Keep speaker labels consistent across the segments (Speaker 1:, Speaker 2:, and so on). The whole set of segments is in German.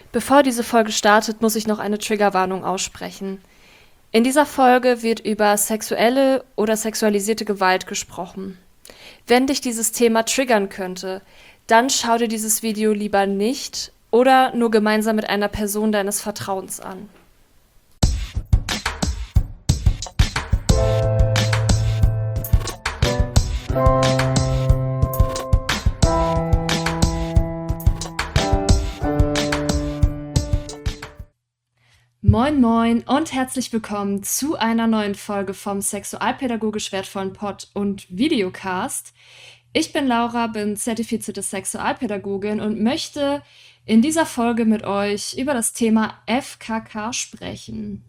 Speaker 1: Bevor diese Folge startet, muss ich noch eine Triggerwarnung aussprechen. In dieser Folge wird über sexuelle oder sexualisierte Gewalt gesprochen. Wenn dich dieses Thema triggern könnte, dann schau dir dieses Video lieber nicht oder nur gemeinsam mit einer Person deines Vertrauens an. Moin moin und herzlich willkommen zu einer neuen Folge vom sexualpädagogisch wertvollen Pod- und Videocast. Ich bin Laura, bin zertifizierte Sexualpädagogin und möchte in dieser Folge mit euch über das Thema FKK sprechen.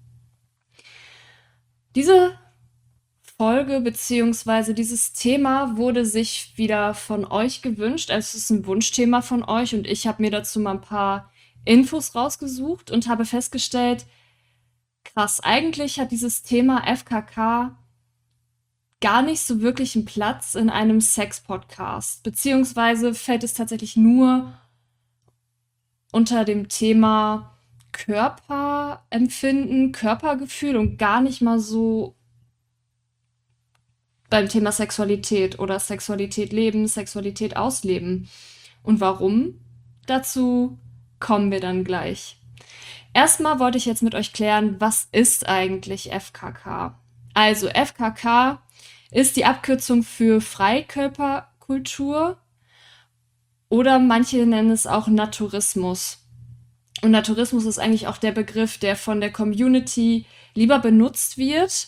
Speaker 1: Diese Folge bzw. dieses Thema wurde sich wieder von euch gewünscht. Also es ist ein Wunschthema von euch und ich habe mir dazu mal ein paar Infos rausgesucht und habe festgestellt, krass, eigentlich hat dieses Thema FKK gar nicht so wirklich einen Platz in einem Sex-Podcast, beziehungsweise fällt es tatsächlich nur unter dem Thema Körperempfinden, Körpergefühl und gar nicht mal so beim Thema Sexualität oder Sexualität leben, Sexualität ausleben. Und warum? Dazu kommen wir dann gleich. Erstmal wollte ich jetzt mit euch klären, was ist eigentlich FKK? Also FKK ist die Abkürzung für Freikörperkultur oder manche nennen es auch Naturismus. Und Naturismus ist eigentlich auch der Begriff, der von der Community lieber benutzt wird.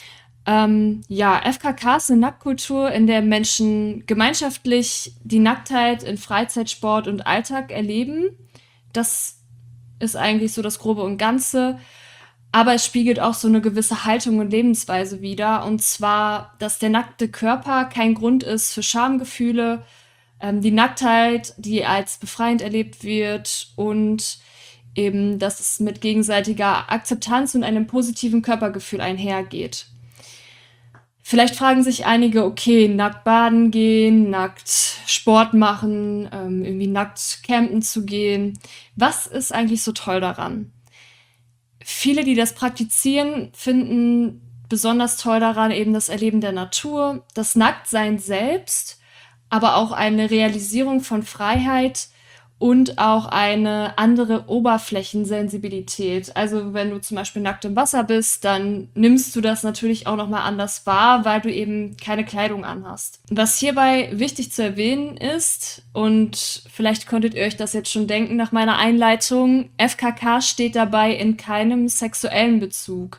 Speaker 1: FKK ist eine Nacktkultur, in der Menschen gemeinschaftlich die Nacktheit in Freizeit, Sport und Alltag erleben. Das ist eigentlich so das Grobe und Ganze. Aber es spiegelt auch so eine gewisse Haltung und Lebensweise wider. Und zwar, dass der nackte Körper kein Grund ist für Schamgefühle, die Nacktheit, die als befreiend erlebt wird und eben, dass es mit gegenseitiger Akzeptanz und einem positiven Körpergefühl einhergeht. Vielleicht fragen sich einige, okay, nackt baden gehen, nackt Sport machen, irgendwie nackt campen zu gehen. Was ist eigentlich so toll daran? Viele, die das praktizieren, finden besonders toll daran eben das Erleben der Natur, das Nacktsein selbst, aber auch eine Realisierung von Freiheit und auch eine andere Oberflächensensibilität. Also wenn du zum Beispiel nackt im Wasser bist, dann nimmst du das natürlich auch nochmal anders wahr, weil du eben keine Kleidung anhast. Was hierbei wichtig zu erwähnen ist, und vielleicht konntet ihr euch das jetzt schon denken nach meiner Einleitung, FKK steht dabei in keinem sexuellen Bezug.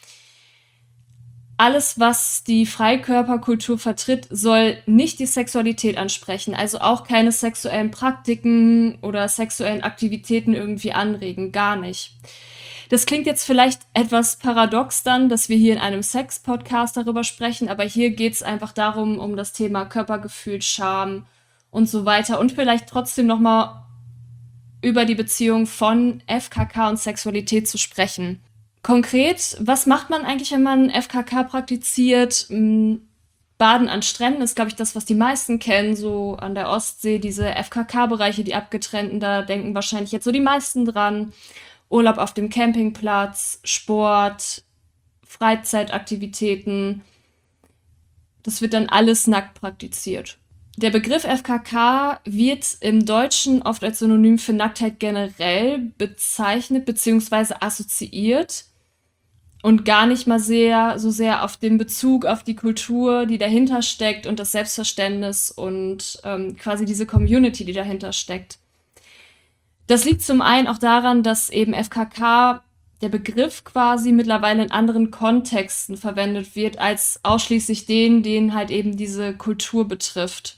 Speaker 1: Alles, was die Freikörperkultur vertritt, soll nicht die Sexualität ansprechen, also auch keine sexuellen Praktiken oder sexuellen Aktivitäten irgendwie anregen, gar nicht. Das klingt jetzt vielleicht etwas paradox dann, dass wir hier in einem Sex-Podcast darüber sprechen, aber hier geht es einfach darum, um das Thema Körpergefühl, Scham und so weiter und vielleicht trotzdem nochmal über die Beziehung von FKK und Sexualität zu sprechen. Konkret, was macht man eigentlich, wenn man FKK praktiziert? Baden an Stränden ist, glaube ich, das, was die meisten kennen, so an der Ostsee, diese FKK-Bereiche, die abgetrennten, da denken wahrscheinlich jetzt so die meisten dran. Urlaub auf dem Campingplatz, Sport, Freizeitaktivitäten, das wird dann alles nackt praktiziert. Der Begriff FKK wird im Deutschen oft als Synonym für Nacktheit generell bezeichnet bzw. assoziiert und gar nicht mal so sehr auf den Bezug auf die Kultur, die dahinter steckt und das Selbstverständnis und quasi diese Community, die dahinter steckt. Das liegt zum einen auch daran, dass eben FKK, der Begriff quasi mittlerweile in anderen Kontexten verwendet wird, als ausschließlich den halt eben diese Kultur betrifft.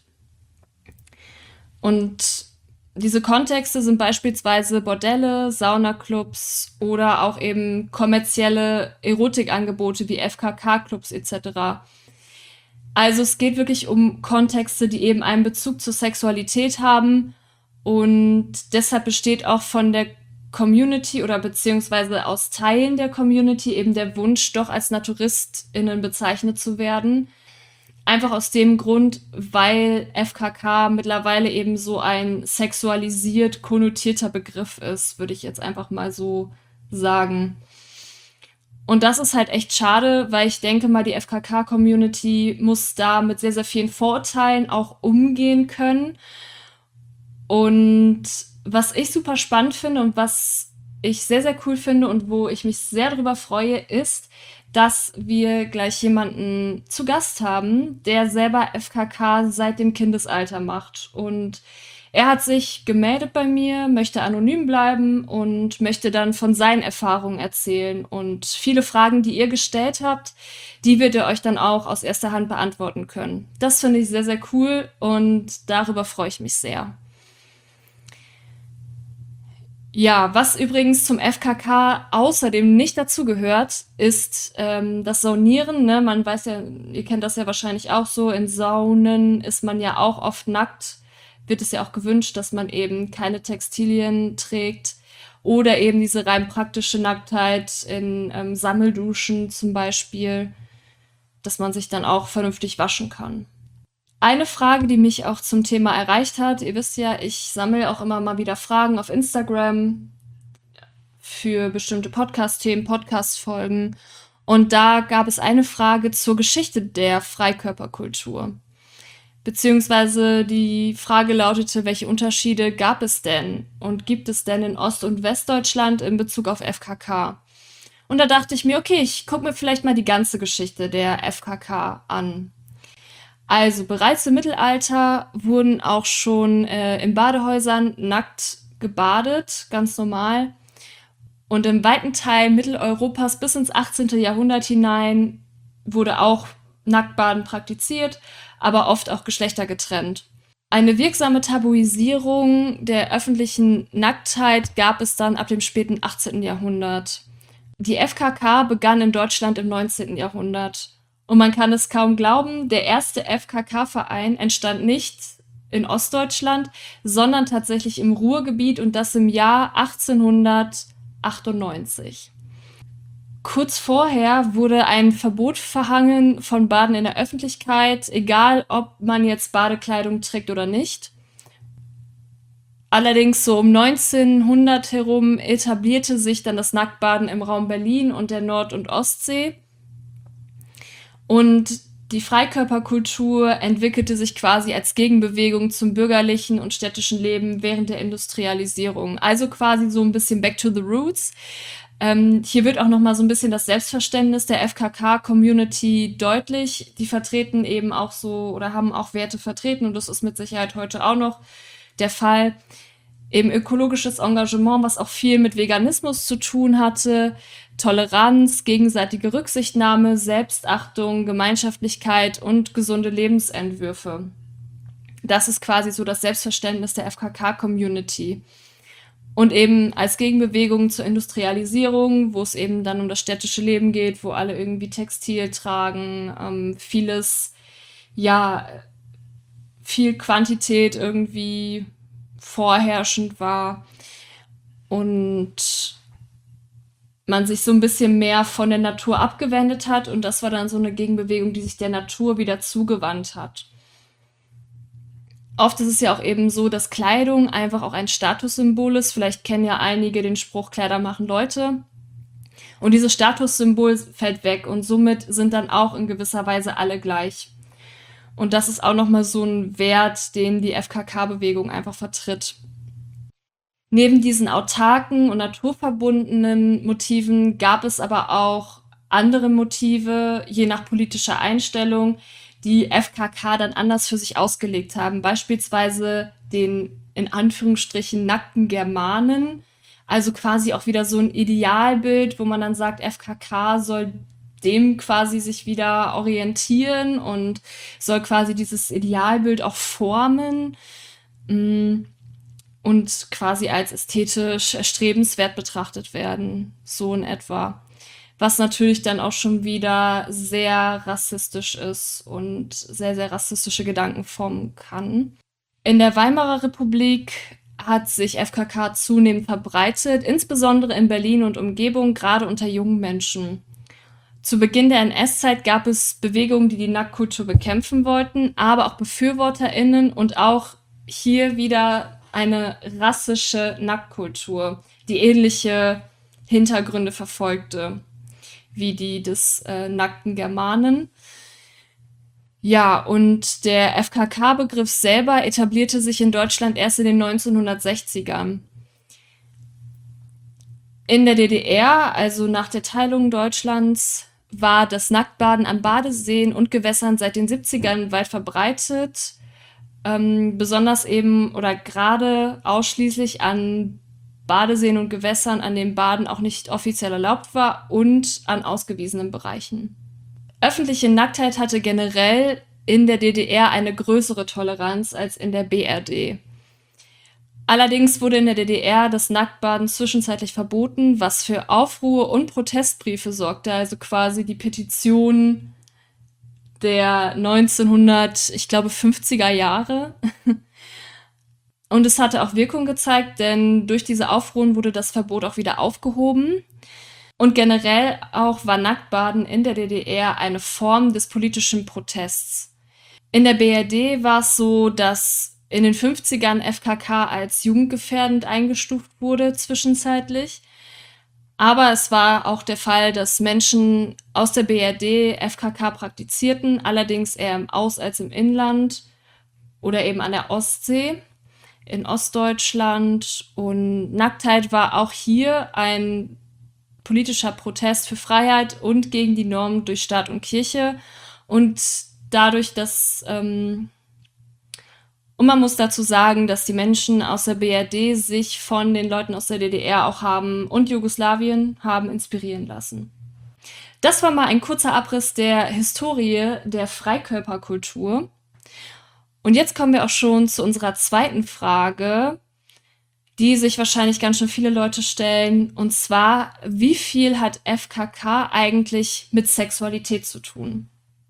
Speaker 1: Und diese Kontexte sind beispielsweise Bordelle, Saunaclubs oder auch eben kommerzielle Erotikangebote wie FKK-Clubs etc. Also es geht wirklich um Kontexte, die eben einen Bezug zur Sexualität haben und deshalb besteht auch von der Community oder beziehungsweise aus Teilen der Community eben der Wunsch, doch als NaturistInnen bezeichnet zu werden. Einfach aus dem Grund, weil FKK mittlerweile eben so ein sexualisiert konnotierter Begriff ist, würde ich jetzt einfach mal so sagen. Und das ist halt echt schade, weil ich denke mal, die FKK-Community muss da mit sehr, sehr vielen Vorurteilen auch umgehen können. Und was ich super spannend finde und was ich sehr, sehr cool finde und wo ich mich sehr darüber freue, ist, dass wir gleich jemanden zu Gast haben, der selber FKK seit dem Kindesalter macht. Und er hat sich gemeldet bei mir, möchte anonym bleiben und möchte dann von seinen Erfahrungen erzählen. Und viele Fragen, die ihr gestellt habt, die wird er euch dann auch aus erster Hand beantworten können. Das finde ich sehr, sehr cool und darüber freue ich mich sehr. Ja, was übrigens zum FKK außerdem nicht dazugehört, ist das Saunieren. Ne? Man weiß ja, ihr kennt das ja wahrscheinlich auch so, in Saunen ist man ja auch oft nackt, wird es ja auch gewünscht, dass man eben keine Textilien trägt oder eben diese rein praktische Nacktheit in Sammelduschen zum Beispiel, dass man sich dann auch vernünftig waschen kann. Eine Frage, die mich auch zum Thema erreicht hat, ihr wisst ja, ich sammle auch immer mal wieder Fragen auf Instagram für bestimmte Podcast-Themen, Podcast-Folgen. Und da gab es eine Frage zur Geschichte der Freikörperkultur. Beziehungsweise die Frage lautete, welche Unterschiede gab es denn und gibt es denn in Ost- und Westdeutschland in Bezug auf FKK? Und da dachte ich mir, okay, ich gucke mir vielleicht mal die ganze Geschichte der FKK an. Also bereits im Mittelalter wurden auch schon in Badehäusern nackt gebadet, ganz normal. Und im weiten Teil Mitteleuropas bis ins 18. Jahrhundert hinein wurde auch Nacktbaden praktiziert, aber oft auch geschlechtergetrennt. Eine wirksame Tabuisierung der öffentlichen Nacktheit gab es dann ab dem späten 18. Jahrhundert. Die FKK begann in Deutschland im 19. Jahrhundert. Und man kann es kaum glauben, der erste FKK-Verein entstand nicht in Ostdeutschland, sondern tatsächlich im Ruhrgebiet und das im Jahr 1898. Kurz vorher wurde ein Verbot verhangen von Baden in der Öffentlichkeit, egal ob man jetzt Badekleidung trägt oder nicht. Allerdings so um 1900 herum etablierte sich dann das Nacktbaden im Raum Berlin und der Nord- und Ostsee. Und die Freikörperkultur entwickelte sich quasi als Gegenbewegung zum bürgerlichen und städtischen Leben während der Industrialisierung. Also quasi so ein bisschen back to the roots. Hier wird auch noch mal so ein bisschen das Selbstverständnis der FKK-Community deutlich. Die vertreten eben auch so oder haben auch Werte vertreten und das ist mit Sicherheit heute auch noch der Fall. Eben ökologisches Engagement, was auch viel mit Veganismus zu tun hatte, Toleranz, gegenseitige Rücksichtnahme, Selbstachtung, Gemeinschaftlichkeit und gesunde Lebensentwürfe. Das ist quasi so das Selbstverständnis der FKK-Community. Und eben als Gegenbewegung zur Industrialisierung, wo es eben dann um das städtische Leben geht, wo alle irgendwie Textil tragen, vieles, ja, viel Quantität irgendwie vorherrschend war und man sich so ein bisschen mehr von der Natur abgewendet hat und das war dann so eine Gegenbewegung, die sich der Natur wieder zugewandt hat. Oft ist es ja auch eben so, dass Kleidung einfach auch ein Statussymbol ist. Vielleicht kennen ja einige den Spruch, Kleider machen Leute. Und dieses Statussymbol fällt weg und somit sind dann auch in gewisser Weise alle gleich. Und das ist auch nochmal so ein Wert, den die FKK-Bewegung einfach vertritt. Neben diesen autarken und naturverbundenen Motiven gab es aber auch andere Motive, je nach politischer Einstellung, die FKK dann anders für sich ausgelegt haben. Beispielsweise den in Anführungsstrichen nackten Germanen. Also quasi auch wieder so ein Idealbild, wo man dann sagt, FKK soll dem quasi sich wieder orientieren und soll quasi dieses Idealbild auch formen. Mm, und quasi als ästhetisch erstrebenswert betrachtet werden, so in etwa. Was natürlich dann auch schon wieder sehr rassistisch ist und sehr, sehr rassistische Gedanken formen kann. In der Weimarer Republik hat sich FKK zunehmend verbreitet, insbesondere in Berlin und Umgebung, gerade unter jungen Menschen. Zu Beginn der NS-Zeit gab es Bewegungen, die die Nacktkultur bekämpfen wollten, aber auch BefürworterInnen und auch hier wieder eine rassische Nacktkultur, die ähnliche Hintergründe verfolgte, wie die des nackten Germanen. Ja, und der FKK-Begriff selber etablierte sich in Deutschland erst in den 1960ern. In der DDR, also nach der Teilung Deutschlands, war das Nacktbaden an Badeseen und Gewässern seit den 70ern weit verbreitet, besonders eben oder gerade ausschließlich an Badeseen und Gewässern, an denen Baden auch nicht offiziell erlaubt war und an ausgewiesenen Bereichen. Öffentliche Nacktheit hatte generell in der DDR eine größere Toleranz als in der BRD. Allerdings wurde in der DDR das Nacktbaden zwischenzeitlich verboten, was für Aufruhr und Protestbriefe sorgte, also quasi die Petition der 1900, ich glaube 50er Jahre. Und es hatte auch Wirkung gezeigt, denn durch diese Aufruhren wurde das Verbot auch wieder aufgehoben. Und generell auch war Nacktbaden in der DDR eine Form des politischen Protests. In der BRD war es so, dass in den 50ern FKK als jugendgefährdend eingestuft wurde zwischenzeitlich. Aber es war auch der Fall, dass Menschen aus der BRD FKK praktizierten, allerdings eher im Aus- als im Inland oder eben an der Ostsee in Ostdeutschland. Und Nacktheit war auch hier ein politischer Protest für Freiheit und gegen die Normen durch Staat und Kirche. Und dadurch, dass und man muss dazu sagen, dass die Menschen aus der BRD sich von den Leuten aus der DDR auch haben und Jugoslawien haben inspirieren lassen. Das war mal ein kurzer Abriss der Historie der Freikörperkultur. Und jetzt kommen wir auch schon zu unserer zweiten Frage, die sich wahrscheinlich ganz schön viele Leute stellen. Und zwar, wie viel hat FKK eigentlich mit Sexualität zu tun?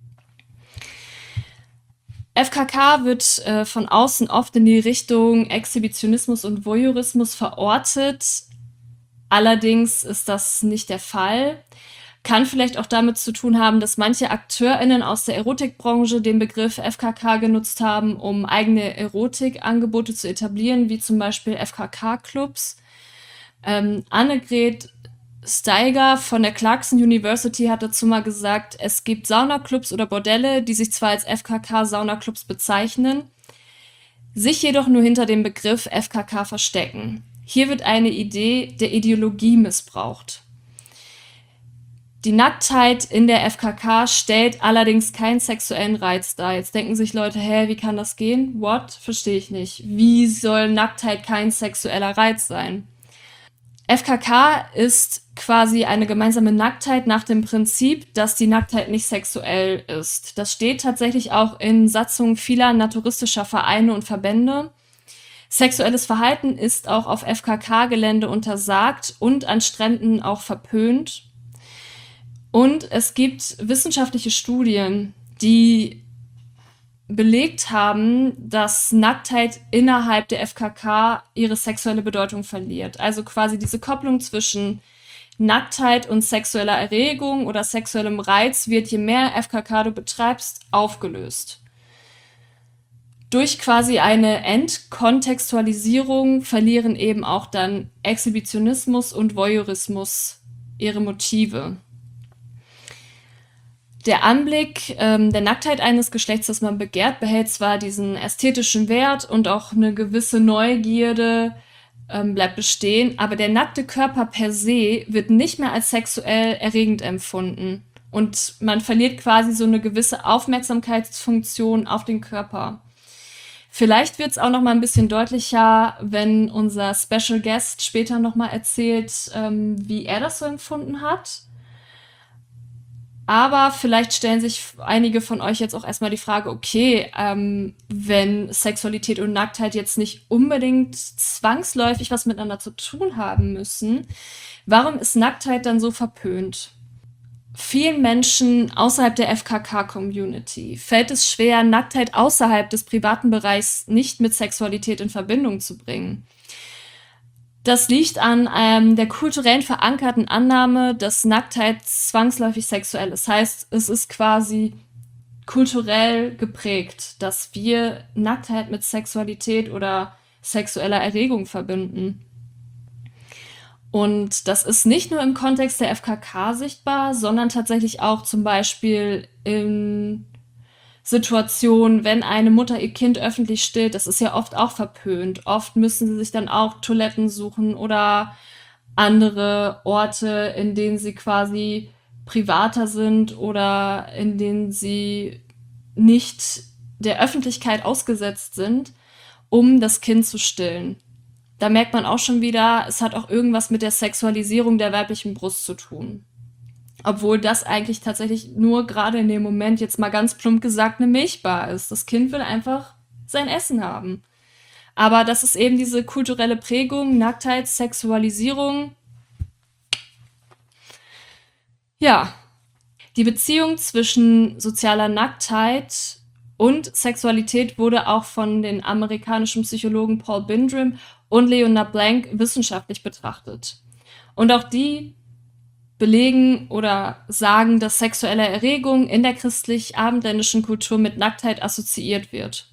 Speaker 1: FKK wird von außen oft in die Richtung Exhibitionismus und Voyeurismus verortet. Allerdings ist das nicht der Fall. Kann vielleicht auch damit zu tun haben, dass manche AkteurInnen aus der Erotikbranche den Begriff FKK genutzt haben, um eigene Erotikangebote zu etablieren, wie zum Beispiel FKK-Clubs. Annegret Steiger von der Clarkson University hat dazu mal gesagt, es gibt Saunaclubs oder Bordelle, die sich zwar als FKK-Saunaclubs bezeichnen, sich jedoch nur hinter dem Begriff FKK verstecken. Hier wird eine Idee der Ideologie missbraucht. Die Nacktheit in der FKK stellt allerdings keinen sexuellen Reiz dar. Jetzt denken sich Leute, hä, wie kann das gehen? What? Verstehe ich nicht. Wie soll Nacktheit kein sexueller Reiz sein? FKK ist quasi eine gemeinsame Nacktheit nach dem Prinzip, dass die Nacktheit nicht sexuell ist. Das steht tatsächlich auch in Satzungen vieler naturistischer Vereine und Verbände. Sexuelles Verhalten ist auch auf FKK-Gelände untersagt und an Stränden auch verpönt. Und es gibt wissenschaftliche Studien, die belegt haben, dass Nacktheit innerhalb der FKK ihre sexuelle Bedeutung verliert. Also quasi diese Kopplung zwischen Nacktheit und sexueller Erregung oder sexuellem Reiz wird, je mehr FKK du betreibst, aufgelöst. Durch quasi eine Entkontextualisierung verlieren eben auch dann Exhibitionismus und Voyeurismus ihre Motive. Der Anblick der Nacktheit eines Geschlechts, das man begehrt, behält zwar diesen ästhetischen Wert und auch eine gewisse Neugierde bleibt bestehen, aber der nackte Körper per se wird nicht mehr als sexuell erregend empfunden. Und man verliert quasi so eine gewisse Aufmerksamkeitsfunktion auf den Körper. Vielleicht wird es auch noch mal ein bisschen deutlicher, wenn unser Special Guest später noch mal erzählt, wie er das so empfunden hat. Aber vielleicht stellen sich einige von euch jetzt auch erstmal die Frage, okay, wenn Sexualität und Nacktheit jetzt nicht unbedingt zwangsläufig was miteinander zu tun haben müssen, warum ist Nacktheit dann so verpönt? Vielen Menschen außerhalb der FKK-Community fällt es schwer, Nacktheit außerhalb des privaten Bereichs nicht mit Sexualität in Verbindung zu bringen. Das liegt an der kulturell verankerten Annahme, dass Nacktheit zwangsläufig sexuell ist. Das heißt, es ist quasi kulturell geprägt, dass wir Nacktheit mit Sexualität oder sexueller Erregung verbinden. Und das ist nicht nur im Kontext der FKK sichtbar, sondern tatsächlich auch zum Beispiel in Situationen, wenn eine Mutter ihr Kind öffentlich stillt, das ist ja oft auch verpönt. Oft müssen sie sich dann auch Toiletten suchen oder andere Orte, in denen sie quasi privater sind oder in denen sie nicht der Öffentlichkeit ausgesetzt sind, um das Kind zu stillen. Da merkt man auch schon wieder, es hat auch irgendwas mit der Sexualisierung der weiblichen Brust zu tun. Obwohl das eigentlich tatsächlich nur gerade in dem Moment, jetzt mal ganz plump gesagt, eine Milchbar ist. Das Kind will einfach sein Essen haben. Aber das ist eben diese kulturelle Prägung, Nacktheit, Sexualisierung. Ja, die Beziehung zwischen sozialer Nacktheit und Sexualität wurde auch von den amerikanischen Psychologen Paul Bindram und Leonard Blank wissenschaftlich betrachtet. Und auch die belegen oder sagen, dass sexuelle Erregung in der christlich-abendländischen Kultur mit Nacktheit assoziiert wird.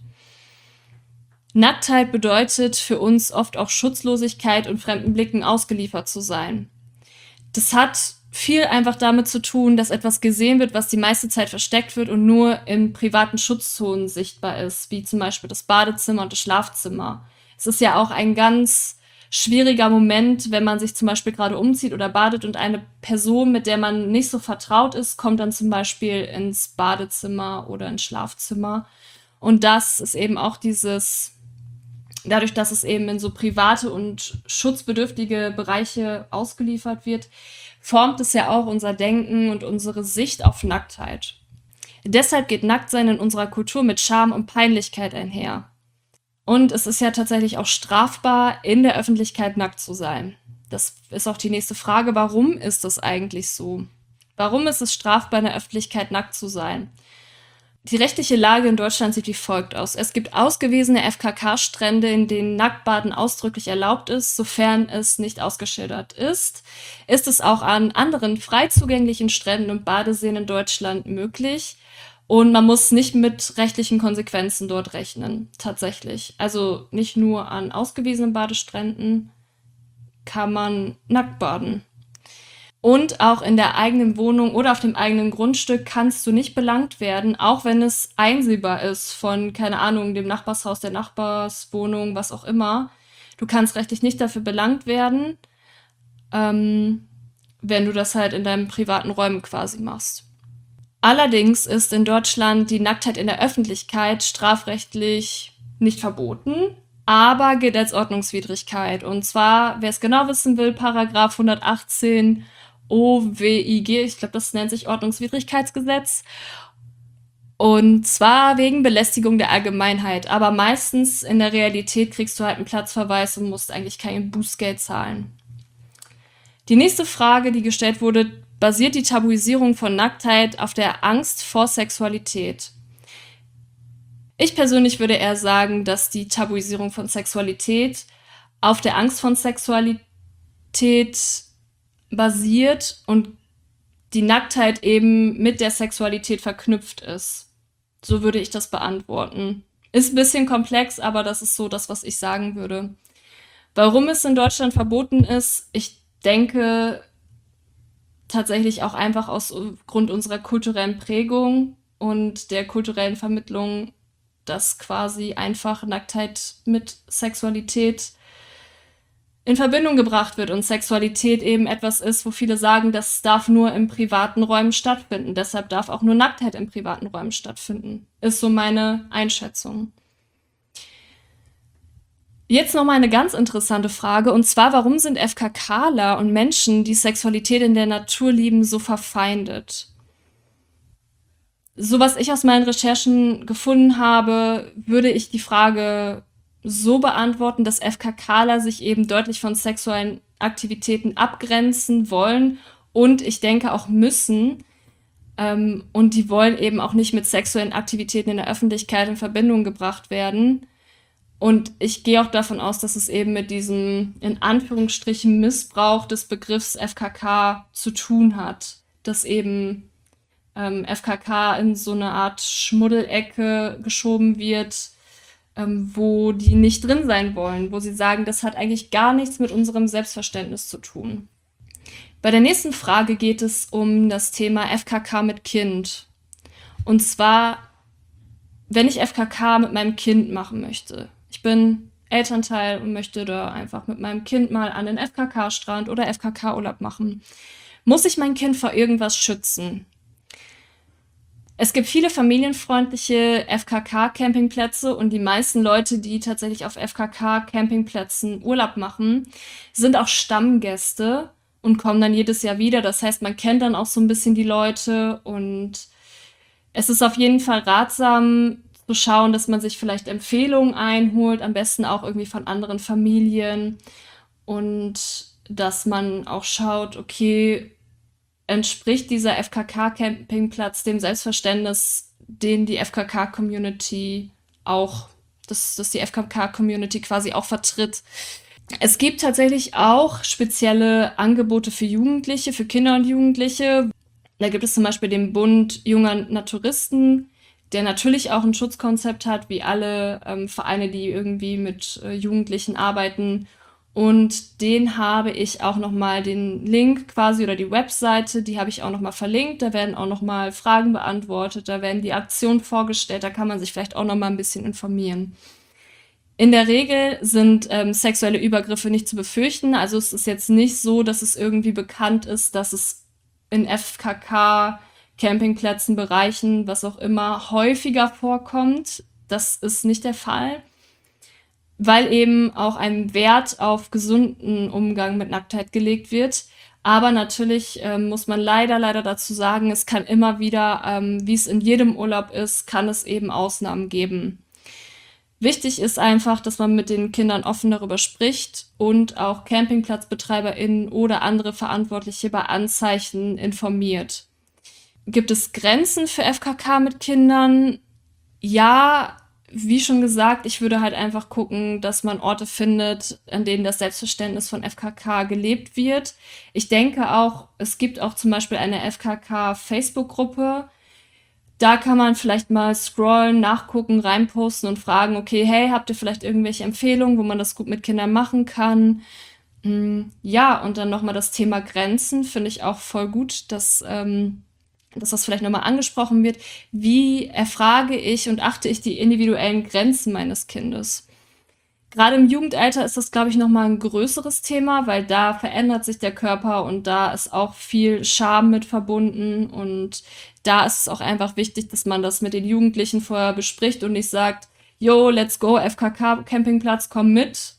Speaker 1: Nacktheit bedeutet für uns oft auch Schutzlosigkeit und fremden Blicken ausgeliefert zu sein. Das hat viel einfach damit zu tun, dass etwas gesehen wird, was die meiste Zeit versteckt wird und nur in privaten Schutzzonen sichtbar ist, wie zum Beispiel das Badezimmer und das Schlafzimmer. Es ist ja auch ein ganz schwieriger Moment, wenn man sich zum Beispiel gerade umzieht oder badet und eine Person, mit der man nicht so vertraut ist, kommt dann zum Beispiel ins Badezimmer oder ins Schlafzimmer. Und das ist eben auch dadurch, dass es eben in so private und schutzbedürftige Bereiche ausgeliefert wird, formt es ja auch unser Denken und unsere Sicht auf Nacktheit. Deshalb geht Nacktsein in unserer Kultur mit Scham und Peinlichkeit einher. Und es ist ja tatsächlich auch strafbar, in der Öffentlichkeit nackt zu sein. Das ist auch die nächste Frage. Warum ist das eigentlich so? Warum ist es strafbar, in der Öffentlichkeit nackt zu sein? Die rechtliche Lage in Deutschland sieht wie folgt aus. Es gibt ausgewiesene FKK-Strände, in denen Nacktbaden ausdrücklich erlaubt ist, sofern es nicht ausgeschildert ist. Ist es auch an anderen frei zugänglichen Stränden und Badeseen in Deutschland möglich. Und man muss nicht mit rechtlichen Konsequenzen dort rechnen, tatsächlich. Also nicht nur an ausgewiesenen Badestränden kann man nackt baden. Und auch in der eigenen Wohnung oder auf dem eigenen Grundstück kannst du nicht belangt werden, auch wenn es einsehbar ist von, keine Ahnung, dem Nachbarshaus, der Nachbarswohnung, was auch immer. Du kannst rechtlich nicht dafür belangt werden, ähm, wenn du das halt in deinen privaten Räumen quasi machst. Allerdings ist in Deutschland die Nacktheit in der Öffentlichkeit strafrechtlich nicht verboten, aber gilt als Ordnungswidrigkeit. Und zwar, wer es genau wissen will, Paragraph 118 OWIG, ich glaube, das nennt sich Ordnungswidrigkeitsgesetz. Und zwar wegen Belästigung der Allgemeinheit. Aber meistens in der Realität kriegst du halt einen Platzverweis und musst eigentlich kein Bußgeld zahlen. Die nächste Frage, die gestellt wurde, basiert die Tabuisierung von Nacktheit auf der Angst vor Sexualität? Ich persönlich würde eher sagen, dass die Tabuisierung von Sexualität auf der Angst von Sexualität basiert und die Nacktheit eben mit der Sexualität verknüpft ist. So würde ich das beantworten. Ist ein bisschen komplex, aber das ist so das, was ich sagen würde. Warum es in Deutschland verboten ist, ich denke tatsächlich auch einfach aus Grund unserer kulturellen Prägung und der kulturellen Vermittlung, dass quasi einfach Nacktheit mit Sexualität in Verbindung gebracht wird und Sexualität eben etwas ist, wo viele sagen, das darf nur in privaten Räumen stattfinden. Deshalb darf auch nur Nacktheit in privaten Räumen stattfinden. Ist so meine Einschätzung. Jetzt noch mal eine ganz interessante Frage, und zwar, warum sind FKKler und Menschen, die Sexualität in der Natur lieben, so verfeindet? So was ich aus meinen Recherchen gefunden habe, würde ich die Frage so beantworten, dass FKKler sich eben deutlich von sexuellen Aktivitäten abgrenzen wollen und ich denke auch müssen. Und die wollen eben auch nicht mit sexuellen Aktivitäten in der Öffentlichkeit in Verbindung gebracht werden. Und ich gehe auch davon aus, dass es eben mit diesem in Anführungsstrichen Missbrauch des Begriffs FKK zu tun hat, dass eben FKK in so eine Art Schmuddelecke geschoben wird, wo die nicht drin sein wollen, wo sie sagen, das hat eigentlich gar nichts mit unserem Selbstverständnis zu tun. Bei der nächsten Frage geht es um das Thema FKK mit Kind. Und zwar, wenn ich FKK mit meinem Kind machen möchte. Ich bin Elternteil und möchte da einfach mit meinem Kind mal an den FKK-Strand oder FKK-Urlaub machen. Muss ich mein Kind vor irgendwas schützen? Es gibt viele familienfreundliche FKK-Campingplätze und die meisten Leute, die tatsächlich auf FKK-Campingplätzen Urlaub machen, sind auch Stammgäste und kommen dann jedes Jahr wieder. Das heißt, man kennt dann auch so ein bisschen die Leute und es ist auf jeden Fall ratsam zu schauen, dass man sich vielleicht Empfehlungen einholt, am besten auch irgendwie von anderen Familien und dass man auch schaut, okay, entspricht dieser FKK-Campingplatz dem Selbstverständnis, den die FKK-Community auch, dass die FKK-Community quasi auch vertritt. Es gibt tatsächlich auch spezielle Angebote für Jugendliche, für Kinder und Jugendliche. Da gibt es zum Beispiel den Bund junger Naturisten, der natürlich auch ein Schutzkonzept hat, wie alle Vereine, die irgendwie mit Jugendlichen arbeiten. Und den habe ich auch noch mal den Link quasi oder die Webseite, die habe ich auch noch mal verlinkt. Da werden auch noch mal Fragen beantwortet, da werden die Aktionen vorgestellt, da kann man sich vielleicht auch noch mal ein bisschen informieren. In der Regel sind sexuelle Übergriffe nicht zu befürchten. Also es ist jetzt nicht so, dass es irgendwie bekannt ist, dass es in FKK, Campingplätzen, Bereichen, was auch immer, häufiger vorkommt. Das ist nicht der Fall, weil eben auch ein Wert auf gesunden Umgang mit Nacktheit gelegt wird. Aber natürlich muss man leider dazu sagen, es kann immer wieder, wie es in jedem Urlaub ist, kann es eben Ausnahmen geben. Wichtig ist einfach, dass man mit den Kindern offen darüber spricht und auch CampingplatzbetreiberInnen oder andere Verantwortliche bei Anzeichen informiert. Gibt es Grenzen für FKK mit Kindern? Ja, wie schon gesagt, ich würde halt einfach gucken, dass man Orte findet, an denen das Selbstverständnis von FKK gelebt wird. Ich denke auch, es gibt auch zum Beispiel eine FKK-Facebook-Gruppe. Da kann man vielleicht mal scrollen, nachgucken, reinposten und fragen, okay, hey, habt ihr vielleicht irgendwelche Empfehlungen, wo man das gut mit Kindern machen kann? Ja, und dann nochmal das Thema Grenzen finde ich auch voll gut, dass das vielleicht nochmal angesprochen wird. Wie erfrage ich und achte ich die individuellen Grenzen meines Kindes? Gerade im Jugendalter ist das, glaube ich, nochmal ein größeres Thema, weil da verändert sich der Körper und da ist auch viel Scham mit verbunden. Und da ist es auch einfach wichtig, dass man das mit den Jugendlichen vorher bespricht und nicht sagt, yo, let's go, FKK Campingplatz, komm mit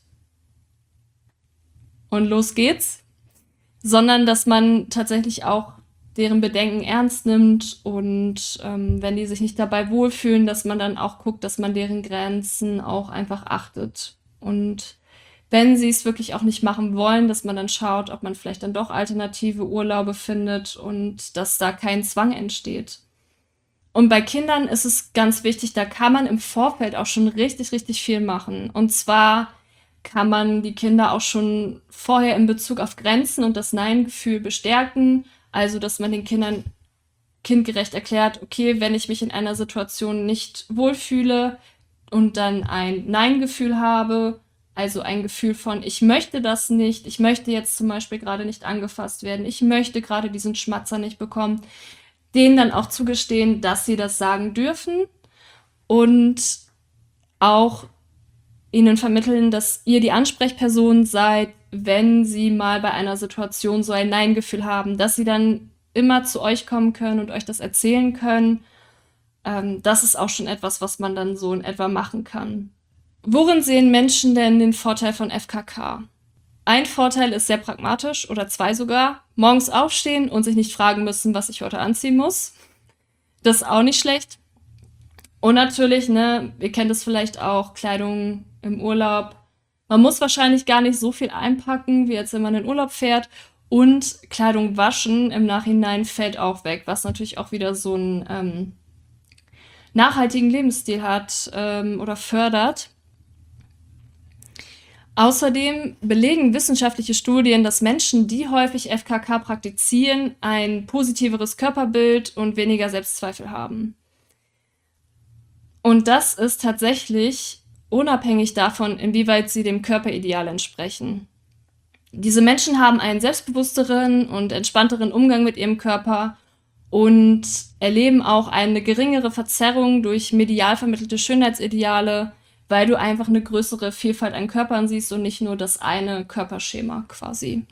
Speaker 1: und los geht's. Sondern dass man tatsächlich auch deren Bedenken ernst nimmt und wenn die sich nicht dabei wohlfühlen, dass man dann auch guckt, dass man deren Grenzen auch einfach achtet. Und wenn sie es wirklich auch nicht machen wollen, dass man dann schaut, ob man vielleicht dann doch alternative Urlaube findet und dass da kein Zwang entsteht. Und bei Kindern ist es ganz wichtig, da kann man im Vorfeld auch schon richtig viel machen. Und zwar kann man die Kinder auch schon vorher in Bezug auf Grenzen und das Nein-Gefühl bestärken. Also, dass man den Kindern kindgerecht erklärt, okay, wenn ich mich in einer Situation nicht wohlfühle und dann ein Nein-Gefühl habe, also ein Gefühl von, ich möchte das nicht, ich möchte jetzt zum Beispiel gerade nicht angefasst werden, ich möchte gerade diesen Schmatzer nicht bekommen, denen dann auch zugestehen, dass sie das sagen dürfen und auch ihnen vermitteln, dass ihr die Ansprechperson seid, wenn sie mal bei einer Situation so ein Nein-Gefühl haben, dass sie dann immer zu euch kommen können und euch das erzählen können. Das ist auch schon etwas, was man dann so in etwa machen kann. Worin sehen Menschen denn den Vorteil von FKK? Ein Vorteil ist sehr pragmatisch oder zwei sogar. Morgens aufstehen und sich nicht fragen müssen, was ich heute anziehen muss. Das ist auch nicht schlecht. Und natürlich, ne, ihr kennt es vielleicht auch, Kleidung im Urlaub. Man muss wahrscheinlich gar nicht so viel einpacken, wie jetzt, wenn man in den Urlaub fährt. Und Kleidung waschen im Nachhinein fällt auch weg, was natürlich auch wieder so einen nachhaltigen Lebensstil hat oder fördert. Außerdem belegen wissenschaftliche Studien, dass Menschen, die häufig FKK praktizieren, ein positiveres Körperbild und weniger Selbstzweifel haben. Und das ist tatsächlich unabhängig davon, inwieweit sie dem Körperideal entsprechen. Diese Menschen haben einen selbstbewussteren und entspannteren Umgang mit ihrem Körper und erleben auch eine geringere Verzerrung durch medial vermittelte Schönheitsideale, weil du einfach eine größere Vielfalt an Körpern siehst und nicht nur das eine Körperschema quasi.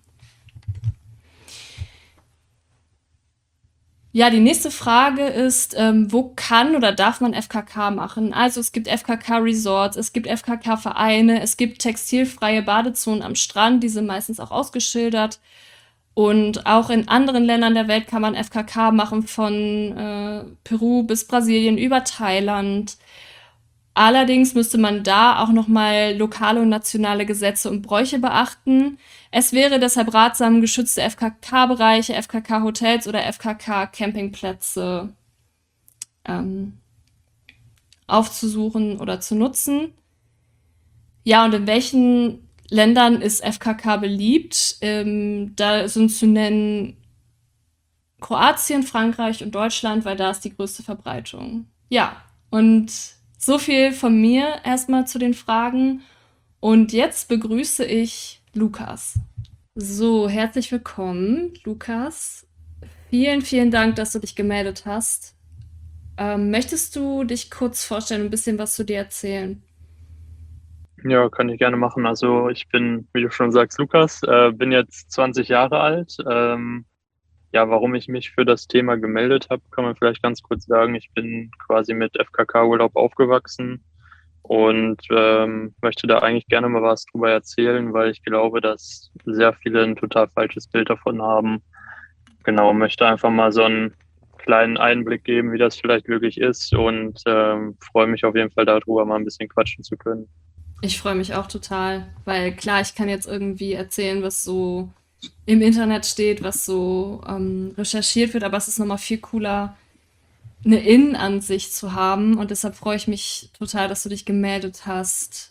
Speaker 1: Ja, die nächste Frage ist, wo kann oder darf man FKK machen? Also es gibt FKK-Resorts, es gibt FKK-Vereine, es gibt textilfreie Badezonen am Strand, die sind meistens auch ausgeschildert. Und auch in anderen Ländern der Welt kann man FKK machen, von Peru bis Brasilien über Thailand. Allerdings müsste man da auch noch mal lokale und nationale Gesetze und Bräuche beachten. Es wäre deshalb ratsam, geschützte FKK-Bereiche, FKK-Hotels oder FKK-Campingplätze ähm, aufzusuchen oder zu nutzen. Ja, und in welchen Ländern ist FKK beliebt? Da sind zu nennen Kroatien, Frankreich und Deutschland, weil da ist die größte Verbreitung. Ja, und so viel von mir erstmal zu den Fragen. Und jetzt begrüße ich Lukas. So, herzlich willkommen, Lukas. Vielen, vielen Dank, dass du dich gemeldet hast. Möchtest du dich kurz vorstellen und ein bisschen was zu dir erzählen?
Speaker 2: Ja, kann ich gerne machen. Also ich bin, wie du schon sagst, Lukas, bin jetzt 20 Jahre alt. Ja, warum ich mich für das Thema gemeldet habe, kann man vielleicht ganz kurz sagen. Ich bin quasi mit FKK-Urlaub aufgewachsen und möchte da eigentlich gerne mal was drüber erzählen, weil ich glaube, dass sehr viele ein total falsches Bild davon haben. Genau, möchte einfach mal so einen kleinen Einblick geben, wie das vielleicht wirklich ist und freue mich auf jeden Fall darüber, mal ein bisschen quatschen zu können.
Speaker 1: Ich freue mich auch total, weil klar, ich kann jetzt irgendwie erzählen, was so im Internet steht, was so recherchiert wird, aber es ist nochmal viel cooler, eine Innenansicht zu haben. Und deshalb freue ich mich total, dass du dich gemeldet hast.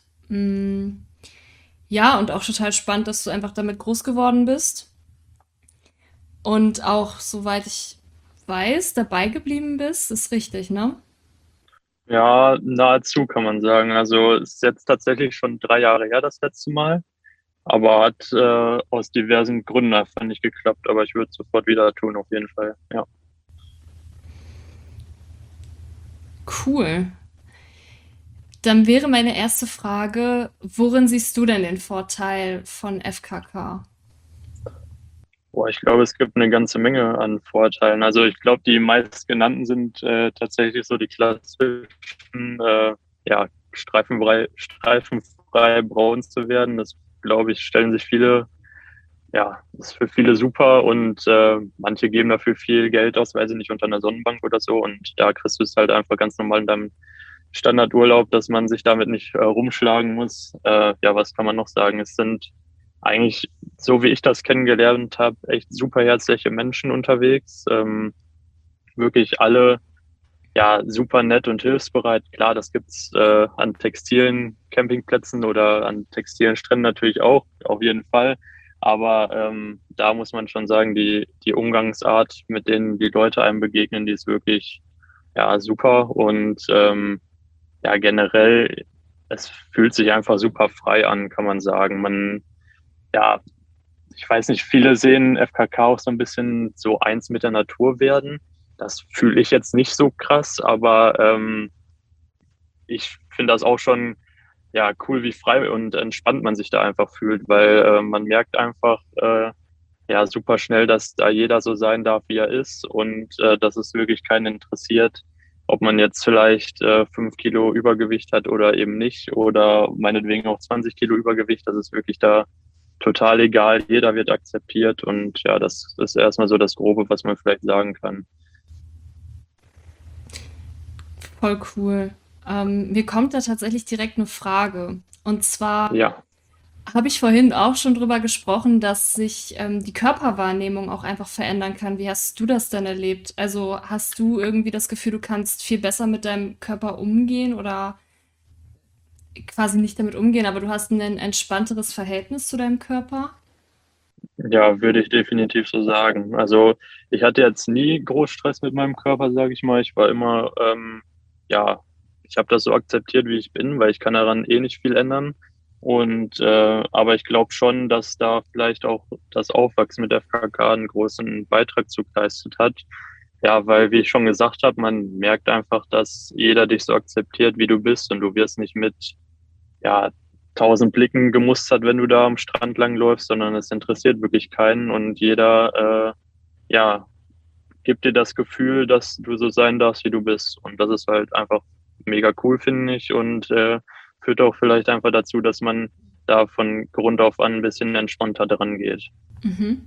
Speaker 1: Ja, und auch total spannend, dass du einfach damit groß geworden bist und auch, soweit ich weiß, dabei geblieben bist. Ist richtig, ne?
Speaker 2: Ja, nahezu kann man sagen. Also es ist jetzt tatsächlich schon 3 Jahre her das letzte Mal, aber hat aus diversen Gründen einfach nicht geklappt. Aber ich würde es sofort wieder tun, auf jeden Fall. Ja.
Speaker 1: Cool. Dann wäre meine erste Frage, worin siehst du denn den Vorteil von FKK?
Speaker 2: Boah, ich glaube, es gibt eine ganze Menge an Vorteilen. Also ich glaube, die meistgenannten sind tatsächlich so die klassischen, ja, streifenfrei braun zu werden. Das, glaube ich, stellen sich viele. Ja, ist für viele super und manche geben dafür viel Geld aus, weil sie nicht unter einer Sonnenbank oder so. Und da kriegst du es halt einfach ganz normal in deinem Standardurlaub, dass man sich damit nicht rumschlagen muss. Ja, was kann man noch sagen? Es sind eigentlich, so wie ich das kennengelernt habe, echt super herzliche Menschen unterwegs. Wirklich alle ja super nett und hilfsbereit. Klar, das gibt's an textilen Campingplätzen oder an textilen Stränden natürlich auch, auf jeden Fall. Aber da muss man schon sagen, die Umgangsart, mit denen die Leute einem begegnen, die ist wirklich ja super und ja generell, es fühlt sich einfach super frei an, kann man sagen. Man ja, ich weiß nicht, viele sehen FKK auch so ein bisschen so eins mit der Natur werden. Das fühle ich jetzt nicht so krass, aber ich finde das auch schon ja cool, wie frei und entspannt man sich da einfach fühlt, weil man merkt einfach ja super schnell, dass da jeder so sein darf, wie er ist und dass es wirklich keinen interessiert, ob man jetzt vielleicht 5 Kilo Übergewicht hat oder eben nicht oder meinetwegen auch 20 Kilo Übergewicht. Das ist wirklich da total egal. Jeder wird akzeptiert und ja, das ist erstmal so das Grobe, was man vielleicht sagen kann.
Speaker 1: Voll cool. Mir kommt da tatsächlich direkt eine Frage. Und zwar
Speaker 2: Ja.
Speaker 1: habe ich vorhin auch schon drüber gesprochen, dass sich die Körperwahrnehmung auch einfach verändern kann. Wie hast du das denn erlebt? Also hast du irgendwie das Gefühl, du kannst viel besser mit deinem Körper umgehen oder quasi nicht damit umgehen, aber du hast ein entspannteres Verhältnis zu deinem Körper?
Speaker 2: Ja, würde ich definitiv so sagen. Also ich hatte jetzt nie groß Stress mit meinem Körper, sage ich mal. Ich war immer, ja, ich habe das so akzeptiert, wie ich bin, weil ich kann daran eh nicht viel ändern. Und aber ich glaube schon, dass da vielleicht auch das Aufwachsen mit FKK einen großen Beitrag zu geleistet hat. Ja, weil, wie ich schon gesagt habe, man merkt einfach, dass jeder dich so akzeptiert, wie du bist und du wirst nicht mit ja, 1000 Blicken gemustert, wenn du da am Strand langläufst, sondern es interessiert wirklich keinen und jeder, ja, gibt dir das Gefühl, dass du so sein darfst, wie du bist. Und das ist halt einfach mega cool, finde ich, und führt auch vielleicht einfach dazu, dass man da von Grund auf an ein bisschen entspannter dran geht.
Speaker 1: Mhm.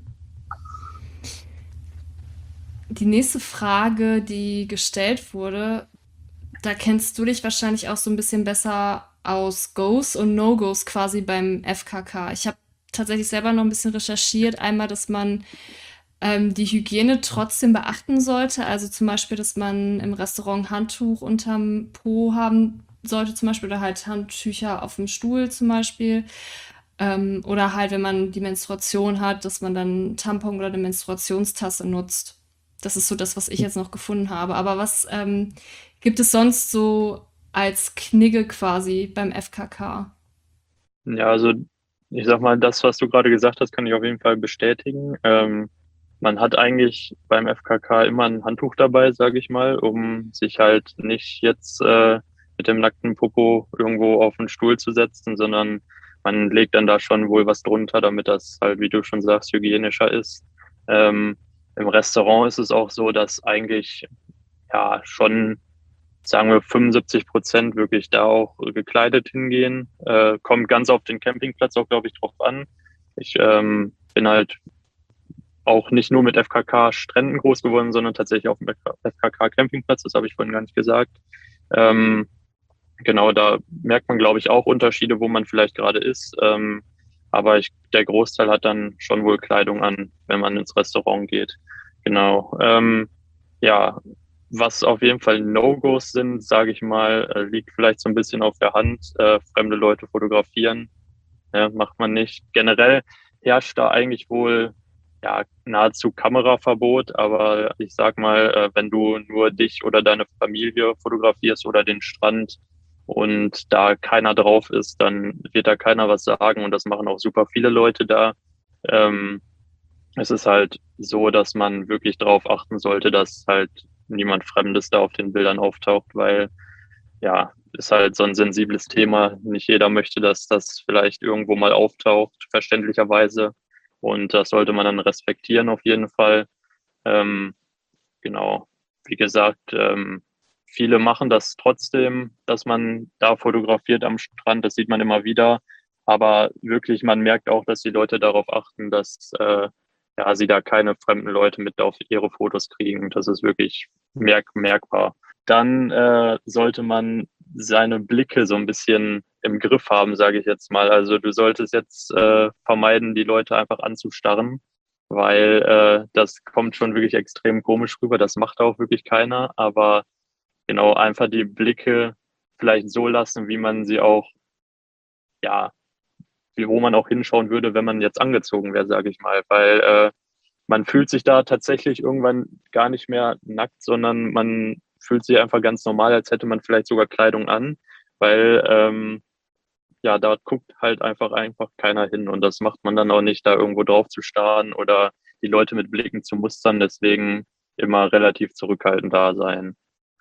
Speaker 1: Die nächste Frage, die gestellt wurde, da kennst du dich wahrscheinlich auch so ein bisschen besser aus Goes und No-Goes quasi beim FKK. Ich habe tatsächlich selber noch ein bisschen recherchiert. Einmal, dass man die Hygiene trotzdem beachten sollte. Also zum Beispiel, dass man im Restaurant ein Handtuch unterm Po haben sollte, zum Beispiel, oder halt Handtücher auf dem Stuhl zum Beispiel. Oder halt, wenn man die Menstruation hat, dass man dann einen Tampon oder eine Menstruationstasse nutzt. Das ist so das, was ich jetzt noch gefunden habe. Aber was gibt es sonst so als Knigge quasi beim FKK?
Speaker 2: Ja, also ich sag mal, das, was du gerade gesagt hast, kann ich auf jeden Fall bestätigen. Man hat eigentlich beim FKK immer ein Handtuch dabei, sage ich mal, um sich halt nicht jetzt mit dem nackten Popo irgendwo auf den Stuhl zu setzen, sondern man legt dann da schon wohl was drunter, damit das halt, wie du schon sagst, hygienischer ist. Ähm, Im Restaurant ist es auch so, dass eigentlich ja schon, sagen wir, 75% wirklich da auch gekleidet hingehen. Kommt ganz auf den Campingplatz auch, glaube ich, drauf an. Ich bin halt auch nicht nur mit FKK-Stränden groß geworden, sondern tatsächlich auf dem FKK-Campingplatz. Das habe ich vorhin gar nicht gesagt. Ähm, genau, da merkt man, glaube ich, auch Unterschiede, wo man vielleicht gerade ist. Aber der Großteil hat dann schon wohl Kleidung an, wenn man ins Restaurant geht. Genau. Ja, was auf jeden Fall No-Gos sind, sage ich mal, liegt vielleicht so ein bisschen auf der Hand. Fremde Leute fotografieren, macht man nicht. Generell herrscht da eigentlich wohl ja nahezu Kameraverbot, aber ich sag mal, wenn du nur dich oder deine Familie fotografierst oder den Strand und da keiner drauf ist, dann wird da keiner was sagen und das machen auch super viele Leute da. Ähm, Es ist halt so, dass man wirklich darauf achten sollte, dass halt niemand Fremdes da auf den Bildern auftaucht, weil ja, ist halt so ein sensibles Thema. Nicht jeder möchte, dass das vielleicht irgendwo mal auftaucht, verständlicherweise. Und das sollte man dann respektieren auf jeden Fall. Ähm, genau. Wie gesagt, viele machen das trotzdem, dass man da fotografiert am Strand. Das sieht man immer wieder. Aber wirklich, man merkt auch, dass die Leute darauf achten, dass ja, sie da keine fremden Leute mit auf ihre Fotos kriegen. Das ist wirklich merkbar. Dann sollte man seine Blicke so ein bisschen im Griff haben, sage ich jetzt mal. Also du solltest jetzt vermeiden, die Leute einfach anzustarren, weil das kommt schon wirklich extrem komisch rüber. Das macht auch wirklich keiner, aber genau einfach die Blicke vielleicht so lassen, wie man sie auch, ja, wie wo man auch hinschauen würde, wenn man jetzt angezogen wäre, sage ich mal, weil man fühlt sich da tatsächlich irgendwann gar nicht mehr nackt, sondern man fühlt sich einfach ganz normal, als hätte man vielleicht sogar Kleidung an, weil ja, da guckt halt einfach keiner hin und das macht man dann auch nicht, da irgendwo drauf zu starren oder die Leute mit Blicken zu mustern, deswegen immer relativ zurückhaltend da sein.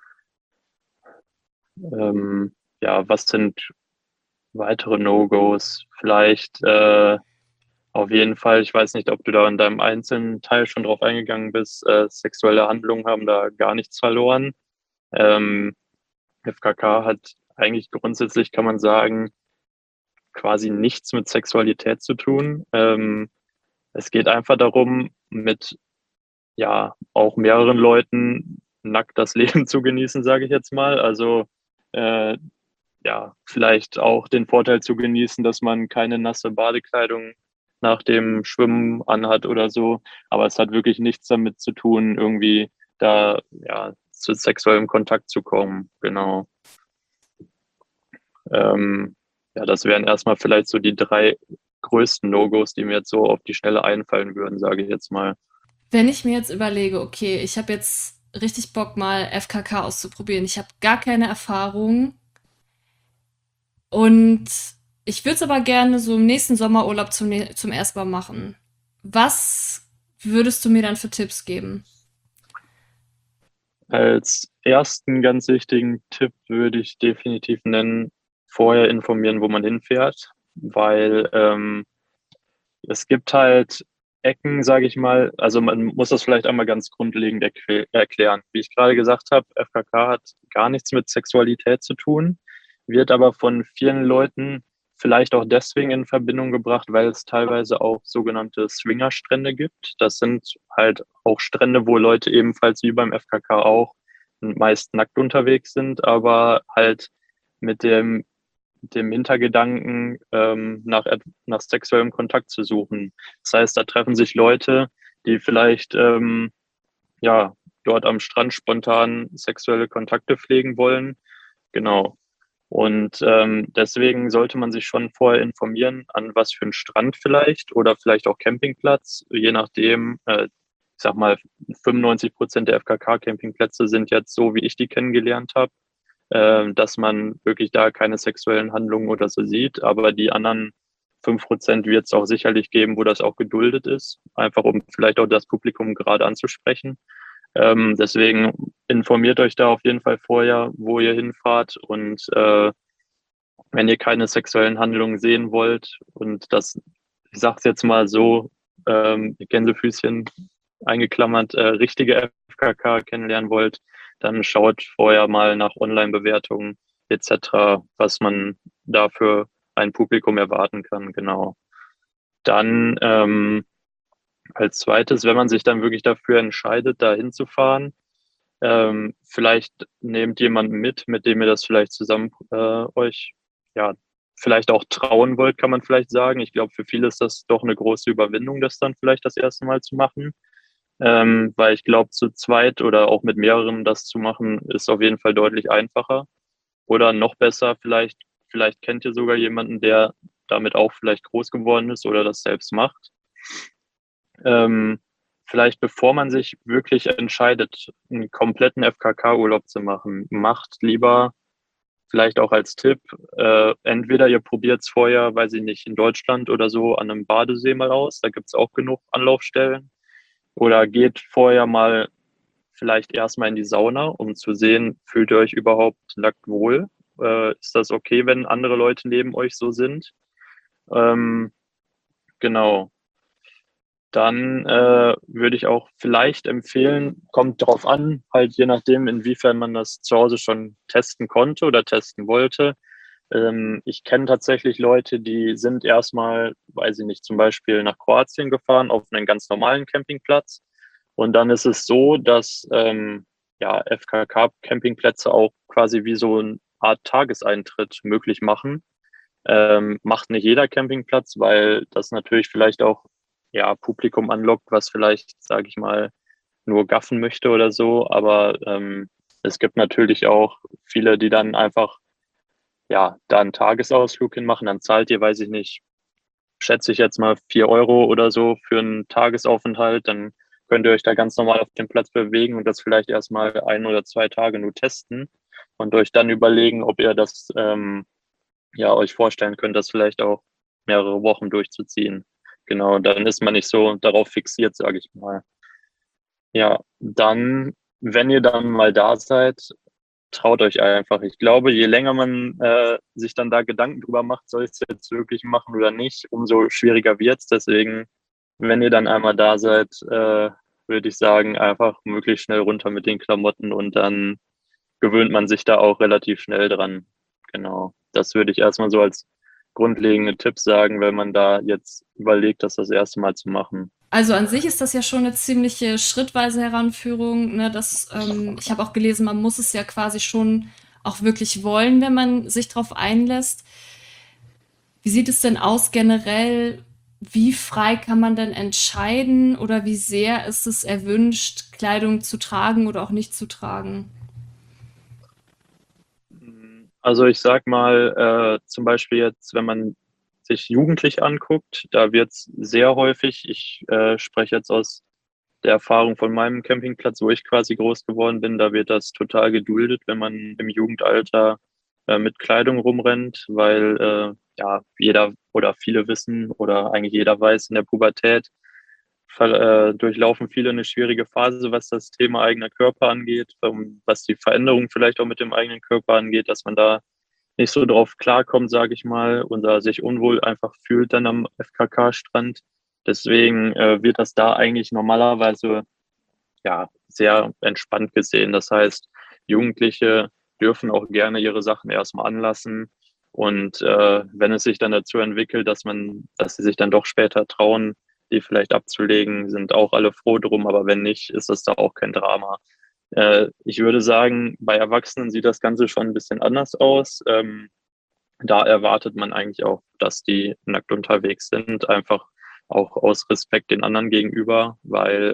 Speaker 2: Ja, was sind weitere No-Gos? Vielleicht auf jeden Fall, ich weiß nicht, ob du da in deinem einzelnen Teil schon drauf eingegangen bist, sexuelle Handlungen haben da gar nichts verloren. Ähm, FKK hat eigentlich grundsätzlich, kann man sagen, quasi nichts mit Sexualität zu tun. Es geht einfach darum, mit ja auch mehreren Leuten nackt das Leben zu genießen, sage ich jetzt mal. Also äh, ja, vielleicht auch den Vorteil zu genießen, dass man keine nasse Badekleidung nach dem Schwimmen anhat oder so. Aber es hat wirklich nichts damit zu tun, irgendwie da ja zu sexuellem Kontakt zu kommen. Genau. Ja, das wären erstmal vielleicht so die drei größten No-Gos, die mir jetzt so auf die Schnelle einfallen würden, sage ich jetzt mal.
Speaker 1: Wenn ich mir jetzt überlege, okay, ich habe jetzt richtig Bock, mal FKK auszuprobieren. Ich habe gar keine Erfahrung und ich würde es aber gerne so im nächsten Sommerurlaub zum ersten Mal machen. Was würdest du mir dann für Tipps geben?
Speaker 2: Als ersten ganz wichtigen Tipp würde ich definitiv nennen, vorher informieren, wo man hinfährt, weil es gibt halt Ecken, sage ich mal, also man muss das vielleicht einmal ganz grundlegend erklären. Wie ich gerade gesagt habe, FKK hat gar nichts mit Sexualität zu tun, wird aber von vielen Leuten vielleicht auch deswegen in Verbindung gebracht, weil es teilweise auch sogenannte Swingerstrände gibt. Das sind halt auch Strände, wo Leute ebenfalls wie beim FKK auch meist nackt unterwegs sind, aber halt mit dem Hintergedanken, nach sexuellem Kontakt zu suchen. Das heißt, da treffen sich Leute, die vielleicht ja dort am Strand spontan sexuelle Kontakte pflegen wollen. Genau. Und deswegen sollte man sich schon vorher informieren, an was für einen Strand vielleicht oder vielleicht auch Campingplatz, je nachdem. Ich sag mal, 95% der FKK-Campingplätze sind jetzt so, wie ich die kennengelernt habe, dass man wirklich da keine sexuellen Handlungen oder so sieht. Aber die anderen 5% wird es auch sicherlich geben, wo das auch geduldet ist, einfach um vielleicht auch das Publikum gerade anzusprechen. Deswegen informiert euch da auf jeden Fall vorher, wo ihr hinfahrt und wenn ihr keine sexuellen Handlungen sehen wollt und das, ich sag's jetzt mal so, Gänsefüßchen eingeklammert, richtige FKK kennenlernen wollt, dann schaut vorher mal nach Online-Bewertungen etc., was man da für ein Publikum erwarten kann, genau. Dann als zweites, wenn man sich dann wirklich dafür entscheidet, da hinzufahren, vielleicht nehmt jemanden mit dem ihr das vielleicht zusammen euch ja vielleicht auch trauen wollt, kann man vielleicht sagen. Ich glaube, für viele ist das doch eine große Überwindung, das dann vielleicht das erste Mal zu machen. Weil ich glaube, zu zweit oder auch mit mehreren das zu machen, ist auf jeden Fall deutlich einfacher. Oder noch besser, vielleicht kennt ihr sogar jemanden, der damit auch vielleicht groß geworden ist oder das selbst macht. Ähm, Vielleicht bevor man sich wirklich entscheidet, einen kompletten FKK-Urlaub zu machen, macht lieber vielleicht auch als Tipp, entweder ihr probiert es vorher, weiß ich nicht, in Deutschland oder so an einem Badesee mal aus, da gibt es auch genug Anlaufstellen, oder geht vorher mal vielleicht erstmal in die Sauna, um zu sehen, fühlt ihr euch überhaupt nackt wohl? Ist das okay, wenn andere Leute neben euch so sind? Ähm, genau. Dann würde ich auch vielleicht empfehlen, kommt drauf an, halt je nachdem, inwiefern man das zu Hause schon testen konnte oder testen wollte. Ich kenne tatsächlich Leute, die sind erstmal, weiß ich nicht, zum Beispiel nach Kroatien gefahren auf einen ganz normalen Campingplatz. Und dann ist es so, dass ja, FKK-Campingplätze auch quasi wie so eine Art Tageseintritt möglich machen. Macht nicht jeder Campingplatz, weil das natürlich vielleicht auch ja, Publikum anlockt, was vielleicht, sage ich mal, nur gaffen möchte oder so. Aber es gibt natürlich auch viele, die dann einfach ja, da einen Tagesausflug hinmachen. Dann zahlt ihr, weiß ich nicht, schätze ich jetzt mal 4 € oder so für einen Tagesaufenthalt. Dann könnt ihr euch da ganz normal auf dem Platz bewegen und das vielleicht erstmal 1 oder 2 Tage nur testen und euch dann überlegen, ob ihr das ja euch vorstellen könnt, das vielleicht auch mehrere Wochen durchzuziehen. Genau, dann ist man nicht so darauf fixiert, sage ich mal. Ja, dann, wenn ihr dann mal da seid, traut euch einfach. Ich glaube, je länger man sich dann da Gedanken drüber macht, soll ich es jetzt wirklich machen oder nicht, umso schwieriger wird's. Deswegen, wenn ihr dann einmal da seid, würde ich sagen, einfach möglichst schnell runter mit den Klamotten und dann gewöhnt man sich da auch relativ schnell dran. Genau. Das würde ich erstmal so als grundlegende Tipps sagen, wenn man da jetzt überlegt, das erste Mal zu machen.
Speaker 1: Also an sich ist das ja schon eine ziemliche schrittweise Heranführung. Ne? Ich habe auch gelesen, man muss es ja quasi schon auch wirklich wollen, wenn man sich darauf einlässt. Wie sieht es denn aus generell? Wie frei kann man denn entscheiden oder wie sehr ist es erwünscht, Kleidung zu tragen oder auch nicht zu tragen?
Speaker 2: Also ich sag mal, zum Beispiel jetzt, wenn man sich jugendlich anguckt, da wird es sehr häufig, ich spreche jetzt aus der Erfahrung von meinem Campingplatz, wo ich quasi groß geworden bin, da wird das total geduldet, wenn man im Jugendalter mit Kleidung rumrennt, weil ja jeder oder viele wissen oder eigentlich jeder weiß, in der Pubertät durchlaufen viele eine schwierige Phase, was das Thema eigener Körper angeht, was die Veränderung vielleicht auch mit dem eigenen Körper angeht, dass man da nicht so drauf klarkommt, sage ich mal, oder sich unwohl einfach fühlt dann am FKK-Strand. Deswegen wird das da eigentlich normalerweise ja sehr entspannt gesehen. Das heißt, Jugendliche dürfen auch gerne ihre Sachen erstmal anlassen. Und wenn es sich dann dazu entwickelt, dass sie sich dann doch später trauen, die vielleicht abzulegen, sind auch alle froh drum. Aber wenn nicht, ist das da auch kein Drama. Ich würde sagen, bei Erwachsenen sieht das Ganze schon ein bisschen anders aus. Da erwartet man eigentlich auch, dass die nackt unterwegs sind, einfach auch aus Respekt den anderen gegenüber, weil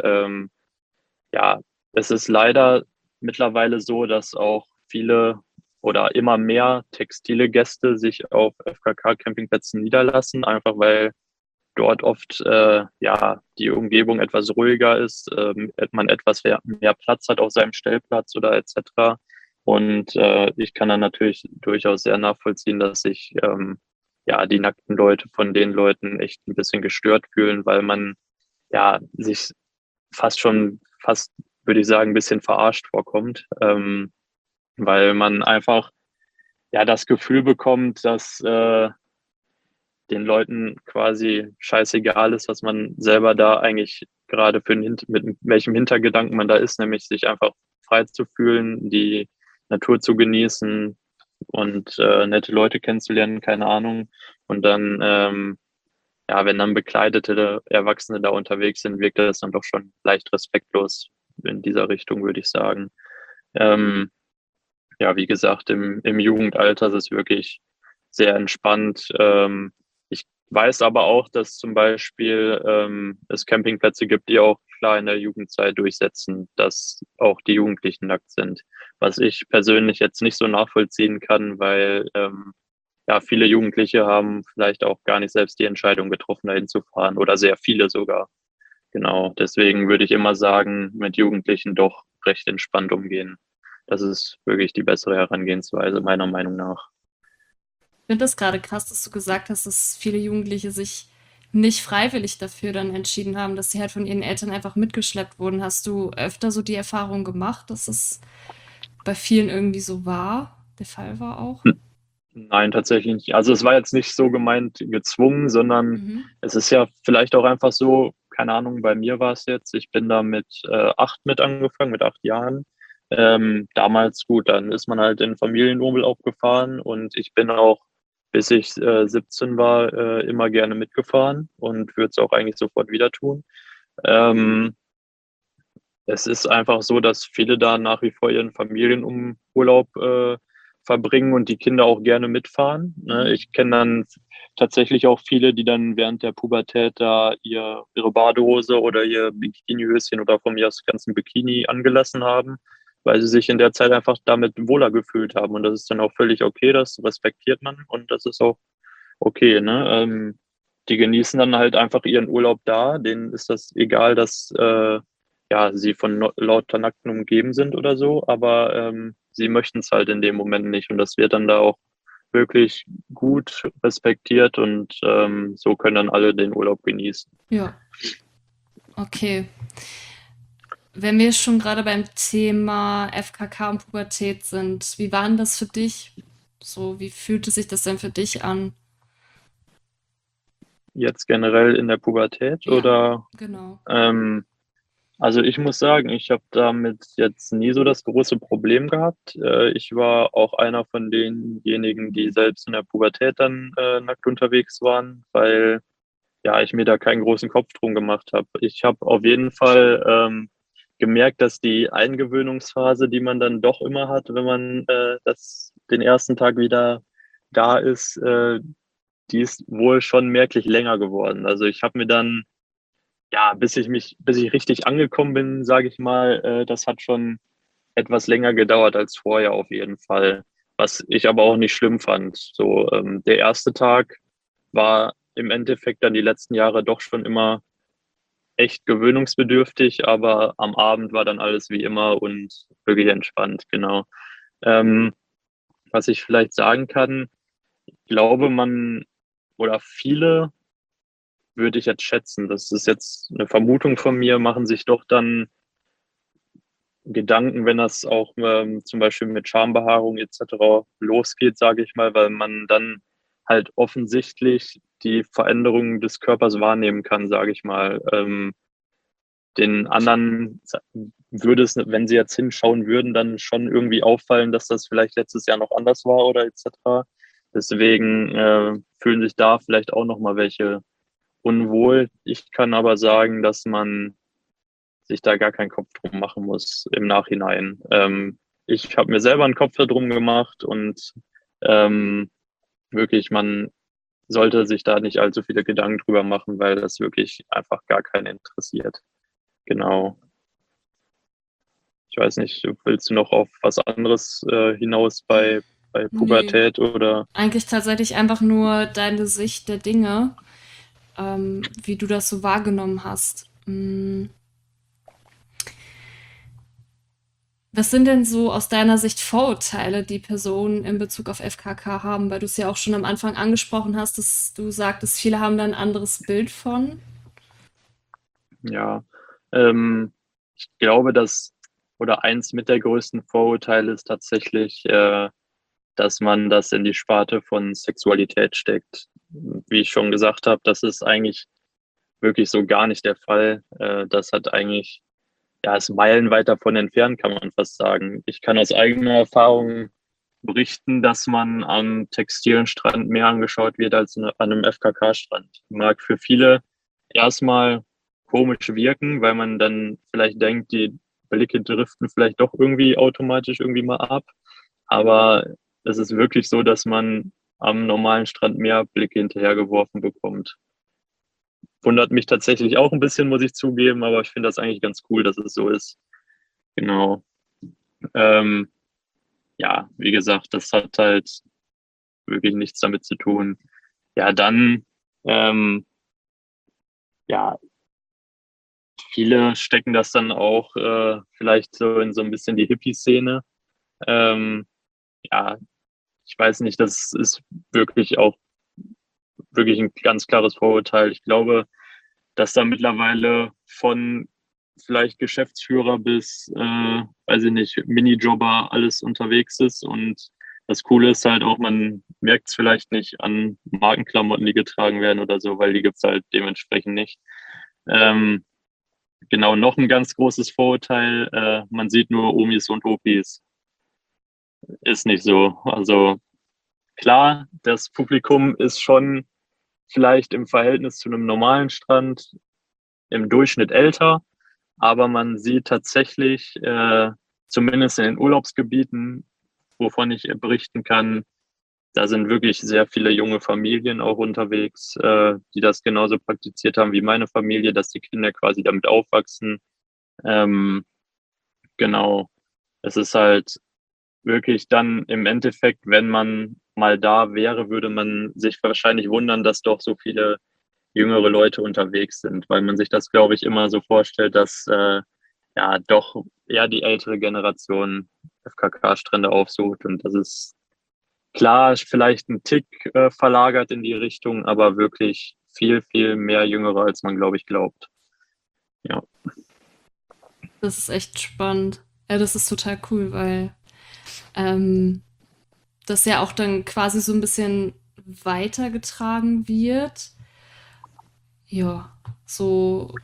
Speaker 2: ja, es ist leider mittlerweile so, dass auch viele oder immer mehr textile Gäste sich auf FKK-Campingplätzen niederlassen, einfach weil dort oft ja die Umgebung etwas ruhiger ist, man etwas mehr Platz hat auf seinem Stellplatz oder etc. Und ich kann dann natürlich durchaus sehr nachvollziehen, dass sich ja die nackten Leute von den Leuten echt ein bisschen gestört fühlen, weil man ja sich fast würde ich sagen, ein bisschen verarscht vorkommt, weil man einfach ja das Gefühl bekommt, dass den Leuten quasi scheißegal ist, was man selber da eigentlich gerade mit welchem Hintergedanken man da ist, nämlich sich einfach frei zu fühlen, die Natur zu genießen und nette Leute kennenzulernen, keine Ahnung. Und dann, ja, wenn dann bekleidete Erwachsene da unterwegs sind, wirkt das dann doch schon leicht respektlos in dieser Richtung, würde ich sagen. Ähm, ja, wie gesagt, im Jugendalter ist es wirklich sehr entspannt. Ich weiß aber auch, dass zum Beispiel es Campingplätze gibt, die auch klar in der Jugendzeit durchsetzen, dass auch die Jugendlichen nackt sind. Was ich persönlich jetzt nicht so nachvollziehen kann, weil ja, viele Jugendliche haben vielleicht auch gar nicht selbst die Entscheidung getroffen, dahin zu fahren oder sehr viele sogar. Genau, deswegen würde ich immer sagen, mit Jugendlichen doch recht entspannt umgehen. Das ist wirklich die bessere Herangehensweise, meiner Meinung nach.
Speaker 1: Ich finde das gerade krass, dass du gesagt hast, dass viele Jugendliche sich nicht freiwillig dafür dann entschieden haben, dass sie halt von ihren Eltern einfach mitgeschleppt wurden. Hast du öfter so die Erfahrung gemacht, dass es bei vielen irgendwie so war, der Fall war auch?
Speaker 2: Hm, Nein, tatsächlich nicht. Also es war jetzt nicht so gemeint gezwungen, sondern
Speaker 1: Mhm.
Speaker 2: es ist ja vielleicht auch einfach so, keine Ahnung, bei mir war es jetzt, ich bin da mit 8 mit angefangen, mit 8 Jahren. Damals gut, dann ist man halt in Familienurlaub gefahren und ich bin auch, bis ich 17 war, immer gerne mitgefahren und würde es auch eigentlich sofort wieder tun. Ähm, Es ist einfach so, dass viele da nach wie vor ihren Familienurlaub verbringen und die Kinder auch gerne mitfahren. Ne?
Speaker 1: Mhm.
Speaker 2: Ich kenne dann tatsächlich auch viele, die dann während der Pubertät da ihre Badehose oder ihr Bikinihöschen oder von mir aus ganzen Bikini angelassen haben, weil sie sich in der Zeit einfach damit wohler gefühlt haben. Und das ist dann auch völlig okay, das respektiert man und das ist auch okay. Ne? Die genießen dann halt einfach ihren Urlaub da, denen ist das egal, dass ja, sie von lauter Nackten umgeben sind oder so, aber sie möchten es halt in dem Moment nicht und das wird dann da auch wirklich gut respektiert und so können dann alle den Urlaub genießen.
Speaker 1: Ja, okay. Wenn wir schon gerade beim Thema FKK und Pubertät sind, wie war denn das für dich? So, wie fühlte sich das denn für dich an?
Speaker 2: Jetzt generell in der Pubertät
Speaker 1: Ja,
Speaker 2: oder
Speaker 1: genau.
Speaker 2: ähm, also ich muss sagen, ich habe damit jetzt nie so das große Problem gehabt. Ich war auch einer von denjenigen, die selbst in der Pubertät dann nackt unterwegs waren, weil ja, ich mir da keinen großen Kopf drum gemacht habe. Ich habe auf jeden Fall gemerkt, dass die Eingewöhnungsphase, die man dann doch immer hat, wenn man den ersten Tag wieder da ist, die ist wohl schon merklich länger geworden. Also ich habe mir dann, ja, bis ich richtig angekommen bin, sage ich mal, das hat schon etwas länger gedauert als vorher auf jeden Fall. was ich aber auch nicht schlimm fand. So, der erste Tag war im Endeffekt dann die letzten Jahre doch schon immer echt gewöhnungsbedürftig, aber am Abend war dann alles wie immer und wirklich entspannt, genau. Ähm, was ich vielleicht sagen kann, ich glaube, man oder viele, würde ich jetzt schätzen, das ist jetzt eine Vermutung von mir, machen sich doch dann Gedanken, wenn das auch zum Beispiel mit Schambehaarung etc. losgeht, sage ich mal, weil man dann halt offensichtlich die Veränderungen des Körpers wahrnehmen kann, sage ich mal. Den anderen würde es, wenn sie jetzt hinschauen würden, dann schon irgendwie auffallen, dass das vielleicht letztes Jahr noch anders war oder etc. Deswegen fühlen sich da vielleicht auch noch mal welche unwohl. Ich kann aber sagen, dass man sich da gar keinen Kopf drum machen muss im Nachhinein. Ich habe mir selber einen Kopf darum gemacht und ähm, wirklich, man sollte sich da nicht allzu viele Gedanken drüber machen, weil das wirklich einfach gar keinen interessiert. Genau. Ich weiß nicht, willst du noch auf was anderes hinaus bei
Speaker 1: Nee,
Speaker 2: Pubertät oder?
Speaker 1: eigentlich tatsächlich einfach nur deine Sicht der Dinge, wie du das so wahrgenommen hast. Was sind denn so aus deiner Sicht Vorurteile, die Personen in Bezug auf FKK haben? Weil du es ja auch schon am Anfang angesprochen hast, dass du sagtest, viele haben da ein anderes Bild von.
Speaker 2: Ja, ähm, ich glaube, dass oder eins mit der größten Vorurteile ist tatsächlich, dass man das in die Sparte von Sexualität steckt. Wie ich schon gesagt habe, das ist eigentlich wirklich so gar nicht der Fall. Das hat eigentlich, ja, ist meilenweit davon entfernt, kann man fast sagen. Ich kann aus eigener Erfahrung berichten, dass man am textilen Strand mehr angeschaut wird als an einem FKK-Strand. Mag für viele erstmal komisch wirken, weil man dann vielleicht denkt, die Blicke driften vielleicht doch irgendwie automatisch irgendwie mal ab. Aber es ist wirklich so, dass man am normalen Strand mehr Blicke hinterhergeworfen bekommt. Wundert mich tatsächlich auch ein bisschen, muss ich zugeben, aber ich finde das eigentlich ganz cool, dass es so ist. Genau. Ähm, ja, wie gesagt, das hat halt wirklich nichts damit zu tun. Ja, dann, ähm, ja, viele stecken das dann auch vielleicht so in so ein bisschen die Hippie-Szene. Ähm, ja, ich weiß nicht, das ist wirklich auch wirklich ein ganz klares Vorurteil. Ich glaube, dass da mittlerweile von vielleicht Geschäftsführer bis, weiß ich nicht, Minijobber alles unterwegs ist. Und das Coole ist halt auch, man merkt es vielleicht nicht an Markenklamotten, die getragen werden oder so, weil die gibt's halt dementsprechend nicht. Ähm, genau, noch ein ganz großes Vorurteil, man sieht nur Omis und Opis. Ist nicht so. Also klar, das Publikum ist schon vielleicht im Verhältnis zu einem normalen Strand im Durchschnitt älter, aber man sieht tatsächlich, zumindest in den Urlaubsgebieten, wovon ich berichten kann, da sind wirklich sehr viele junge Familien auch unterwegs, die das genauso praktiziert haben wie meine Familie, dass die Kinder quasi damit aufwachsen. Ähm, genau, es ist halt wirklich dann im Endeffekt, wenn man mal da wäre, würde man sich wahrscheinlich wundern, dass doch so viele jüngere Leute unterwegs sind, weil man sich das, glaube ich, immer so vorstellt, dass ja doch eher die ältere Generation FKK-Strände aufsucht. Und das ist klar, vielleicht ein Tick verlagert in die Richtung, aber wirklich viel, viel mehr Jüngere, als man, glaube ich, glaubt. Ja,
Speaker 1: Das ist echt spannend. Ja, das ist total cool, weil ähm, das ja auch dann quasi so ein bisschen weitergetragen wird. Ja, so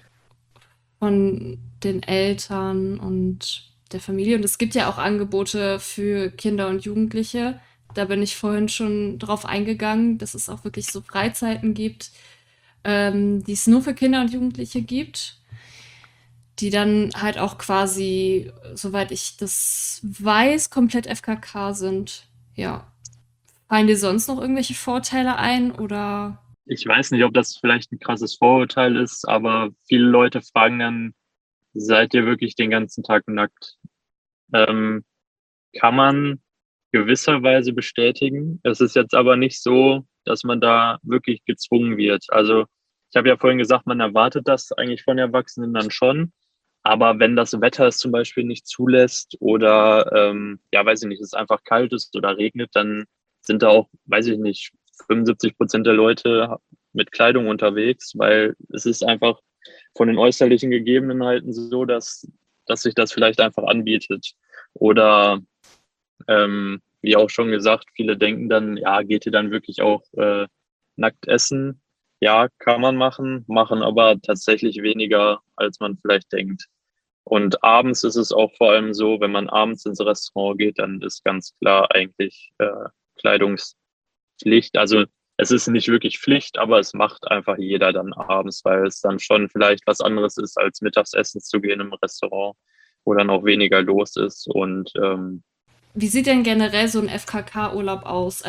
Speaker 1: von den Eltern und der Familie. Und es gibt ja auch Angebote für Kinder und Jugendliche. Da bin ich vorhin schon drauf eingegangen, dass es auch wirklich so Freizeiten gibt, die es nur für Kinder und Jugendliche gibt, die dann halt auch quasi, soweit ich das weiß, komplett FKK sind. Ja. Fallen dir sonst noch irgendwelche Vorteile ein oder?
Speaker 2: ich weiß nicht, ob das vielleicht ein krasses Vorurteil ist, aber viele Leute fragen dann, seid ihr wirklich den ganzen Tag nackt? Ähm, kann man gewisserweise bestätigen. Es ist jetzt aber nicht so, dass man da wirklich gezwungen wird. Also ich habe ja vorhin gesagt, man erwartet das eigentlich von Erwachsenen dann schon. Aber wenn das Wetter es zum Beispiel nicht zulässt oder ja, weiß ich nicht, es einfach kalt ist oder regnet, dann sind da auch, weiß ich nicht, 75% der Leute mit Kleidung unterwegs, weil es ist einfach von den äußerlichen Gegebenheiten so, dass sich das vielleicht einfach anbietet. Oder wie auch schon gesagt, viele denken dann, ja, geht ihr dann wirklich auch nackt essen? Ja, kann man machen, machen aber tatsächlich weniger, als man vielleicht denkt. Und abends ist es auch vor allem so, wenn man abends ins Restaurant geht, dann ist ganz klar eigentlich Kleidungspflicht. Also es ist nicht wirklich Pflicht, aber es macht einfach jeder dann abends, weil es dann schon vielleicht was anderes ist, als mittags essen zu gehen im Restaurant, wo dann auch weniger los ist. Und
Speaker 1: Wie sieht denn generell so ein FKK-Urlaub aus?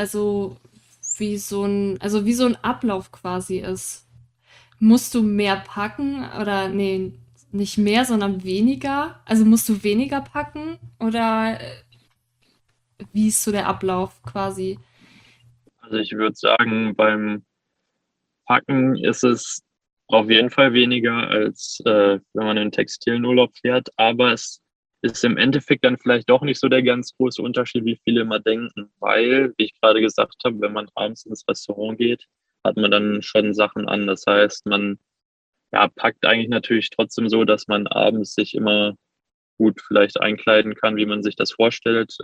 Speaker 1: Also wie so ein Ablauf quasi ist. Musst du mehr packen oder nee, nicht mehr, sondern weniger? Also musst du weniger packen oder wie ist so der Ablauf quasi?
Speaker 2: also ich würde sagen, beim Packen ist es auf jeden Fall weniger, als wenn man in einen textilen Urlaub fährt, aber es ist im Endeffekt dann vielleicht doch nicht so der ganz große Unterschied, wie viele immer denken, weil, wie ich gerade gesagt habe, wenn man abends ins Restaurant geht, hat man dann schon Sachen an. Das heißt, man ja, packt eigentlich natürlich trotzdem so, dass man abends sich immer gut vielleicht einkleiden kann, wie man sich das vorstellt.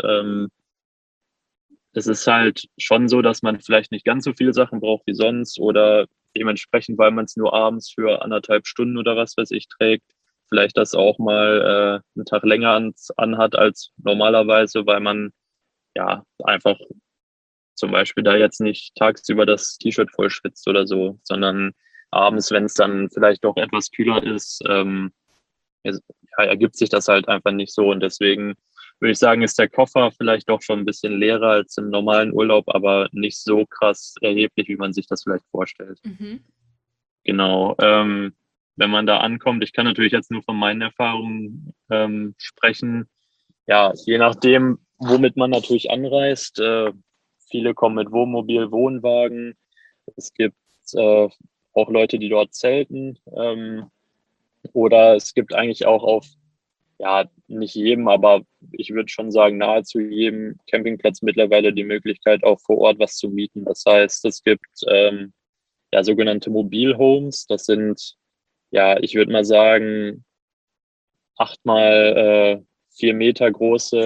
Speaker 2: Es ist halt schon so, dass man vielleicht nicht ganz so viele Sachen braucht wie sonst oder dementsprechend, weil man es nur abends für 1,5 Stunden oder was weiß ich trägt, vielleicht das auch mal einen Tag länger anhat als normalerweise, weil man ja einfach zum Beispiel da jetzt nicht tagsüber das T-Shirt voll schwitzt oder so, sondern abends, wenn es dann vielleicht doch etwas kühler ist, ja, ergibt sich das halt einfach nicht so. Und deswegen würde ich sagen, ist der Koffer vielleicht doch schon ein bisschen leerer als im normalen Urlaub, aber nicht so krass erheblich, wie man sich das vielleicht vorstellt.
Speaker 1: Mhm.
Speaker 2: Genau. Wenn man da ankommt, ich kann natürlich jetzt nur von meinen Erfahrungen sprechen. Ja, je nachdem, womit man natürlich anreist. Viele kommen mit Wohnmobil, Wohnwagen. Es gibt äh, auch Leute, die dort zelten. Oder es gibt eigentlich auch auf, ja, nicht jedem, aber ich würde schon sagen, nahezu jedem Campingplatz mittlerweile die Möglichkeit, auch vor Ort was zu mieten. Das heißt, es gibt ja sogenannte Mobilhomes. Das sind, ja, ich würde mal sagen, 8 mal 4 Meter große,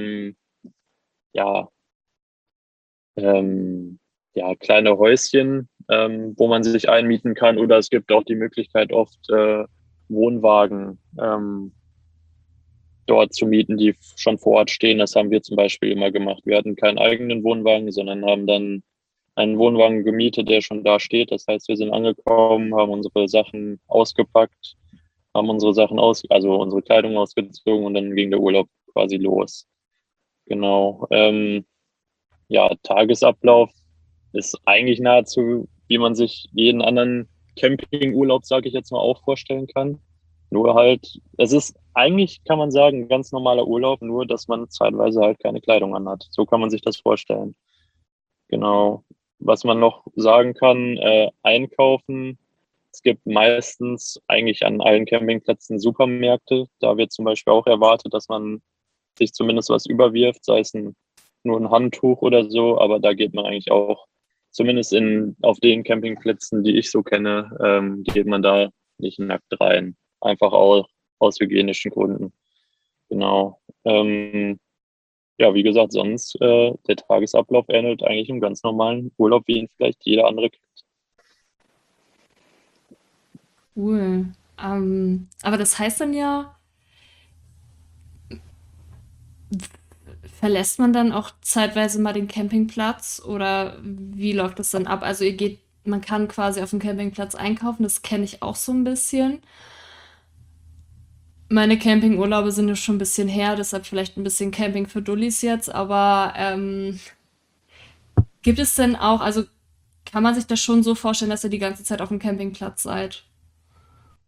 Speaker 2: ja, ähm, ja, kleine Häuschen, wo man sich einmieten kann. Oder es gibt auch die Möglichkeit, oft Wohnwagen dort zu mieten, die schon vor Ort stehen. Das haben wir zum Beispiel immer gemacht. Wir hatten keinen eigenen Wohnwagen, sondern haben dann einen Wohnwagen gemietet, der schon da steht. Das heißt, wir sind angekommen, haben unsere Sachen ausgepackt, haben unsere Sachen also unsere Kleidung ausgezogen und dann ging der Urlaub quasi los. Genau. Ja, Tagesablauf ist eigentlich nahezu, wie man sich jeden anderen Campingurlaub, sage ich jetzt mal, auch vorstellen kann. Nur halt, es ist eigentlich, kann man sagen, ein ganz normaler Urlaub, nur dass man zeitweise halt keine Kleidung anhat. So kann man sich das vorstellen. Genau. Was man noch sagen kann, einkaufen. Es gibt meistens eigentlich an allen Campingplätzen Supermärkte. Da wird zum Beispiel auch erwartet, dass man sich zumindest was überwirft, sei es nur ein Handtuch oder so, aber da geht man eigentlich auch, zumindest auf den Campingplätzen, die ich so kenne, geht man da nicht nackt rein. Einfach auch aus hygienischen Gründen. Genau. Ja, wie gesagt, sonst der Tagesablauf ähnelt eigentlich einem ganz normalen Urlaub, wie ihn vielleicht jeder andere kennt.
Speaker 1: Cool. Aber das heißt dann ja, verlässt man dann auch zeitweise mal den Campingplatz oder wie läuft das dann ab? Also man kann quasi auf dem Campingplatz einkaufen, das kenne ich auch so ein bisschen. Meine Campingurlaube sind ja schon ein bisschen her, deshalb vielleicht ein bisschen Camping für Dullis jetzt, aber gibt es denn auch, also kann man sich das schon so vorstellen, dass ihr die ganze Zeit auf dem Campingplatz seid?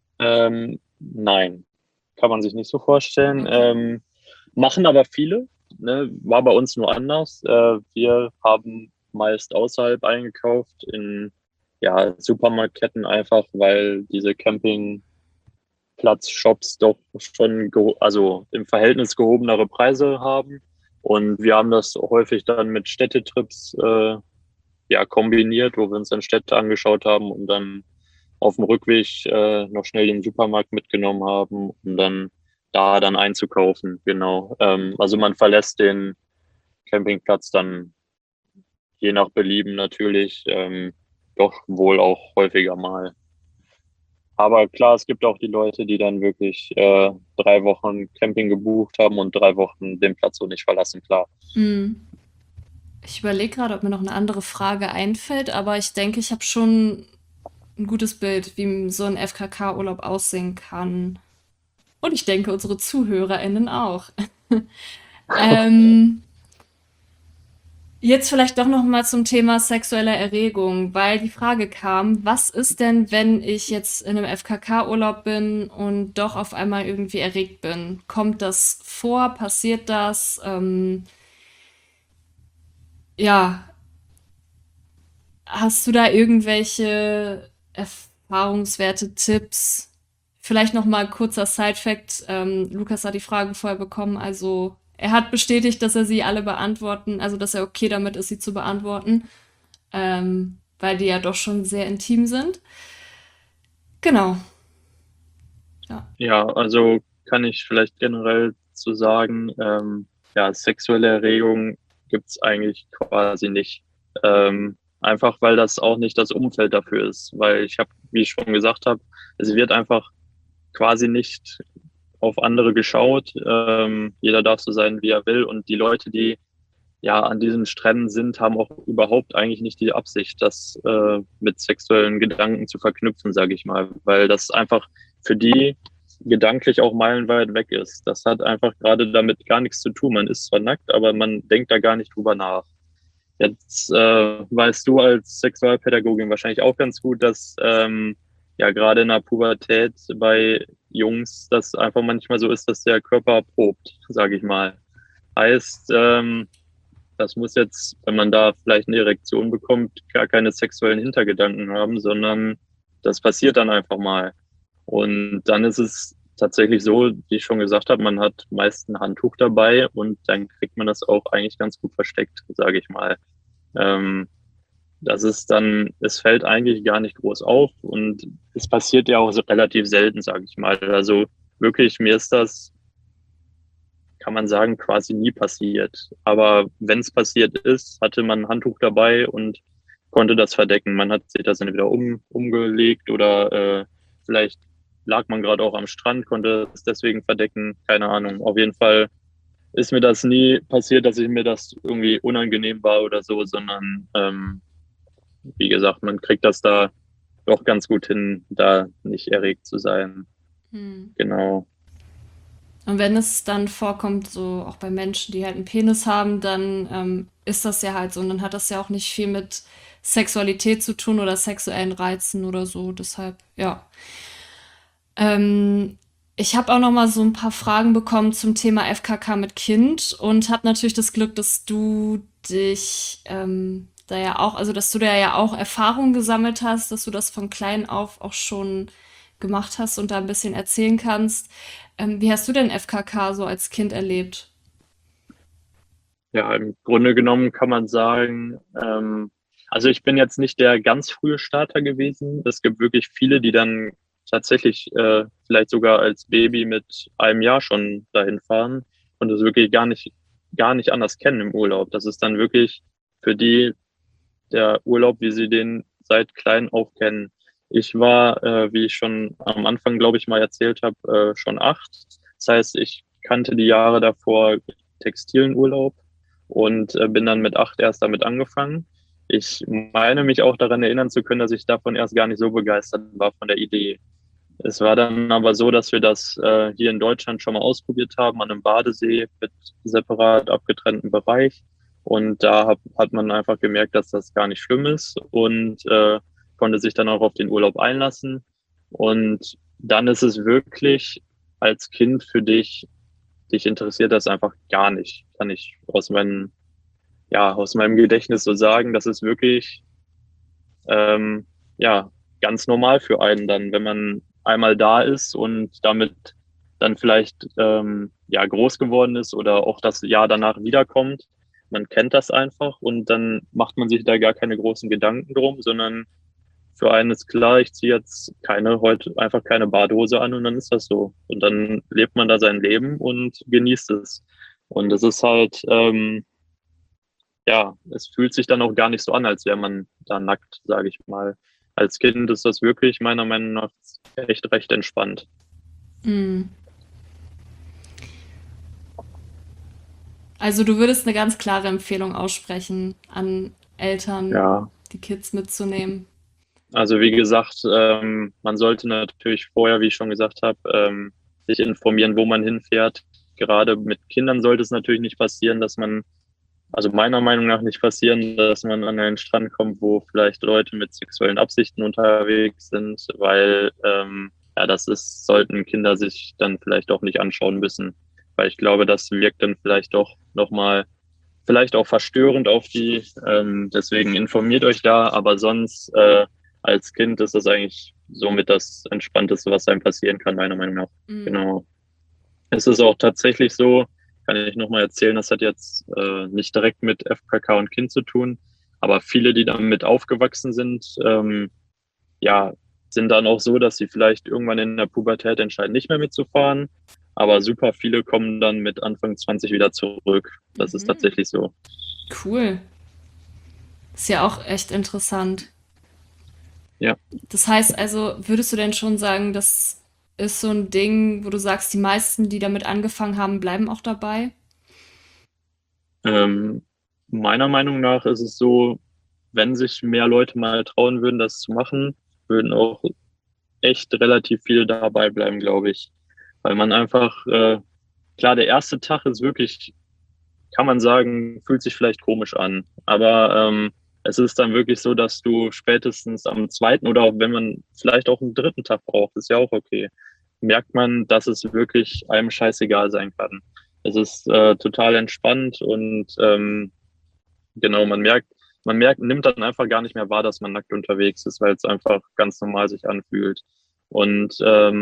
Speaker 2: Nein, kann man sich nicht so vorstellen.
Speaker 1: Okay.
Speaker 2: Machen aber viele. ne, war bei uns nur anders. Wir haben meist außerhalb eingekauft in ja, Supermarktketten einfach, weil diese Campingplatz-Shops doch schon also im Verhältnis gehobenere Preise haben. Und wir haben das häufig dann mit Städtetrips ja, kombiniert, wo wir uns dann Städte angeschaut haben und dann auf dem Rückweg noch schnell den Supermarkt mitgenommen haben, um dann da dann einzukaufen. Genau. Also man verlässt den Campingplatz dann je nach Belieben natürlich doch wohl auch häufiger mal. Aber klar, es gibt auch die Leute, die dann wirklich 3 Wochen Camping gebucht haben und 3 Wochen den Platz so nicht verlassen, klar.
Speaker 1: Mhm. Ich überlege gerade, ob mir noch eine andere Frage einfällt, aber ich denke, ich habe schon ein gutes Bild, wie so ein FKK-Urlaub aussehen kann. Und ich denke, unsere ZuhörerInnen auch. Ähm, Jetzt vielleicht doch noch mal zum Thema sexuelle Erregung, weil die Frage kam, was ist denn, wenn ich jetzt in einem FKK-Urlaub bin und doch auf einmal irgendwie erregt bin? Kommt das vor? Passiert das? Ja, hast du da irgendwelche Erfahrungswerte, Tipps? Vielleicht noch mal kurzer Side-Fact. Lukas hat die Fragen vorher bekommen, also er hat bestätigt, dass er sie alle beantworten, also dass er okay damit ist, sie zu beantworten, weil die ja doch schon sehr intim sind. Genau, ja.
Speaker 2: Ja, also kann ich vielleicht generell zu sagen, ja, sexuelle Erregung gibt's eigentlich quasi nicht. Einfach weil das auch nicht das Umfeld dafür ist. Weil ich habe, wie ich schon gesagt habe, es wird einfach quasi nicht auf andere geschaut. Jeder darf so sein, wie er will. Und die Leute, die ja an diesen Stränden sind, haben auch überhaupt eigentlich nicht die Absicht, das mit sexuellen Gedanken zu verknüpfen, sage ich mal, weil das einfach für die gedanklich auch meilenweit weg ist. Das hat einfach gerade damit gar nichts zu tun. Man ist zwar nackt, aber man denkt da gar nicht drüber nach. Jetzt weißt du als Sexualpädagogin wahrscheinlich auch ganz gut, dass ja gerade in der Pubertät bei Jungs das einfach manchmal so ist, dass der Körper probt, sage ich mal. Heißt, das muss jetzt, wenn man da vielleicht eine Erektion bekommt, gar keine sexuellen Hintergedanken haben, sondern das passiert dann einfach mal. Und dann ist es tatsächlich so, wie ich schon gesagt habe, man hat meist ein Handtuch dabei und dann kriegt man das auch eigentlich ganz gut versteckt, sage ich mal. Ähm, Das ist dann, es fällt eigentlich gar nicht groß auf und es passiert ja auch so relativ selten, sage ich mal. Also wirklich, mir ist das, kann man sagen, quasi nie passiert. Aber wenn es passiert ist, hatte man ein Handtuch dabei und konnte das verdecken. Man hat sich das dann wieder umgelegt oder vielleicht lag man gerade auch am Strand, konnte es deswegen verdecken. Keine Ahnung. Auf jeden Fall ist mir das nie passiert, dass ich mir das irgendwie unangenehm war oder so, sondern wie gesagt, man kriegt das da doch ganz gut hin, da nicht erregt zu sein.
Speaker 1: Hm.
Speaker 2: Genau.
Speaker 1: Und wenn es dann vorkommt, so auch bei Menschen, die halt einen Penis haben, dann ist das ja halt so. Und dann hat das ja auch nicht viel mit Sexualität zu tun oder sexuellen Reizen oder so. Deshalb, ja. Ähm, Ich habe auch noch mal so ein paar Fragen bekommen zum Thema FKK mit Kind und habe natürlich das Glück, dass du dich da ja auch, also dass du da ja auch Erfahrungen gesammelt hast, dass du das von klein auf auch schon gemacht hast und da ein bisschen erzählen kannst. Wie hast du denn FKK so als Kind erlebt?
Speaker 2: Ja, im Grunde genommen kann man sagen, also ich bin jetzt nicht der ganz frühe Starter gewesen. Es gibt wirklich viele, die dann tatsächlich vielleicht sogar als Baby mit einem Jahr schon dahin fahren und es wirklich gar nicht anders kennen im Urlaub. Das ist dann wirklich für die der Urlaub, wie sie den seit klein auf kennen. Ich war, wie ich schon am Anfang, glaube ich, mal erzählt habe, schon 8. Das heißt, ich kannte die Jahre davor textilen Urlaub und bin dann mit 8 erst damit angefangen. Ich meine mich auch daran erinnern zu können, dass ich davon erst gar nicht so begeistert war von der Idee. Es war dann aber so, dass wir das hier in Deutschland schon mal ausprobiert haben, an einem Badesee mit separat abgetrennten Bereich. Und da hat man einfach gemerkt, dass das gar nicht schlimm ist und konnte sich dann auch auf den Urlaub einlassen. Und dann ist es wirklich als Kind für dich dich interessiert das einfach gar nicht. Kann ich aus meinem Gedächtnis so sagen. Das ist wirklich, ähm, ja, ganz normal für einen dann, wenn man einmal da ist und damit dann vielleicht, groß geworden ist oder auch das Jahr danach wiederkommt. Man kennt das einfach und dann macht man sich da gar keine großen Gedanken drum, sondern für einen ist klar, ich ziehe jetzt heute einfach keine Badehose an und dann ist das so. Und dann lebt man da sein Leben und genießt es. Und es ist halt, es fühlt sich dann auch gar nicht so an, als wäre man da nackt, sage ich mal. Als Kind ist das wirklich meiner Meinung nach echt recht entspannt.
Speaker 1: Mhm. Also du würdest eine ganz klare Empfehlung aussprechen an Eltern,
Speaker 2: Ja,
Speaker 1: die Kids mitzunehmen.
Speaker 2: also wie gesagt, man sollte natürlich vorher, wie ich schon gesagt habe, sich informieren, wo man hinfährt. Gerade mit Kindern sollte es natürlich nicht passieren, also meiner Meinung nach nicht passieren, dass man an einen Strand kommt, wo vielleicht Leute mit sexuellen Absichten unterwegs sind, weil sollten Kinder sich dann vielleicht auch nicht anschauen müssen, weil ich glaube, das wirkt dann vielleicht doch nochmal, vielleicht auch verstörend auf die. Deswegen informiert euch da, aber sonst als Kind ist das eigentlich somit das Entspannteste, was einem passieren kann, meiner Meinung nach.
Speaker 1: Mhm.
Speaker 2: Genau. Es ist auch tatsächlich so, kann ich nochmal erzählen, das hat jetzt nicht direkt mit FKK und Kind zu tun, aber viele, die damit aufgewachsen sind, ja, sind dann auch so, dass sie vielleicht irgendwann in der Pubertät entscheiden, nicht mehr mitzufahren, aber super viele kommen dann mit Anfang 20 wieder zurück. Das ist
Speaker 1: Mhm.
Speaker 2: tatsächlich so.
Speaker 1: Cool. Ist ja auch echt interessant.
Speaker 2: Ja.
Speaker 1: Das heißt also, würdest du denn schon sagen, das ist so ein Ding, wo du sagst, die meisten, die damit angefangen haben, bleiben auch dabei?
Speaker 2: Ähm, Meiner Meinung nach ist es so, wenn sich mehr Leute mal trauen würden, das zu machen, würden auch echt relativ viele dabei bleiben, glaube ich. Weil man einfach, klar, der erste Tag ist wirklich, kann man sagen, fühlt sich vielleicht komisch an. Aber es ist dann wirklich so, dass du spätestens am zweiten oder auch wenn man vielleicht auch einen dritten Tag braucht, ist ja auch okay, merkt man, dass es wirklich einem scheißegal sein kann. Es ist total entspannt und genau, nimmt dann einfach gar nicht mehr wahr, dass man nackt unterwegs ist, weil es einfach ganz normal sich anfühlt. Und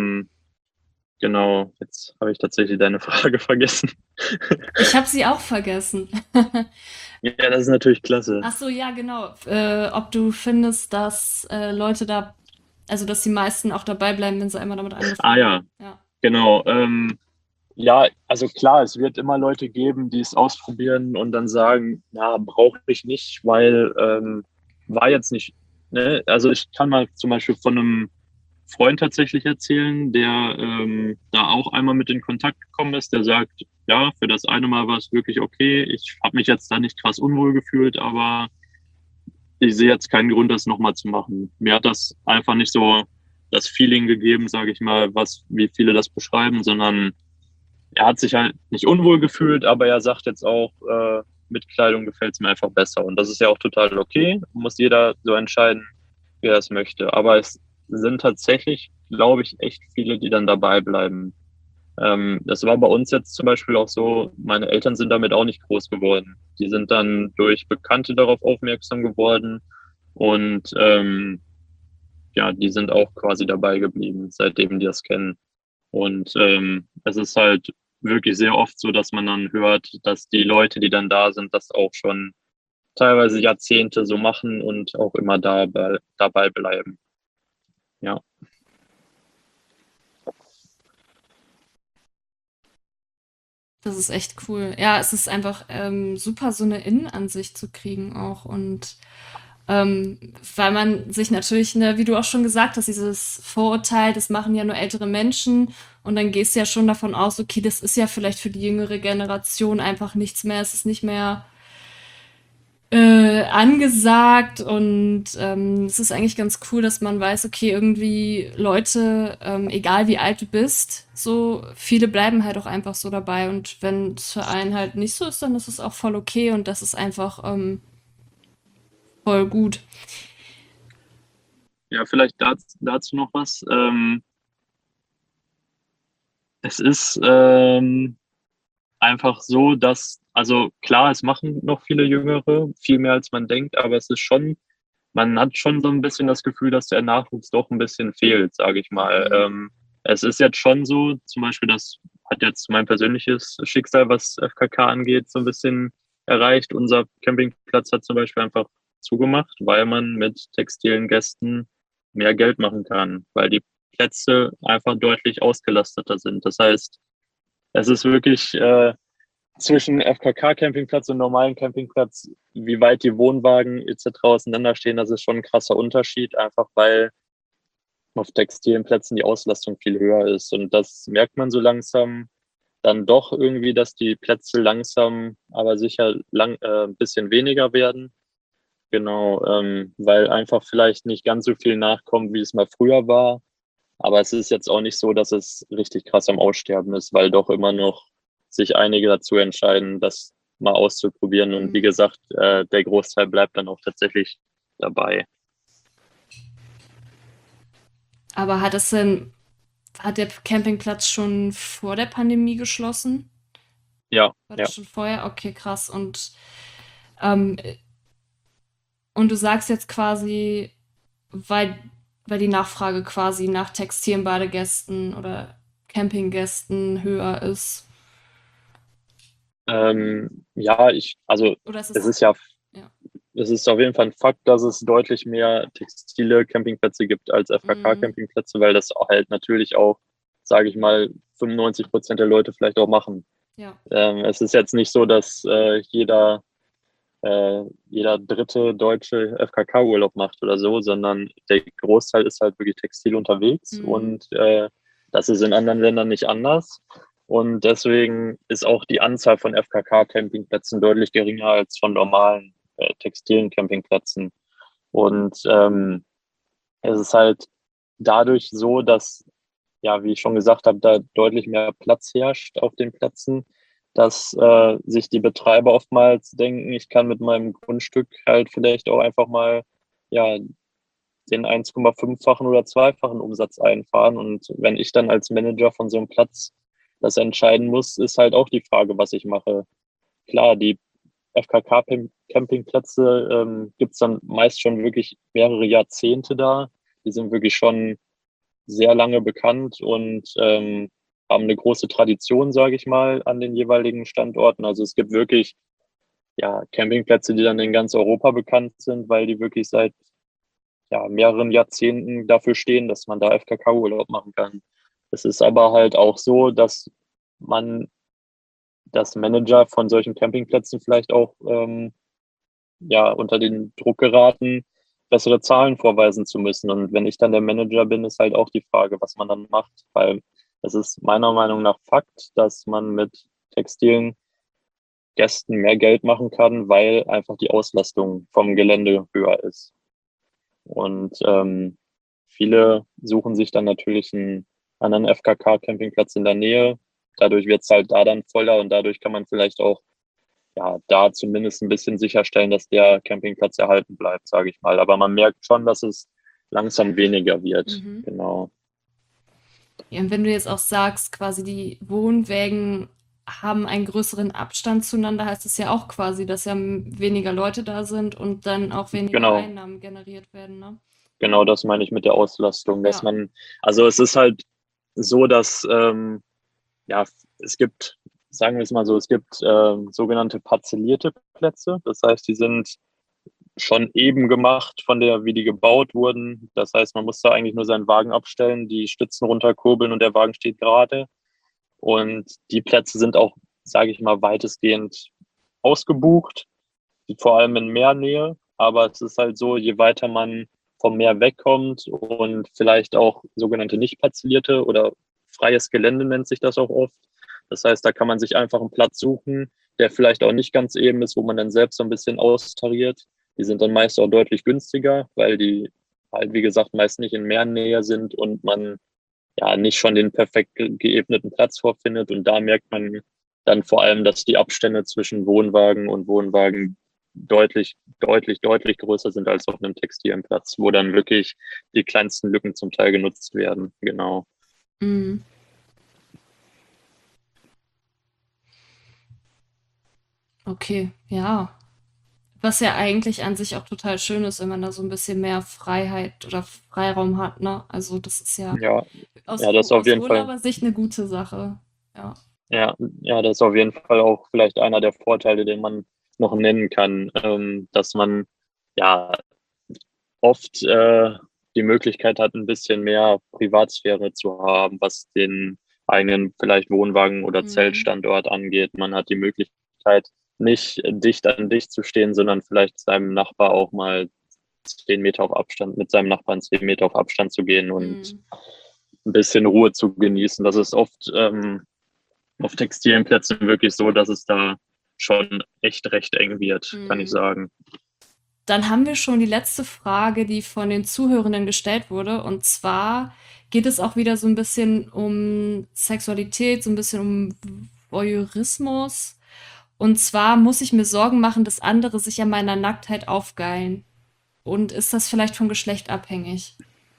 Speaker 2: genau, jetzt habe ich tatsächlich deine Frage vergessen.
Speaker 1: Ich habe sie auch vergessen.
Speaker 2: Ja, das ist natürlich klasse.
Speaker 1: Ach so, ja, genau. Ob du findest, dass Leute da, also dass die meisten auch dabei bleiben, wenn sie einmal damit
Speaker 2: Ah
Speaker 1: angefangen
Speaker 2: ja,
Speaker 1: haben. Ja.
Speaker 2: genau. Ja, also klar, es wird immer Leute geben, die es ausprobieren und dann sagen, na, brauche ich nicht, weil war jetzt nicht, ne? Also ich kann mal zum Beispiel von einem Freund tatsächlich erzählen, der da auch einmal mit in Kontakt gekommen ist, der sagt, ja, für das eine Mal war es wirklich okay. Ich habe mich jetzt da nicht krass unwohl gefühlt, aber ich sehe jetzt keinen Grund, das nochmal zu machen. Mir hat das einfach nicht so das Feeling gegeben, sage ich mal, wie viele das beschreiben, sondern er hat sich halt nicht unwohl gefühlt, aber er sagt jetzt auch, mit Kleidung gefällt es mir einfach besser. Und das ist ja auch total okay. Muss jeder so entscheiden, wie er es möchte. Aber es sind tatsächlich, glaube ich, echt viele, die dann dabei bleiben. Das war bei uns jetzt zum Beispiel auch so, meine Eltern sind damit auch nicht groß geworden. Die sind dann durch Bekannte darauf aufmerksam geworden und ja, die sind auch quasi dabei geblieben, seitdem die das kennen. Und es ist halt wirklich sehr oft so, dass man dann hört, dass die Leute, die dann da sind, das auch schon teilweise Jahrzehnte so machen und auch immer dabei bleiben. Ja,
Speaker 1: Das ist echt cool. Ja, es ist einfach super, so eine Innenansicht zu kriegen auch. Und weil man sich natürlich, ne, wie du auch schon gesagt hast, dieses Vorurteil, das machen ja nur ältere Menschen. Und dann gehst du ja schon davon aus, okay, das ist ja vielleicht für die jüngere Generation einfach nichts mehr. Es ist nicht mehr angesagt und es ist eigentlich ganz cool, dass man weiß, okay, irgendwie Leute, egal wie alt du bist, so viele bleiben halt auch einfach so dabei und wenn es für einen halt nicht so ist, dann ist es auch voll okay und das ist einfach voll gut.
Speaker 2: ja, vielleicht dazu noch was. Es ist einfach so, dass, also klar, es machen noch viele Jüngere, viel mehr als man denkt, aber es ist schon, man hat schon so ein bisschen das Gefühl, dass der Nachwuchs doch ein bisschen fehlt, sage ich mal.
Speaker 1: Mhm.
Speaker 2: Es ist jetzt schon so, zum Beispiel, das hat jetzt mein persönliches Schicksal, was FKK angeht, so ein bisschen erreicht. Unser Campingplatz hat zum Beispiel einfach zugemacht, weil man mit textilen Gästen mehr Geld machen kann, weil die Plätze einfach deutlich ausgelasteter sind. Das heißt, es ist wirklich zwischen FKK-Campingplatz und normalen Campingplatz, wie weit die Wohnwagen etc. auseinanderstehen, das ist schon ein krasser Unterschied, einfach weil auf textilen Plätzen die Auslastung viel höher ist. Und das merkt man so langsam dann doch irgendwie, dass die Plätze langsam, aber sicher ein bisschen weniger werden. Genau, weil einfach vielleicht nicht ganz so viel nachkommt, wie es mal früher war. Aber es ist jetzt auch nicht so, dass es richtig krass am Aussterben ist, weil doch immer noch sich einige dazu entscheiden, das mal auszuprobieren. Und wie
Speaker 1: Mhm.
Speaker 2: gesagt, der Großteil bleibt dann auch tatsächlich dabei.
Speaker 1: Aber hat der Campingplatz schon vor der Pandemie geschlossen?
Speaker 2: Ja,
Speaker 1: War
Speaker 2: ja.
Speaker 1: das schon vorher? Okay, krass. Ähm, und du sagst jetzt quasi, weil, weil die Nachfrage quasi nach textilen Badegästen oder Campinggästen höher ist.
Speaker 2: Ja, also
Speaker 1: Oder ist
Speaker 2: es
Speaker 1: es,
Speaker 2: ist ja,
Speaker 1: ja.
Speaker 2: es ist auf jeden Fall ein Fakt, dass es deutlich mehr textile Campingplätze gibt als
Speaker 1: Mhm.
Speaker 2: FKK-Campingplätze, weil das halt natürlich auch, sage ich mal, 95% der Leute vielleicht auch machen.
Speaker 1: Ja.
Speaker 2: Es ist jetzt nicht so, dass jeder dritte Deutsche FKK-Urlaub macht oder so, sondern der Großteil ist halt wirklich textil unterwegs
Speaker 1: Mhm.
Speaker 2: und das ist in anderen Ländern nicht anders. Und deswegen ist auch die Anzahl von FKK-Campingplätzen deutlich geringer als von normalen textilen Campingplätzen. Und es ist halt dadurch so, dass, ja, wie ich schon gesagt habe, da deutlich mehr Platz herrscht auf den Plätzen, dass sich die Betreiber oftmals denken, ich kann mit meinem Grundstück halt vielleicht auch einfach mal ja, den 1,5-fachen oder zweifachen Umsatz einfahren. Und wenn ich dann als Manager von so einem Platz das entscheiden muss, ist halt auch die Frage, was ich mache. Klar, die FKK-Campingplätze gibt es dann meist schon wirklich mehrere Jahrzehnte da. Die sind wirklich schon sehr lange bekannt und haben eine große Tradition, sage ich mal, an den jeweiligen Standorten. Also es gibt wirklich ja, Campingplätze, die dann in ganz Europa bekannt sind, weil die wirklich seit ja, mehreren Jahrzehnten dafür stehen, dass man da FKK-Urlaub machen kann. Es ist aber halt auch so, dass man das Manager von solchen Campingplätzen vielleicht auch ja, unter den Druck geraten, bessere Zahlen vorweisen zu müssen. Und wenn ich dann der Manager bin, ist halt auch die Frage, was man dann macht. Weil es ist meiner Meinung nach Fakt, dass man mit textilen Gästen mehr Geld machen kann, weil einfach die Auslastung vom Gelände höher ist. Und viele suchen sich dann natürlich einen anderen FKK-Campingplatz in der Nähe. Dadurch wird es halt da dann voller und dadurch kann man vielleicht auch ja, da zumindest ein bisschen sicherstellen, dass der Campingplatz erhalten bleibt, sage ich mal. Aber man merkt schon, dass es langsam weniger wird.
Speaker 1: Mhm.
Speaker 2: Genau.
Speaker 1: Ja, und wenn du jetzt auch sagst, quasi die Wohnwägen haben einen größeren Abstand zueinander, heißt es ja auch quasi, dass ja weniger Leute da sind und dann auch weniger
Speaker 2: Genau.
Speaker 1: Einnahmen generiert werden, ne?
Speaker 2: Genau das meine ich mit der Auslastung, dass
Speaker 1: Ja.
Speaker 2: man, also es ist halt so, dass ja, es gibt, sagen wir es mal so, es gibt sogenannte parzellierte Plätze. Das heißt, die sind schon eben gemacht von der, wie die gebaut wurden. Das heißt, man muss da eigentlich nur seinen Wagen abstellen, die Stützen runterkurbeln und der Wagen steht gerade. Und die Plätze sind auch, sage ich mal, weitestgehend ausgebucht, vor allem in Meernähe. Aber es ist halt so, je weiter man vom Meer wegkommt und vielleicht auch sogenannte nicht parzellierte oder freies Gelände nennt sich das auch oft. Das heißt, da kann man sich einfach einen Platz suchen, der vielleicht auch nicht ganz eben ist, wo man dann selbst so ein bisschen austariert. Die sind dann meist auch deutlich günstiger, weil die halt, wie gesagt, meist nicht in Meernähe sind und man ja nicht schon den perfekt geebneten Platz vorfindet. Und da merkt man dann vor allem, dass die Abstände zwischen Wohnwagen und Wohnwagen deutlich größer sind als auf einem textilen Platz, wo dann wirklich die kleinsten Lücken zum Teil genutzt werden. Genau.
Speaker 1: Mhm. Okay, ja. Was ja eigentlich an sich auch total schön ist, wenn man da so ein bisschen mehr Freiheit oder Freiraum hat, ne? Also das ist ja
Speaker 2: Ja, ja, das ist auf
Speaker 1: aus
Speaker 2: jeden Fall,
Speaker 1: Urlaubersicht eine gute Sache. Ja.
Speaker 2: ja, ja, das ist auf jeden Fall auch vielleicht einer der Vorteile, den man noch nennen kann, dass man ja oft die Möglichkeit hat, ein bisschen mehr Privatsphäre zu haben, was den eigenen vielleicht Wohnwagen oder
Speaker 1: Mhm.
Speaker 2: Zeltstandort angeht. Man hat die Möglichkeit, nicht dicht an dicht zu stehen, sondern vielleicht seinem Nachbar auch mal 10 Meter auf Abstand, mit seinem Nachbarn 10 Meter auf Abstand zu gehen und
Speaker 1: Mhm.
Speaker 2: ein bisschen Ruhe zu genießen. Das ist oft auf textilen Plätzen wirklich so, dass es da schon echt recht eng wird, kann ich
Speaker 1: Mhm.
Speaker 2: sagen.
Speaker 1: Dann haben wir schon die letzte Frage, die von den Zuhörenden gestellt wurde. Und zwar geht es auch wieder so ein bisschen um Sexualität, so ein bisschen um Voyeurismus. Und zwar muss ich mir Sorgen machen, dass andere sich an meiner Nacktheit aufgeilen. Und ist das vielleicht vom Geschlecht abhängig?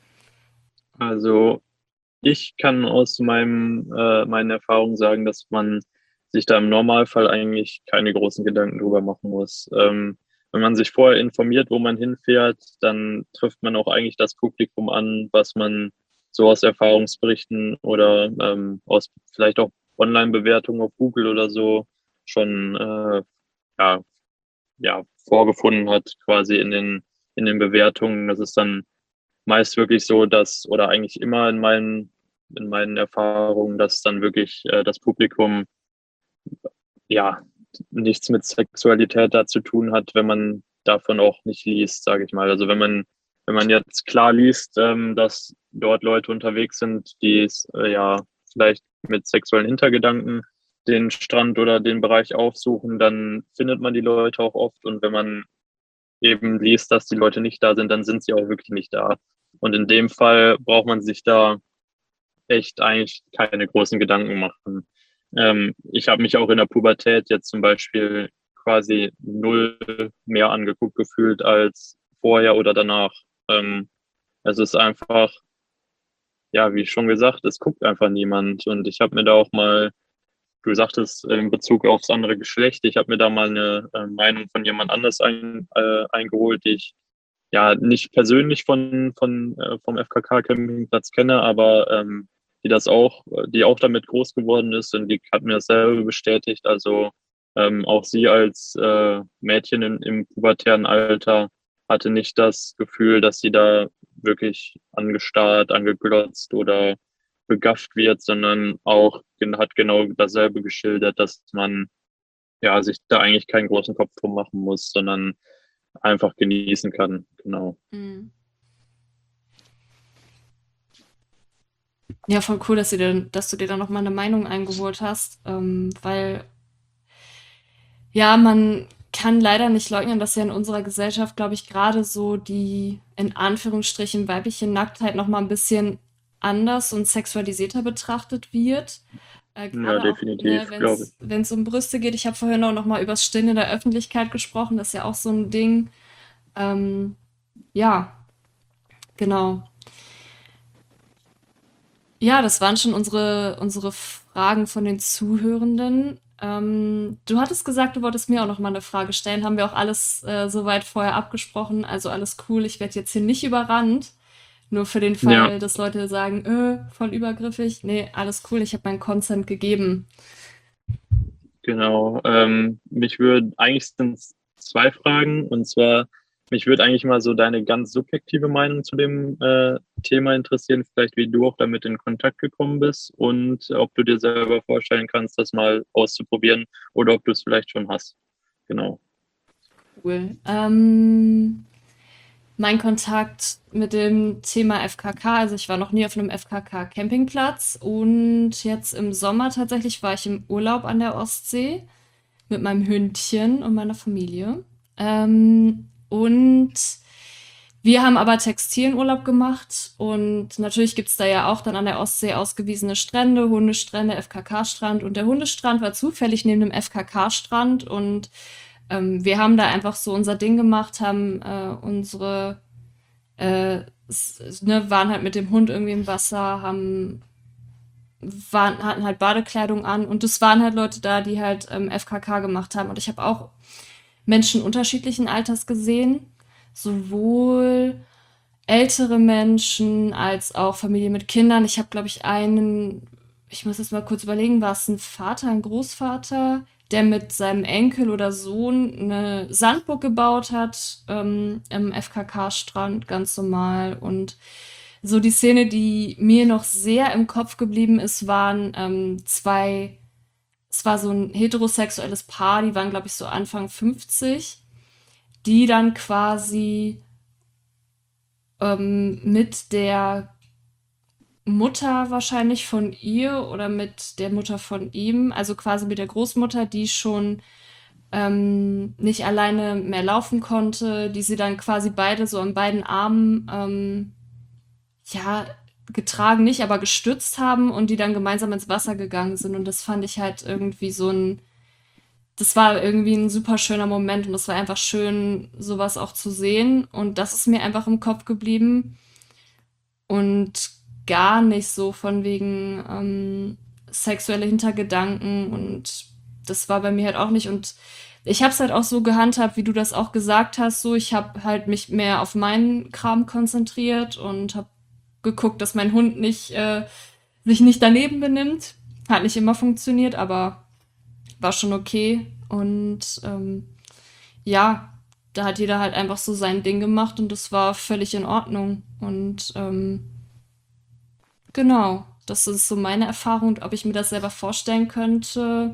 Speaker 2: Also ich kann aus meinen Erfahrungen sagen, dass man sich da im Normalfall eigentlich keine großen Gedanken drüber machen muss. Wenn man sich vorher informiert, wo man hinfährt, dann trifft man auch eigentlich das Publikum an, was man so aus Erfahrungsberichten oder aus vielleicht auch Online-Bewertungen auf Google oder so schon ja, ja, vorgefunden hat, quasi in den Bewertungen. Das ist dann meist wirklich so, dass, oder eigentlich immer in meinen Erfahrungen, dass dann wirklich das Publikum ja nichts mit Sexualität da zu tun hat, wenn man davon auch nicht liest, sage ich mal. Also wenn man jetzt klar liest, dass dort Leute unterwegs sind, die es ja vielleicht mit sexuellen Hintergedanken den Strand oder den Bereich aufsuchen, dann findet man die Leute auch oft. Und wenn man eben liest, dass die Leute nicht da sind, dann sind sie auch wirklich nicht da. Und in dem Fall braucht man sich da echt eigentlich keine großen Gedanken machen. Ich habe mich auch in der Pubertät jetzt zum Beispiel quasi null mehr angeguckt gefühlt als vorher oder danach. Es ist einfach, ja, wie schon gesagt, es guckt einfach niemand. Und ich habe mir da auch mal, du sagtest in Bezug aufs andere Geschlecht, ich habe mir da mal eine Meinung von jemand anders eingeholt, die ich ja nicht persönlich vom FKK-Campingplatz kenne, aber die auch damit groß geworden ist und die hat mir dasselbe bestätigt. Also auch sie als Mädchen im pubertären Alter hatte nicht das Gefühl, dass sie da wirklich angestarrt, angeglotzt oder begafft wird, sondern auch hat genau dasselbe geschildert, dass man ja sich da eigentlich keinen großen Kopf drum machen muss, sondern einfach genießen kann. Genau.
Speaker 1: Mhm. Ja, voll cool, dass du dir da noch mal eine Meinung eingeholt hast, weil ja, man kann leider nicht leugnen, dass ja in unserer Gesellschaft, glaube ich, gerade so die in Anführungsstrichen weibliche Nacktheit noch mal ein bisschen anders und sexualisierter betrachtet wird.
Speaker 2: Ja,
Speaker 1: Gerade auch, ne,
Speaker 2: definitiv,
Speaker 1: wenn
Speaker 2: glaube ich.
Speaker 1: es um Brüste geht. Ich habe vorhin auch noch mal übers Stillen in der Öffentlichkeit gesprochen. Das ist ja auch so ein Ding. Ähm, ja, genau. Ja, das waren schon unsere Fragen von den Zuhörenden. Du hattest gesagt, du wolltest mir auch noch mal eine Frage stellen. Haben wir auch alles soweit vorher abgesprochen? Also alles cool. Ich werde jetzt hier nicht überrannt. Nur für den
Speaker 2: Ja,
Speaker 1: Fall, dass Leute sagen, voll übergriffig. Nee, alles cool. Ich habe meinen Consent gegeben.
Speaker 2: genau. Eigentlich sind es zwei Fragen. Und zwar, mich würde eigentlich mal so deine ganz subjektive Meinung zu dem Thema interessieren. Vielleicht, wie du auch damit in Kontakt gekommen bist und ob du dir selber vorstellen kannst, das mal auszuprobieren oder ob du es vielleicht schon hast. Genau.
Speaker 1: Cool. Mein Kontakt mit dem Thema FKK, also ich war noch nie auf einem FKK-Campingplatz und jetzt im Sommer tatsächlich war ich im Urlaub an der Ostsee mit meinem Hündchen und meiner Familie. Und wir haben aber Textilurlaub gemacht und natürlich gibt's da ja auch dann an der Ostsee ausgewiesene Strände, Hundestrände, FKK-Strand und der Hundestrand war zufällig neben dem FKK-Strand und wir haben da einfach so unser Ding gemacht, haben ne, waren halt mit dem Hund irgendwie im Wasser, haben hatten halt Badekleidung an und es waren halt Leute da, die halt FKK gemacht haben. Und ich habe auch Menschen unterschiedlichen Alters gesehen, sowohl ältere Menschen als auch Familie mit Kindern. Ich habe, glaube ich, ich muss jetzt mal kurz überlegen, war es ein Vater, ein Großvater, der mit seinem Enkel oder Sohn eine Sandburg gebaut hat, im FKK-Strand, ganz normal. Und so die Szene, die mir noch sehr im Kopf geblieben ist, waren es war so ein heterosexuelles Paar, die waren, glaube ich, so Anfang 50, die dann quasi mit der Mutter wahrscheinlich von ihr oder mit der Mutter von ihm, also quasi mit der Großmutter, die schon nicht alleine mehr laufen konnte, die sie dann quasi beide so an beiden Armen, ja, getragen nicht, aber gestützt haben und die dann gemeinsam ins Wasser gegangen sind. Und das fand ich halt irgendwie das war irgendwie ein super schöner Moment und es war einfach schön, sowas auch zu sehen. Und das ist mir einfach im Kopf geblieben und gar nicht so von wegen sexuelle Hintergedanken und das war bei mir halt auch nicht und ich habe es halt auch so gehandhabt, wie du das auch gesagt hast, so ich habe halt mich mehr auf meinen Kram konzentriert und habe geguckt, dass mein Hund sich nicht daneben benimmt. Hat nicht immer funktioniert, aber war schon okay und ja, da hat jeder halt einfach so sein Ding gemacht und das war völlig in Ordnung und genau, das ist so meine Erfahrung. Und ob ich mir das selber vorstellen könnte.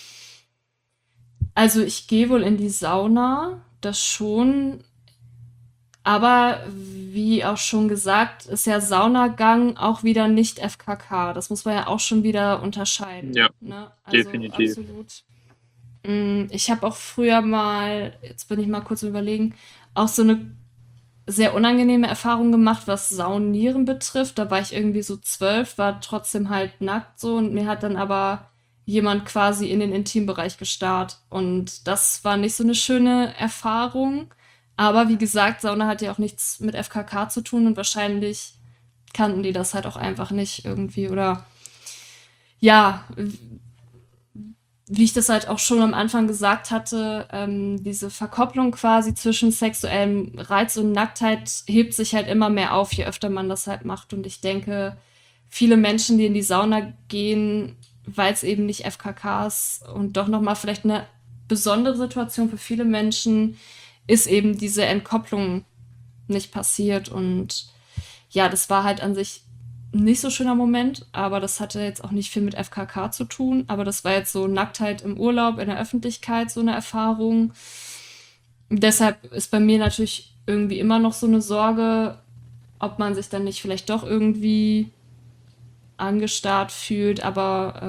Speaker 1: Also ich gehe wohl in die Sauna, das schon. Aber wie auch schon gesagt, ist ja Saunagang auch wieder nicht FKK. Das muss man ja auch schon wieder unterscheiden.
Speaker 2: Ja,
Speaker 1: Ne? Also
Speaker 2: definitiv.
Speaker 1: absolut. Ich habe auch früher mal, jetzt bin ich mal kurz überlegen, auch so eine sehr unangenehme Erfahrung gemacht, was Saunieren betrifft. Da war ich irgendwie so 12, war trotzdem halt nackt so und mir hat dann aber jemand quasi in den Intimbereich gestarrt. Und das war nicht so eine schöne Erfahrung. Aber wie gesagt, Sauna hat ja auch nichts mit FKK zu tun und wahrscheinlich kannten die das halt auch einfach nicht irgendwie. Oder ja, wie ich das halt auch schon am Anfang gesagt hatte, diese Verkopplung quasi zwischen sexuellem Reiz und Nacktheit hebt sich halt immer mehr auf, je öfter man das halt macht. Und ich denke, viele Menschen, die in die Sauna gehen, weil es eben nicht FKKs und doch nochmal vielleicht eine besondere Situation für viele Menschen ist eben diese Entkopplung nicht passiert. Und ja, das war halt an sich nicht so schöner Moment, aber das hatte jetzt auch nicht viel mit FKK zu tun. Aber das war jetzt so Nacktheit im Urlaub, in der Öffentlichkeit, so eine Erfahrung. Deshalb ist bei mir natürlich irgendwie immer noch so eine Sorge, ob man sich dann nicht vielleicht doch irgendwie angestarrt fühlt. Aber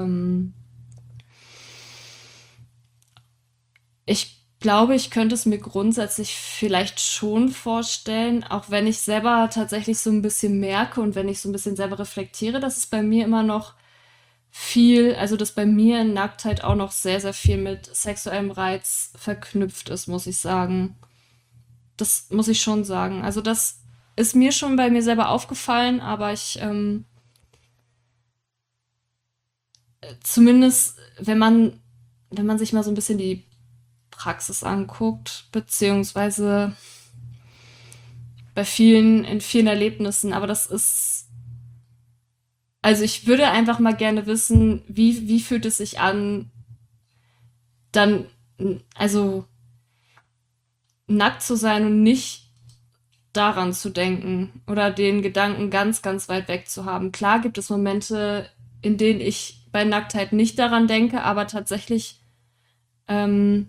Speaker 1: ich glaube, ich könnte es mir grundsätzlich vielleicht schon vorstellen, auch wenn ich selber tatsächlich so ein bisschen merke und wenn ich so ein bisschen selber reflektiere, dass es bei mir immer noch also dass bei mir in Nacktheit auch noch sehr, sehr viel mit sexuellem Reiz verknüpft ist, muss ich sagen. Das muss ich schon sagen. Also das ist mir schon bei mir selber aufgefallen, aber zumindest, wenn man sich mal so ein bisschen die Praxis anguckt, beziehungsweise in vielen Erlebnissen, aber also ich würde einfach mal gerne wissen, wie fühlt es sich an, dann, also nackt zu sein und nicht daran zu denken oder den Gedanken ganz, ganz weit weg zu haben. Klar gibt es Momente, in denen ich bei Nacktheit nicht daran denke, aber tatsächlich ähm,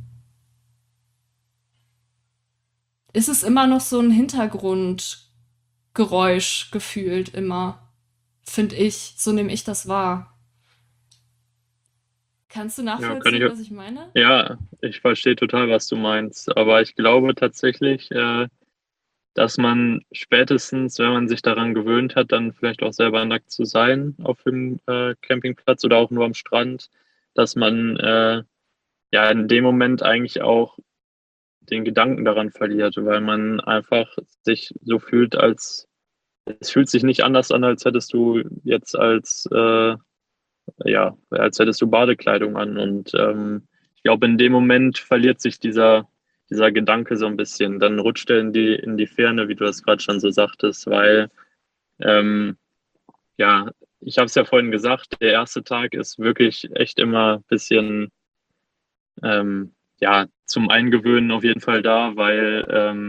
Speaker 1: ist es immer noch so ein Hintergrundgeräusch gefühlt immer, finde ich. So nehme ich das wahr. Kannst du
Speaker 2: Ja, kann ich,
Speaker 1: nachvollziehen, was ich meine?
Speaker 2: ja, ich verstehe total, was du meinst. Aber ich glaube tatsächlich, dass man spätestens, wenn man sich daran gewöhnt hat, dann vielleicht auch selber nackt zu sein auf dem Campingplatz oder auch nur am Strand, dass man ja in dem Moment eigentlich auch den Gedanken daran verliert, weil man einfach sich so fühlt, als es fühlt sich nicht anders an, als hättest du jetzt ja, als hättest du Badekleidung an. Und ich glaube, in dem Moment verliert sich dieser Gedanke so ein bisschen. Dann rutscht er in die Ferne, wie du das gerade schon so sagtest, weil ähm, ja, ich habe es ja vorhin gesagt, der erste Tag ist wirklich echt immer ein bisschen ja, zum Eingewöhnen auf jeden Fall da, weil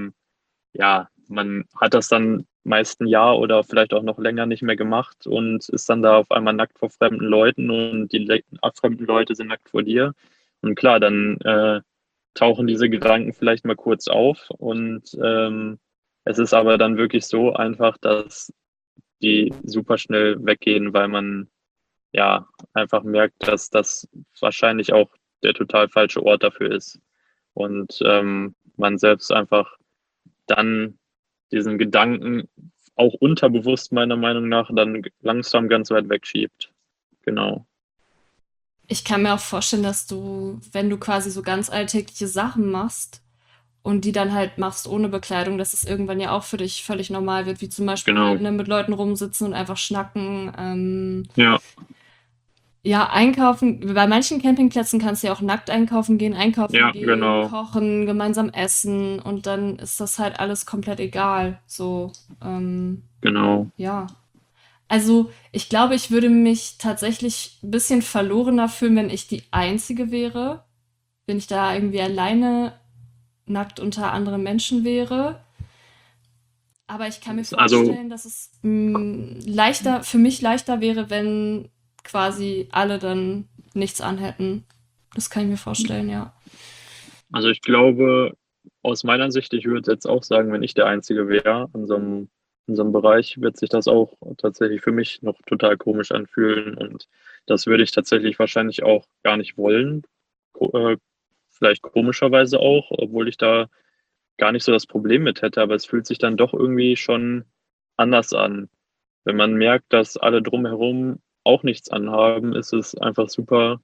Speaker 2: ja, man hat das dann meist ein Jahr oder vielleicht auch noch länger nicht mehr gemacht und ist dann da auf einmal nackt vor fremden Leuten und die fremden Leute sind nackt vor dir. Und klar, dann tauchen diese Gedanken vielleicht mal kurz auf und es ist aber dann wirklich so einfach, dass die super schnell weggehen, weil man ja einfach merkt, dass das wahrscheinlich auch der total falsche Ort dafür ist. Und man selbst einfach dann diesen Gedanken auch unterbewusst meiner Meinung nach dann langsam ganz weit wegschiebt. Genau.
Speaker 1: Ich kann mir auch vorstellen, dass du, wenn du quasi so ganz alltägliche Sachen machst und die dann halt machst ohne Bekleidung, dass es irgendwann ja auch für dich völlig normal wird, wie zum Beispiel
Speaker 2: Genau.
Speaker 1: ne, mit Leuten rumsitzen und einfach schnacken.
Speaker 2: Ja,
Speaker 1: Ja, einkaufen. Bei manchen Campingplätzen kannst du ja auch nackt einkaufen
Speaker 2: ja,
Speaker 1: gehen,
Speaker 2: genau,
Speaker 1: kochen, gemeinsam essen und dann ist das halt alles komplett egal. So,
Speaker 2: genau.
Speaker 1: ja. Also, ich glaube, ich würde mich tatsächlich ein bisschen verlorener fühlen, wenn ich die Einzige wäre. Wenn ich da irgendwie alleine nackt unter anderen Menschen wäre. Aber ich kann mir
Speaker 2: Also,
Speaker 1: vorstellen, dass es leichter, für mich leichter wäre, wenn quasi alle dann nichts anhätten. Das kann ich mir vorstellen, ja.
Speaker 2: also ich glaube, aus meiner Sicht, ich würde jetzt auch sagen, wenn ich der Einzige wäre in so einem Bereich, wird sich das auch tatsächlich für mich noch total komisch anfühlen. Und das würde ich tatsächlich wahrscheinlich auch gar nicht wollen. Vielleicht komischerweise auch, obwohl ich da gar nicht so das Problem mit hätte, aber es fühlt sich dann doch irgendwie schon anders an. Wenn man merkt, dass alle drumherum auch nichts anhaben, ist es einfach super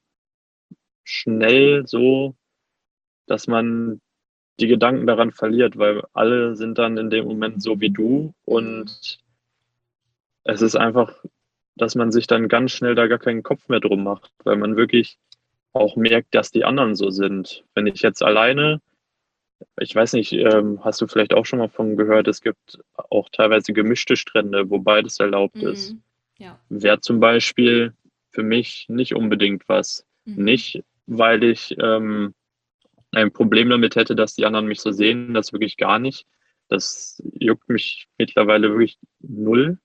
Speaker 2: schnell so, dass man die Gedanken daran verliert, weil alle sind dann in dem Moment so wie du
Speaker 1: Mhm.
Speaker 2: und es ist einfach, dass man sich dann ganz schnell da gar keinen Kopf mehr drum macht, weil man wirklich auch merkt, dass die anderen so sind. Wenn ich jetzt alleine, ich weiß nicht, hast du vielleicht auch schon mal von gehört, es gibt auch teilweise gemischte Strände, wo beides erlaubt ist.
Speaker 1: Mhm. Ja.
Speaker 2: Wäre zum Beispiel für mich nicht unbedingt was.
Speaker 1: Mhm.
Speaker 2: Nicht, weil ich ein Problem damit hätte, dass die anderen mich so sehen, das wirklich gar nicht. Das juckt mich mittlerweile wirklich null,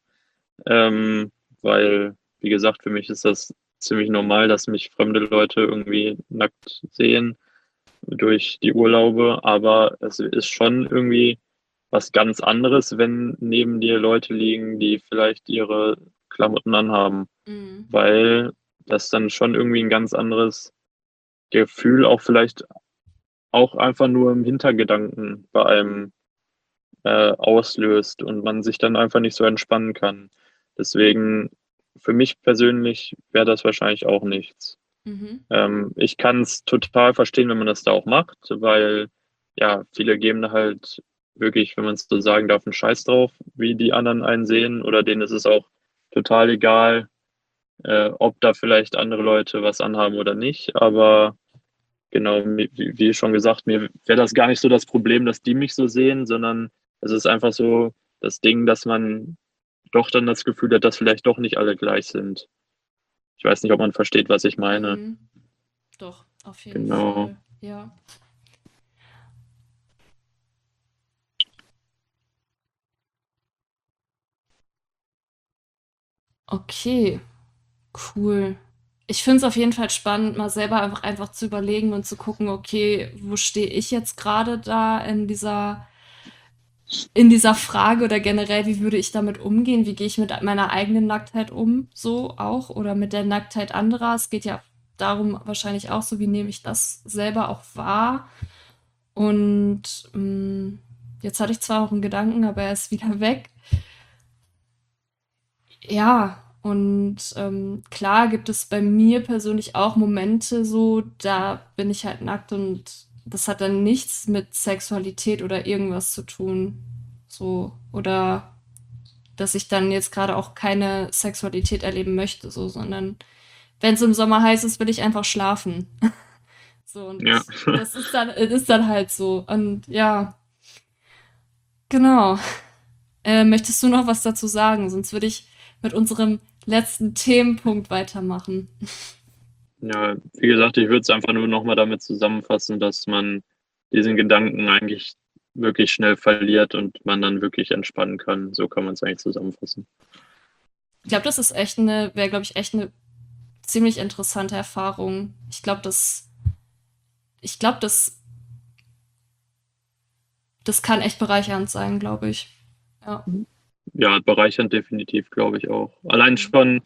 Speaker 2: weil, wie gesagt, für mich ist das ziemlich normal, dass mich fremde Leute irgendwie nackt sehen durch die Urlaube, aber es ist schon irgendwie was ganz anderes, wenn neben dir Leute liegen, die vielleicht ihre Klamotten anhaben,
Speaker 1: Mhm.
Speaker 2: weil das dann schon irgendwie ein ganz anderes Gefühl auch vielleicht auch einfach nur im Hintergedanken bei einem auslöst und man sich dann einfach nicht so entspannen kann. Deswegen, für mich persönlich wäre das wahrscheinlich auch nichts.
Speaker 1: Mhm.
Speaker 2: Ich kann es total verstehen, wenn man das da auch macht, weil ja, viele geben da halt wirklich, wenn man es so sagen darf, einen Scheiß drauf, wie die anderen einen sehen, oder denen ist es auch total egal, ob da vielleicht andere Leute was anhaben oder nicht. Aber genau, wie schon gesagt, mir wäre das gar nicht so das Problem, dass die mich so sehen, sondern es ist einfach so das Ding, dass man doch dann das Gefühl hat, dass vielleicht doch nicht alle gleich sind. Ich weiß nicht, ob man versteht, was ich meine.
Speaker 1: Mhm. Doch, auf jeden
Speaker 2: Genau.
Speaker 1: Fall. Ja. Okay, cool. Ich finde es auf jeden Fall spannend, mal selber einfach zu überlegen und zu gucken, okay, wo stehe ich jetzt gerade da in dieser Frage oder generell, wie würde ich damit umgehen? Wie gehe ich mit meiner eigenen Nacktheit um? So auch oder mit der Nacktheit anderer? Es geht ja darum wahrscheinlich auch so, wie nehme ich das selber auch wahr? Und jetzt hatte ich zwar noch einen Gedanken, aber er ist wieder weg. Ja, und klar gibt es bei mir persönlich auch Momente so, da bin ich halt nackt und das hat dann nichts mit Sexualität oder irgendwas zu tun. So, oder dass ich dann jetzt gerade auch keine Sexualität erleben möchte, so, sondern wenn es im Sommer heiß ist, will ich einfach schlafen. So, und
Speaker 2: Ja.
Speaker 1: das ist dann halt so. Und ja, genau. Möchtest du noch was dazu sagen? Sonst würde ich mit unserem letzten Themenpunkt weitermachen.
Speaker 2: Ja, wie gesagt, ich würde es einfach nur nochmal damit zusammenfassen, dass man diesen Gedanken eigentlich wirklich schnell verliert und man dann wirklich entspannen kann. So kann man es eigentlich zusammenfassen.
Speaker 1: Ich glaube, wäre, glaube ich, echt eine ziemlich interessante Erfahrung. Ich glaube, das kann echt bereichernd sein, glaube ich. Ja.
Speaker 2: Ja, bereichernd definitiv, glaube ich auch. Allein schon,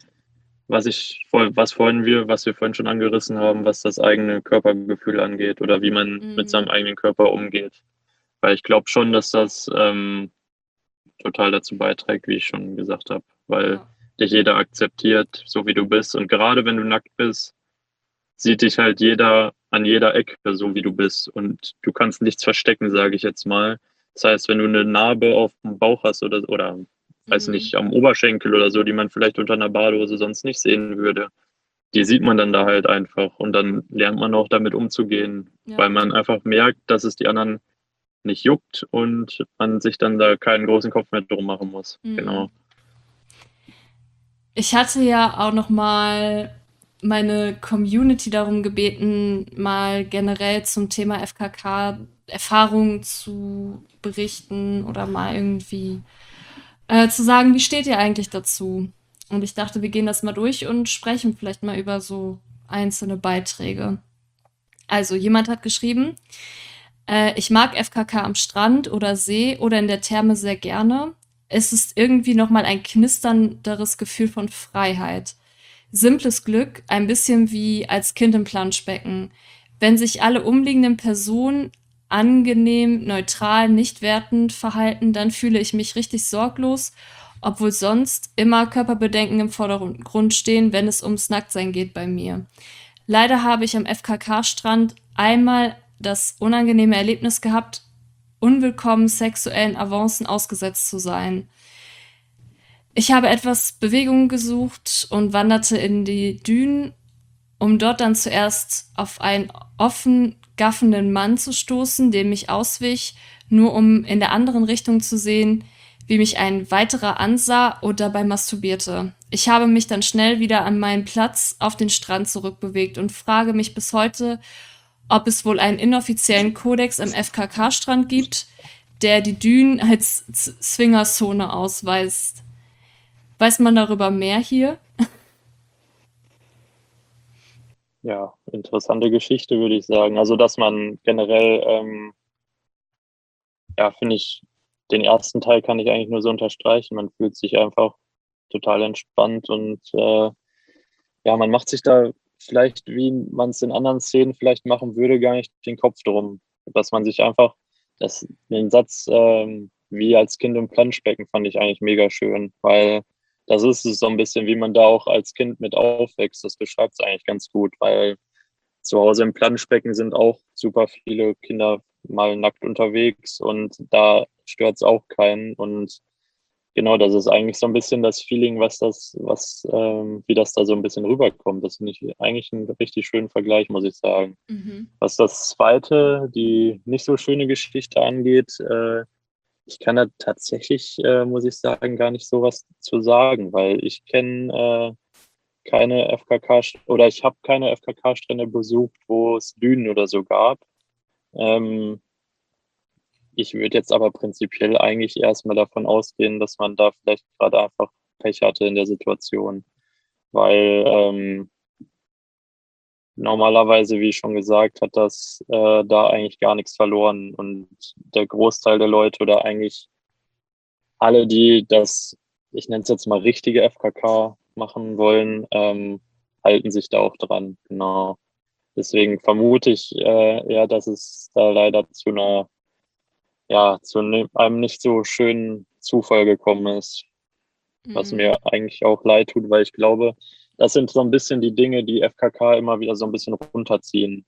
Speaker 2: was wir vorhin schon angerissen haben, was das eigene Körpergefühl angeht oder wie man mit
Speaker 1: Mhm.
Speaker 2: seinem eigenen Körper umgeht. Weil ich glaube schon, dass das total dazu beiträgt, wie ich schon gesagt habe, weil
Speaker 1: Ja.
Speaker 2: dich jeder akzeptiert, so wie du bist. Und gerade wenn du nackt bist, sieht dich halt jeder an jeder Ecke, so wie du bist. Und du kannst nichts verstecken, sage ich jetzt mal. Das heißt, wenn du eine Narbe auf dem Bauch hast oder weiß
Speaker 1: Mhm.
Speaker 2: nicht, am Oberschenkel oder so, die man vielleicht unter einer Badehose sonst nicht sehen würde, die sieht man dann da halt einfach. Und dann lernt man auch damit umzugehen, weil
Speaker 1: Ja.
Speaker 2: man einfach merkt, dass es die anderen nicht juckt und man sich dann da keinen großen Kopf mehr drum machen muss.
Speaker 1: Mhm.
Speaker 2: Genau.
Speaker 1: Ich hatte ja auch noch mal meine Community darum gebeten, mal generell zum Thema FKK Erfahrungen zu berichten oder mal irgendwie zu sagen, wie steht ihr eigentlich dazu? Und ich dachte, wir gehen das mal durch und sprechen vielleicht mal über so einzelne Beiträge. Also jemand hat geschrieben, ich mag FKK am Strand oder See oder in der Therme sehr gerne. Es ist irgendwie noch mal ein knisternderes Gefühl von Freiheit. Simples Glück, ein bisschen wie als Kind im Planschbecken. Wenn sich alle umliegenden Personen angenehm, neutral, nicht wertend verhalten, dann fühle ich mich richtig sorglos, obwohl sonst immer Körperbedenken im Vordergrund stehen, wenn es ums Nacktsein geht bei mir. Leider habe ich am FKK-Strand einmal das unangenehme Erlebnis gehabt, unwillkommen sexuellen Avancen ausgesetzt zu sein. Ich habe etwas Bewegung gesucht und wanderte in die Dünen, um dort dann zuerst auf einen offen gaffenden Mann zu stoßen, dem ich auswich, nur um in der anderen Richtung zu sehen, wie mich ein weiterer ansah und dabei masturbierte. Ich habe mich dann schnell wieder an meinen Platz auf den Strand zurückbewegt und frage mich bis heute, ob es wohl einen inoffiziellen Kodex am FKK-Strand gibt, der die Dünen als Swingerzone ausweist. Weiß man darüber mehr hier?
Speaker 2: Ja, interessante Geschichte, würde ich sagen. Also, dass man generell, ja, finde ich, den ersten Teil kann ich eigentlich nur so unterstreichen. Man fühlt sich einfach total entspannt und ja, man macht sich da vielleicht, wie man es in anderen Szenen vielleicht machen würde, gar nicht den Kopf drum. Dass man sich einfach, den Satz, wie als Kind im Planschbecken, fand ich eigentlich mega schön, weil das ist es so ein bisschen, wie man da auch als Kind mit aufwächst. Das beschreibt es eigentlich ganz gut, weil zu Hause im Planschbecken sind auch super viele Kinder mal nackt unterwegs und da stört es auch keinen. Und genau, das ist eigentlich so ein bisschen das Feeling, wie das da so ein bisschen rüberkommt. Das finde ich eigentlich einen richtig schönen Vergleich, muss ich sagen.
Speaker 1: Mhm.
Speaker 2: Was das zweite, die nicht so schöne Geschichte angeht, ich kann da tatsächlich, muss ich sagen, gar nicht so was zu sagen, weil ich kenne keine FKK oder ich habe keine FKK-Strände besucht, wo es Dünen oder so gab. Ähm, Ich würde jetzt aber prinzipiell eigentlich erstmal davon ausgehen, dass man da vielleicht gerade einfach Pech hatte in der Situation, weil normalerweise, wie schon gesagt, hat das da eigentlich gar nichts verloren und der Großteil der Leute oder eigentlich alle, die das, ich nenne es jetzt mal richtige FKK machen wollen, halten sich da auch dran. Genau. Deswegen vermute ich eher, dass es da leider einem nicht so schönen Zufall gekommen ist, was
Speaker 1: Mhm.
Speaker 2: mir eigentlich auch leid tut, weil ich glaube, das sind so ein bisschen die Dinge, die FKK immer wieder so ein bisschen runterziehen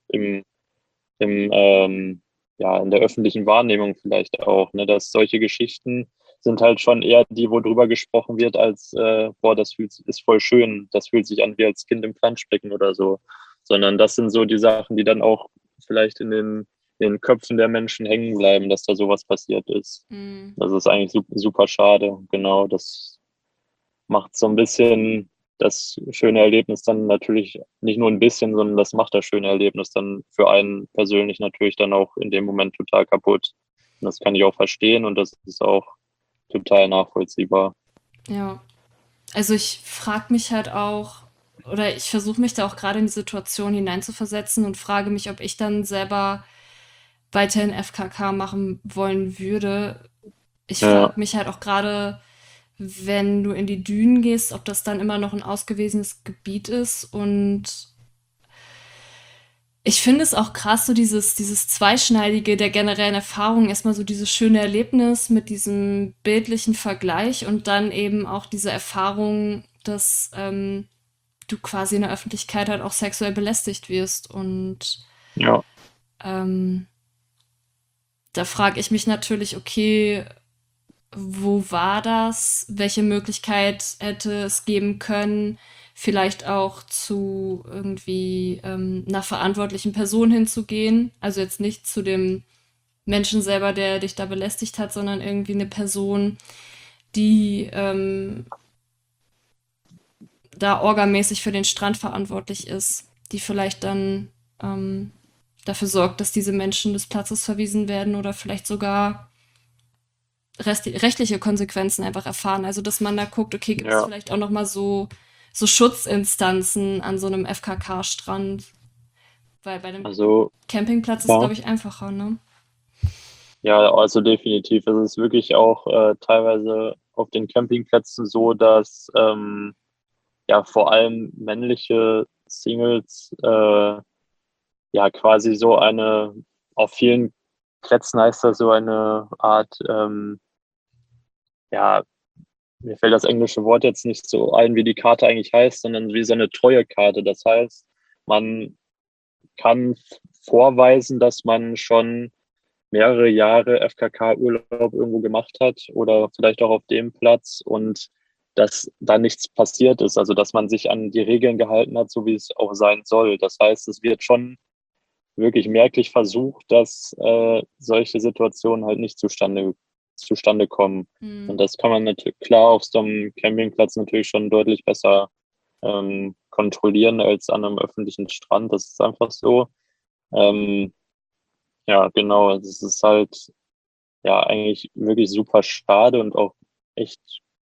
Speaker 2: im ja, in der öffentlichen Wahrnehmung vielleicht auch, ne, dass solche Geschichten sind halt schon eher die, wo drüber gesprochen wird, als boah, ist voll schön, das fühlt sich an wie als Kind im Planschbecken oder so. Sondern das sind so die Sachen, die dann auch vielleicht in den Köpfen der Menschen hängen bleiben, dass da sowas passiert ist.
Speaker 1: Mhm.
Speaker 2: Das ist eigentlich super schade. Genau, das macht so ein bisschen das schöne Erlebnis dann natürlich nicht nur ein bisschen, sondern das macht das schöne Erlebnis dann für einen persönlich natürlich dann auch in dem Moment total kaputt. Und das kann ich auch verstehen und das ist auch total nachvollziehbar.
Speaker 1: Ja. Also ich frage mich halt auch, oder ich versuche mich da auch gerade in die Situation hineinzuversetzen und frage mich, ob ich dann selber weiterhin FKK machen wollen würde. Ich
Speaker 2: Ja,
Speaker 1: frage mich halt auch gerade, wenn du in die Dünen gehst, ob das dann immer noch ein ausgewiesenes Gebiet ist. Und ich finde es auch krass, so dieses Zweischneidige der generellen Erfahrung. Erstmal so dieses schöne Erlebnis mit diesem bildlichen Vergleich und dann eben auch diese Erfahrung, dass du quasi in der Öffentlichkeit halt auch sexuell belästigt wirst. Und
Speaker 2: ja,
Speaker 1: ähm, da frage ich mich natürlich, okay, wo war das? Welche Möglichkeit hätte es geben können, vielleicht auch zu irgendwie einer verantwortlichen Person hinzugehen? Also jetzt nicht zu dem Menschen selber, der dich da belästigt hat, sondern irgendwie eine Person, die da orgamäßig für den Strand verantwortlich ist, die vielleicht dann ähm, dafür sorgt, dass diese Menschen des Platzes verwiesen werden oder vielleicht sogar rechtliche Konsequenzen einfach erfahren. Also, dass man da guckt, okay, gibt es
Speaker 2: ja.
Speaker 1: vielleicht auch noch mal so Schutzinstanzen an so einem FKK-Strand? Weil bei dem
Speaker 2: Also,
Speaker 1: Campingplatz ist,
Speaker 2: ja,
Speaker 1: glaube ich, einfacher, ne?
Speaker 2: ja, also definitiv. Es ist wirklich auch teilweise auf den Campingplätzen so, dass ja vor allem männliche Singles ja quasi so eine, auf vielen Plätzen heißt das so eine Art, ja, mir fällt das englische Wort jetzt nicht so ein, wie die Karte eigentlich heißt, sondern wie so eine Treuekarte. Das heißt, man kann vorweisen, dass man schon mehrere Jahre FKK-Urlaub irgendwo gemacht hat oder vielleicht auch auf dem Platz und dass da nichts passiert ist, also dass man sich an die Regeln gehalten hat, so wie es auch sein soll. Das heißt, es wird schon wirklich merklich versucht, dass solche Situationen halt nicht zustande kommen. Und
Speaker 1: Hm.
Speaker 2: das kann man natürlich klar auf so einem Campingplatz natürlich schon deutlich besser kontrollieren als an einem öffentlichen Strand. Das ist einfach so. Ähm, ja, genau. Also es ist halt ja eigentlich wirklich super schade und auch echt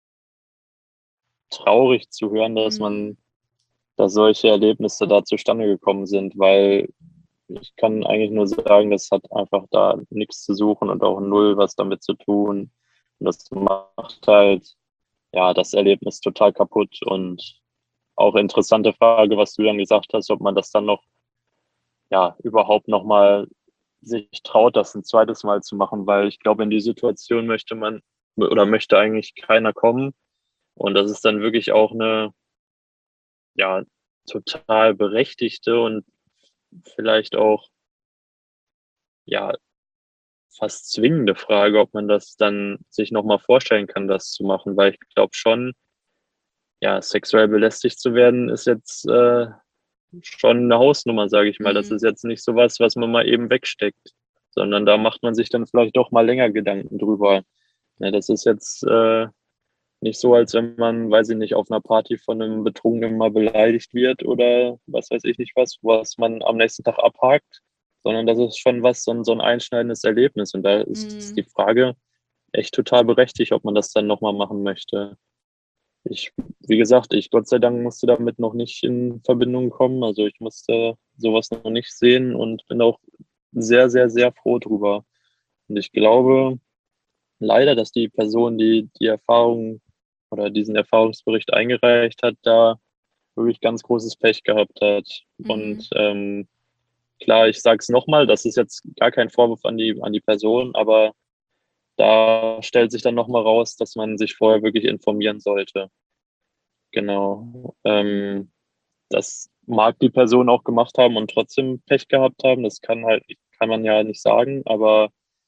Speaker 2: traurig zu hören,
Speaker 1: Hm.
Speaker 2: dass solche Erlebnisse da zustande gekommen sind, weil ich kann eigentlich nur sagen, das hat einfach da nichts zu suchen und auch null was damit zu tun. Und das macht halt ja das Erlebnis total kaputt. Und auch interessante Frage, was du dann gesagt hast, ob man das dann noch ja überhaupt noch mal sich traut, das ein zweites Mal zu machen, weil ich glaube, in die Situation möchte man oder möchte eigentlich keiner kommen. Und das ist dann wirklich auch eine ja total berechtigte und vielleicht auch ja fast zwingende Frage, ob man das dann sich nochmal vorstellen kann, das zu machen, weil ich glaube schon, ja, sexuell belästigt zu werden, ist jetzt schon eine Hausnummer, sage ich mal. Das
Speaker 1: Hm.
Speaker 2: ist jetzt nicht sowas, was man mal eben wegsteckt, sondern da macht man sich dann vielleicht doch mal länger Gedanken drüber. Ja, das ist jetzt nicht so, als wenn man, weiß ich nicht, auf einer Party von einem Betrunkenen mal beleidigt wird oder was weiß ich nicht was man am nächsten Tag abhakt, sondern das ist schon was, so ein einschneidendes Erlebnis. Und da ist
Speaker 1: Hm.
Speaker 2: die Frage echt total berechtigt, ob man das dann nochmal machen möchte. Ich, wie gesagt, ich Gott sei Dank musste damit noch nicht in Verbindung kommen. Also ich musste sowas noch nicht sehen und bin auch sehr, sehr, sehr froh drüber. Und ich glaube leider, dass die Person, die die Erfahrung oder diesen Erfahrungsbericht eingereicht hat, da wirklich ganz großes Pech gehabt hat.
Speaker 1: Hm.
Speaker 2: Und klar, ich sage es nochmal, das ist jetzt gar kein Vorwurf an die Person, aber da stellt sich dann nochmal raus, dass man sich vorher wirklich informieren sollte. Genau. Das mag die Person auch gemacht haben und trotzdem Pech gehabt haben. Das kann man ja nicht sagen, aber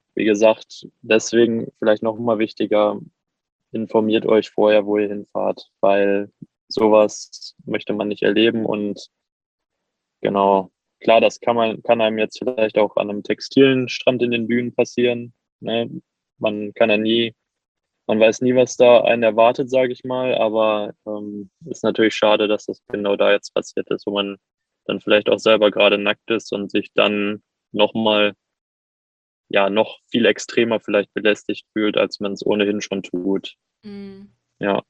Speaker 2: wie gesagt, deswegen vielleicht noch mal wichtiger, informiert euch vorher, wo ihr hinfahrt, weil sowas möchte man nicht erleben und genau, klar, das kann einem jetzt vielleicht auch an einem textilen Strand in den Dünen passieren, ne? Man kann ja nie, man weiß nie, was da einen erwartet, sage ich mal, aber ist natürlich schade, dass das genau da jetzt passiert ist, wo man dann vielleicht auch selber gerade nackt ist und sich dann nochmal, ja, noch viel extremer vielleicht belästigt fühlt, als man es ohnehin schon tut.
Speaker 1: Mm.
Speaker 2: Ja,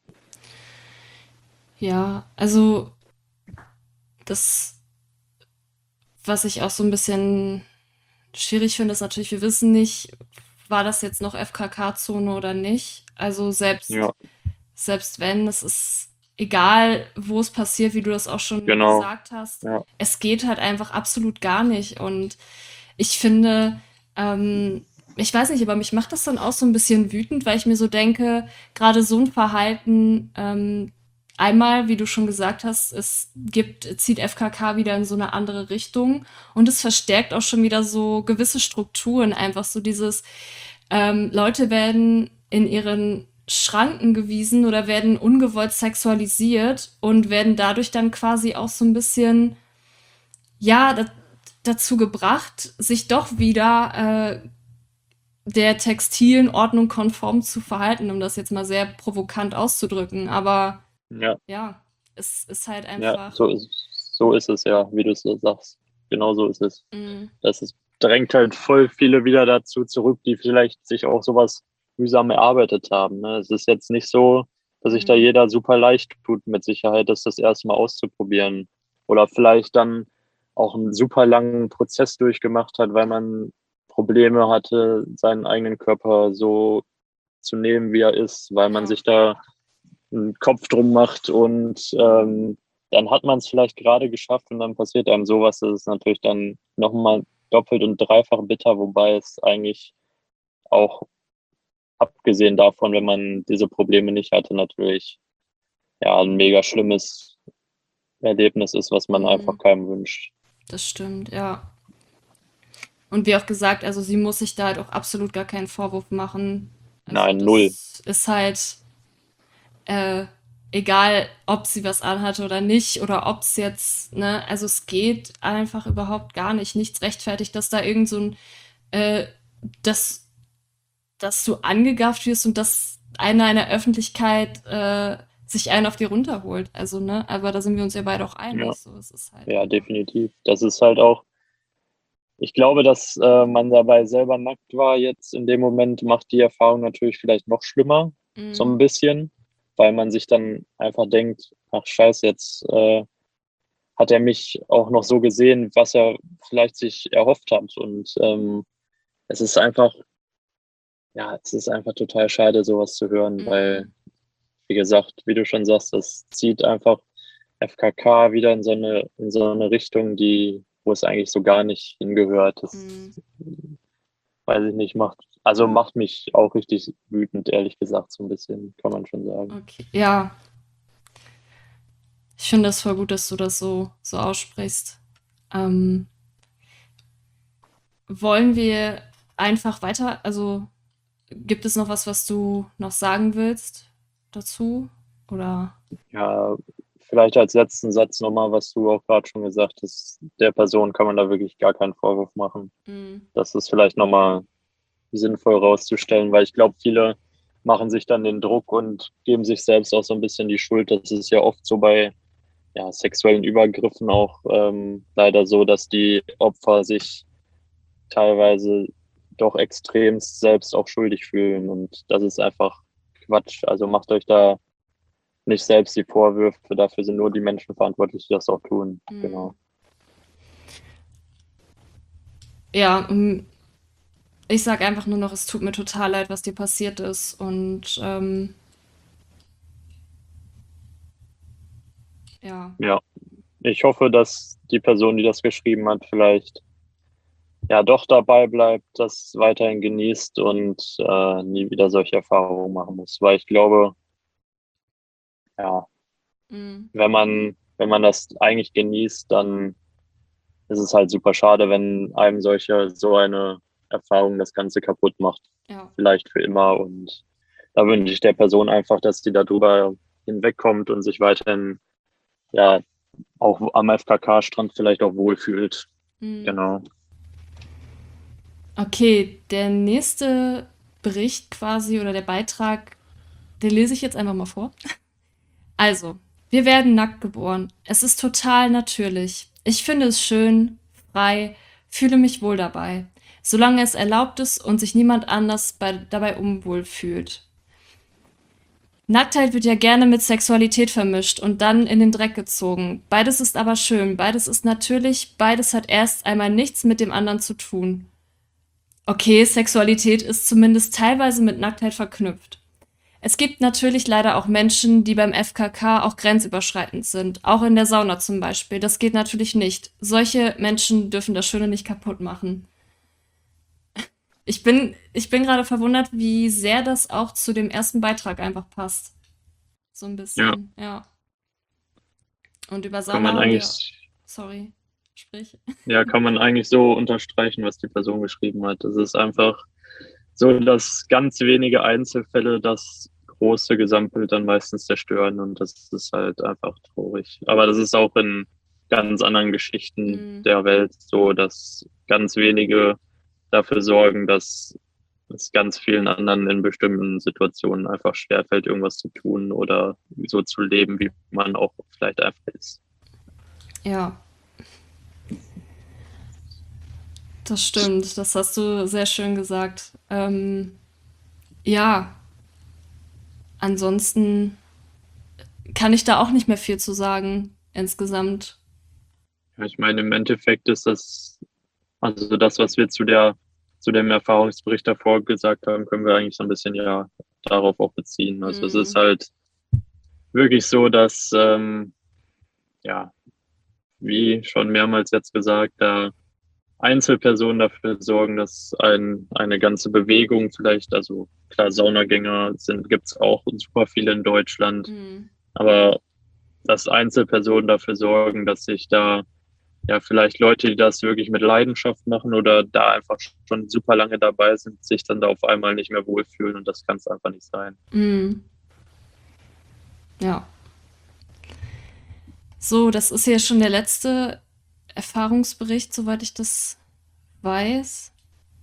Speaker 1: Ja, also das, was ich auch so ein bisschen schwierig finde, ist natürlich, wir wissen nicht, war das jetzt noch FKK-Zone oder nicht. Also
Speaker 2: ja,
Speaker 1: selbst wenn, es ist egal, wo es passiert, wie du das auch schon
Speaker 2: genau,
Speaker 1: gesagt hast,
Speaker 2: ja,
Speaker 1: es geht halt einfach absolut gar nicht. Und ich finde, ich weiß nicht, aber mich macht das dann auch so ein bisschen wütend, weil ich mir so denke, gerade so ein Verhalten, einmal, wie du schon gesagt hast, zieht FKK wieder in so eine andere Richtung und es verstärkt auch schon wieder so gewisse Strukturen, einfach so dieses, Leute werden in ihren Schranken gewiesen oder werden ungewollt sexualisiert und werden dadurch dann quasi auch so ein bisschen, ja, dazu gebracht, sich doch wieder der textilen Ordnung konform zu verhalten, um das jetzt mal sehr provokant auszudrücken. Aber
Speaker 2: ja,
Speaker 1: ja, es ist halt
Speaker 2: ja,
Speaker 1: einfach.
Speaker 2: so ist es ja, wie du es so sagst. Genau so ist es.
Speaker 1: Mm,
Speaker 2: Das ist, drängt halt voll viele wieder dazu zurück, die vielleicht sich auch sowas mühsam erarbeitet haben. Ne? Es ist jetzt nicht so, dass sich da
Speaker 1: mm,
Speaker 2: jeder super leicht tut, mit Sicherheit, das erste Mal auszuprobieren. Oder vielleicht dann auch einen super langen Prozess durchgemacht hat, weil man Probleme hatte, seinen eigenen Körper so zu nehmen, wie er ist, weil man
Speaker 1: ja.
Speaker 2: sich da einen Kopf drum macht und dann hat man es vielleicht gerade geschafft und dann passiert einem sowas. Das ist natürlich dann nochmal doppelt und dreifach bitter, wobei es eigentlich auch abgesehen davon, wenn man diese Probleme nicht hatte, natürlich ja ein mega schlimmes Erlebnis ist, was man einfach
Speaker 1: Mm,
Speaker 2: keinem wünscht.
Speaker 1: das stimmt, ja. Und wie auch gesagt, also sie muss sich da halt auch absolut gar keinen Vorwurf machen. Also
Speaker 2: Nein, null.
Speaker 1: das ist halt äh, egal, ob sie was anhatte oder nicht oder ob es jetzt, ne, also es geht einfach überhaupt gar nicht. Nichts rechtfertigt, dass da irgend so ein, äh, dass, dass du angegafft wirst und dass einer in der Öffentlichkeit sich einen auf die runterholt. Also, ne, aber da sind wir uns ja beide auch
Speaker 2: Ja,
Speaker 1: einig. So, es ist halt
Speaker 2: ja,
Speaker 1: einfach.
Speaker 2: definitiv. Das ist halt auch, ich glaube, dass man dabei selber nackt war jetzt in dem Moment, macht die Erfahrung natürlich vielleicht noch schlimmer, so
Speaker 1: Mm,
Speaker 2: ein bisschen, weil man sich dann einfach denkt, ach scheiße, jetzt hat er mich auch noch so gesehen, was er vielleicht sich erhofft hat. Und es ist einfach, ja, es ist einfach total schade, sowas zu hören, weil,
Speaker 1: mm,
Speaker 2: wie gesagt, wie du schon sagst, das zieht einfach FKK wieder in so eine Richtung, die, wo es eigentlich so gar nicht hingehört.
Speaker 1: mm.
Speaker 2: Das weiß ich nicht, macht mich auch richtig wütend, ehrlich gesagt, so ein bisschen, kann man schon sagen.
Speaker 1: Okay. Ja, ich finde das voll gut, dass du das so aussprichst. Ähm, wollen wir einfach weiter, also gibt es noch was, was du noch sagen willst dazu? Oder?
Speaker 2: Ja, vielleicht als letzten Satz nochmal, was du auch gerade schon gesagt hast, der Person kann man da wirklich gar keinen Vorwurf machen.
Speaker 1: Mm,
Speaker 2: Das ist vielleicht nochmal sinnvoll rauszustellen, weil ich glaube, viele machen sich dann den Druck und geben sich selbst auch so ein bisschen die Schuld. Das ist ja oft so bei ja, sexuellen Übergriffen auch leider so, dass die Opfer sich teilweise doch extremst selbst auch schuldig fühlen. Und das ist einfach Quatsch. Also macht euch da nicht selbst die Vorwürfe. Dafür sind nur die Menschen verantwortlich, die das auch tun.
Speaker 1: mm.
Speaker 2: Genau.
Speaker 1: Ja, ich sag einfach nur noch, es tut mir total leid, was dir passiert ist. Und ja,
Speaker 2: Ja. Ich hoffe, dass die Person, die das geschrieben hat, vielleicht ja doch dabei bleibt, das weiterhin genießt und nie wieder solche Erfahrungen machen muss. Weil ich glaube, ja,
Speaker 1: mm,
Speaker 2: wenn man das eigentlich genießt, dann ist es halt super schade, wenn einem so eine Erfahrung das Ganze kaputt macht.
Speaker 1: Ja.
Speaker 2: Vielleicht für immer. Und da wünsche ich der Person einfach, dass sie darüber hinwegkommt und sich weiterhin, ja, auch am FKK-Strand vielleicht auch wohlfühlt.
Speaker 1: Mhm.
Speaker 2: Genau.
Speaker 1: Okay, der nächste Bericht quasi oder der Beitrag, den lese ich jetzt einfach mal vor. Also, wir werden nackt geboren. Es ist total natürlich. Ich finde es schön, frei, fühle mich wohl dabei, solange es erlaubt ist und sich niemand anders dabei unwohl fühlt. Nacktheit wird ja gerne mit Sexualität vermischt und dann in den Dreck gezogen. Beides ist aber schön, beides ist natürlich, beides hat erst einmal nichts mit dem anderen zu tun. Okay, Sexualität ist zumindest teilweise mit Nacktheit verknüpft. Es gibt natürlich leider auch Menschen, die beim FKK auch grenzüberschreitend sind, auch in der Sauna zum Beispiel. Das geht natürlich nicht. Solche Menschen dürfen das Schöne nicht kaputt machen. Ich bin gerade verwundert, wie sehr das auch zu dem ersten Beitrag einfach passt. So ein
Speaker 2: Ja,
Speaker 1: bisschen, ja. Und über
Speaker 2: kann
Speaker 1: Sauna
Speaker 2: man
Speaker 1: haben wir,
Speaker 2: eigentlich,
Speaker 1: sorry, sprich.
Speaker 2: ja, kann man eigentlich so unterstreichen, was die Person geschrieben hat. Es ist einfach so, dass ganz wenige Einzelfälle das große Gesamtbild dann meistens zerstören und das ist halt einfach traurig. Aber das ist auch in ganz anderen Geschichten
Speaker 1: Mm,
Speaker 2: der Welt so, dass ganz wenige dafür sorgen, dass es ganz vielen anderen in bestimmten Situationen einfach schwerfällt, irgendwas zu tun oder so zu leben, wie man auch vielleicht einfach ist.
Speaker 1: ja, das stimmt. Das hast du sehr schön gesagt. Ja, ansonsten kann ich da auch nicht mehr viel zu sagen, insgesamt.
Speaker 2: Ja, ich meine, im Endeffekt ist das, also das, was wir zu dem Erfahrungsbericht davor gesagt haben, können wir eigentlich so ein bisschen ja darauf auch beziehen. Also es ist
Speaker 1: Mm,
Speaker 2: halt wirklich so, dass, ja, wie schon mehrmals jetzt gesagt, da Einzelpersonen dafür sorgen, dass eine ganze Bewegung vielleicht, also klar, Saunagänger gibt's auch super viele in Deutschland,
Speaker 1: mm,
Speaker 2: aber dass Einzelpersonen dafür sorgen, dass sich da ja vielleicht Leute, die das wirklich mit Leidenschaft machen oder da einfach schon super lange dabei sind, sich dann da auf einmal nicht mehr wohlfühlen und das kann es einfach nicht sein.
Speaker 1: mm, ja. So, das ist ja schon der letzte Erfahrungsbericht, soweit ich das weiß.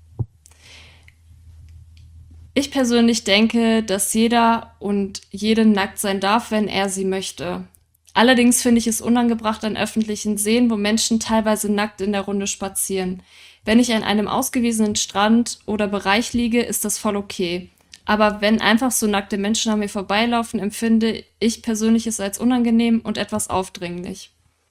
Speaker 1: Ich persönlich denke, dass jeder und jede nackt sein darf, wenn er sie möchte. Allerdings finde ich es unangebracht an öffentlichen Seen, wo Menschen teilweise nackt in der Runde spazieren. Wenn ich an einem ausgewiesenen Strand oder Bereich liege, ist das voll okay. Aber wenn einfach so nackte Menschen an mir vorbeilaufen, empfinde ich persönlich es als unangenehm und etwas aufdringlich.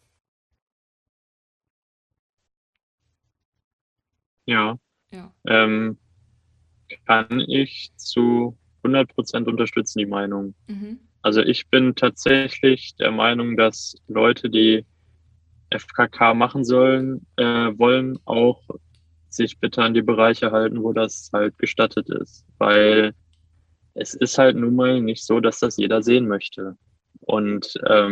Speaker 2: Ja,
Speaker 1: Ja.
Speaker 2: ähm, kann ich zu 100% unterstützen, die Meinung.
Speaker 1: Mhm.
Speaker 2: Also ich bin tatsächlich der Meinung, dass Leute, die FKK machen wollen, auch sich bitte an die Bereiche halten, wo das halt gestattet ist. Weil es ist halt nun mal nicht so, dass das jeder sehen möchte. Und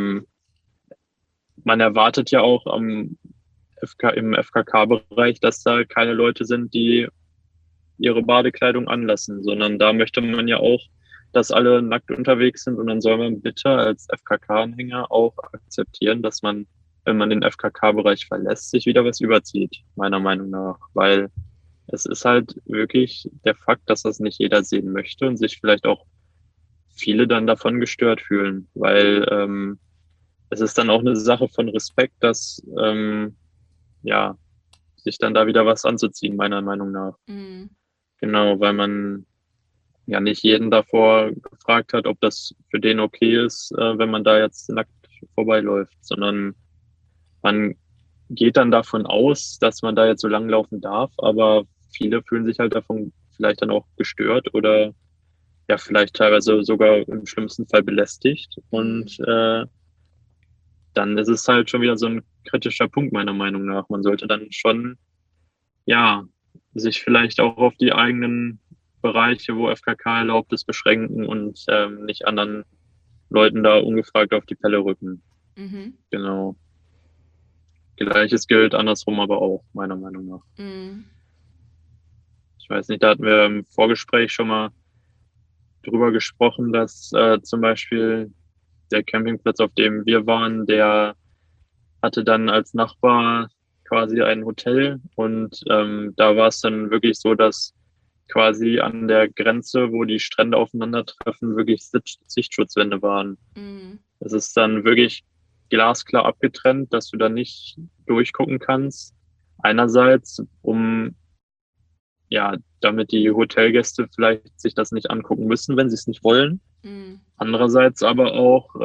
Speaker 2: man erwartet ja auch im FKK-Bereich, dass da keine Leute sind, die ihre Badekleidung anlassen, sondern da möchte man ja auch, dass alle nackt unterwegs sind und dann soll man bitte als FKK-Anhänger auch akzeptieren, dass man, wenn man den FKK-Bereich verlässt, sich wieder was überzieht, meiner Meinung nach, weil es ist halt wirklich der Fakt, dass das nicht jeder sehen möchte und sich vielleicht auch viele dann davon gestört fühlen, weil es ist dann auch eine Sache von Respekt, dass ja sich dann da wieder was anzuziehen, meiner Meinung nach.
Speaker 1: Mhm.
Speaker 2: Genau, weil man ja nicht jeden davor gefragt hat, ob das für den okay ist, wenn man da jetzt nackt vorbeiläuft, sondern man geht dann davon aus, dass man da jetzt so lang laufen darf, aber viele fühlen sich halt davon vielleicht dann auch gestört oder ja, vielleicht teilweise sogar im schlimmsten Fall belästigt.
Speaker 1: Mhm.
Speaker 2: Und dann ist es halt schon wieder so ein kritischer Punkt, meiner Meinung nach. Man sollte dann schon, ja, sich vielleicht auch auf die eigenen Bereiche, wo FKK erlaubt ist, beschränken und nicht anderen Leuten da ungefragt auf die Pelle rücken.
Speaker 1: Mhm.
Speaker 2: Genau. Gleiches gilt andersrum aber auch, meiner Meinung nach.
Speaker 1: Mhm.
Speaker 2: Ich weiß nicht, da hatten wir im Vorgespräch schon mal drüber gesprochen, dass zum Beispiel der Campingplatz, auf dem wir waren, der hatte dann als Nachbar quasi ein Hotel und da war es dann wirklich so, dass quasi an der Grenze, wo die Strände aufeinandertreffen, wirklich Sichtschutzwände waren.
Speaker 1: Mhm.
Speaker 2: Es ist dann wirklich glasklar abgetrennt, dass du da nicht durchgucken kannst. Einerseits, um ja, damit die Hotelgäste vielleicht sich das nicht angucken müssen, wenn sie es nicht wollen.
Speaker 1: Mhm.
Speaker 2: Andererseits aber auch,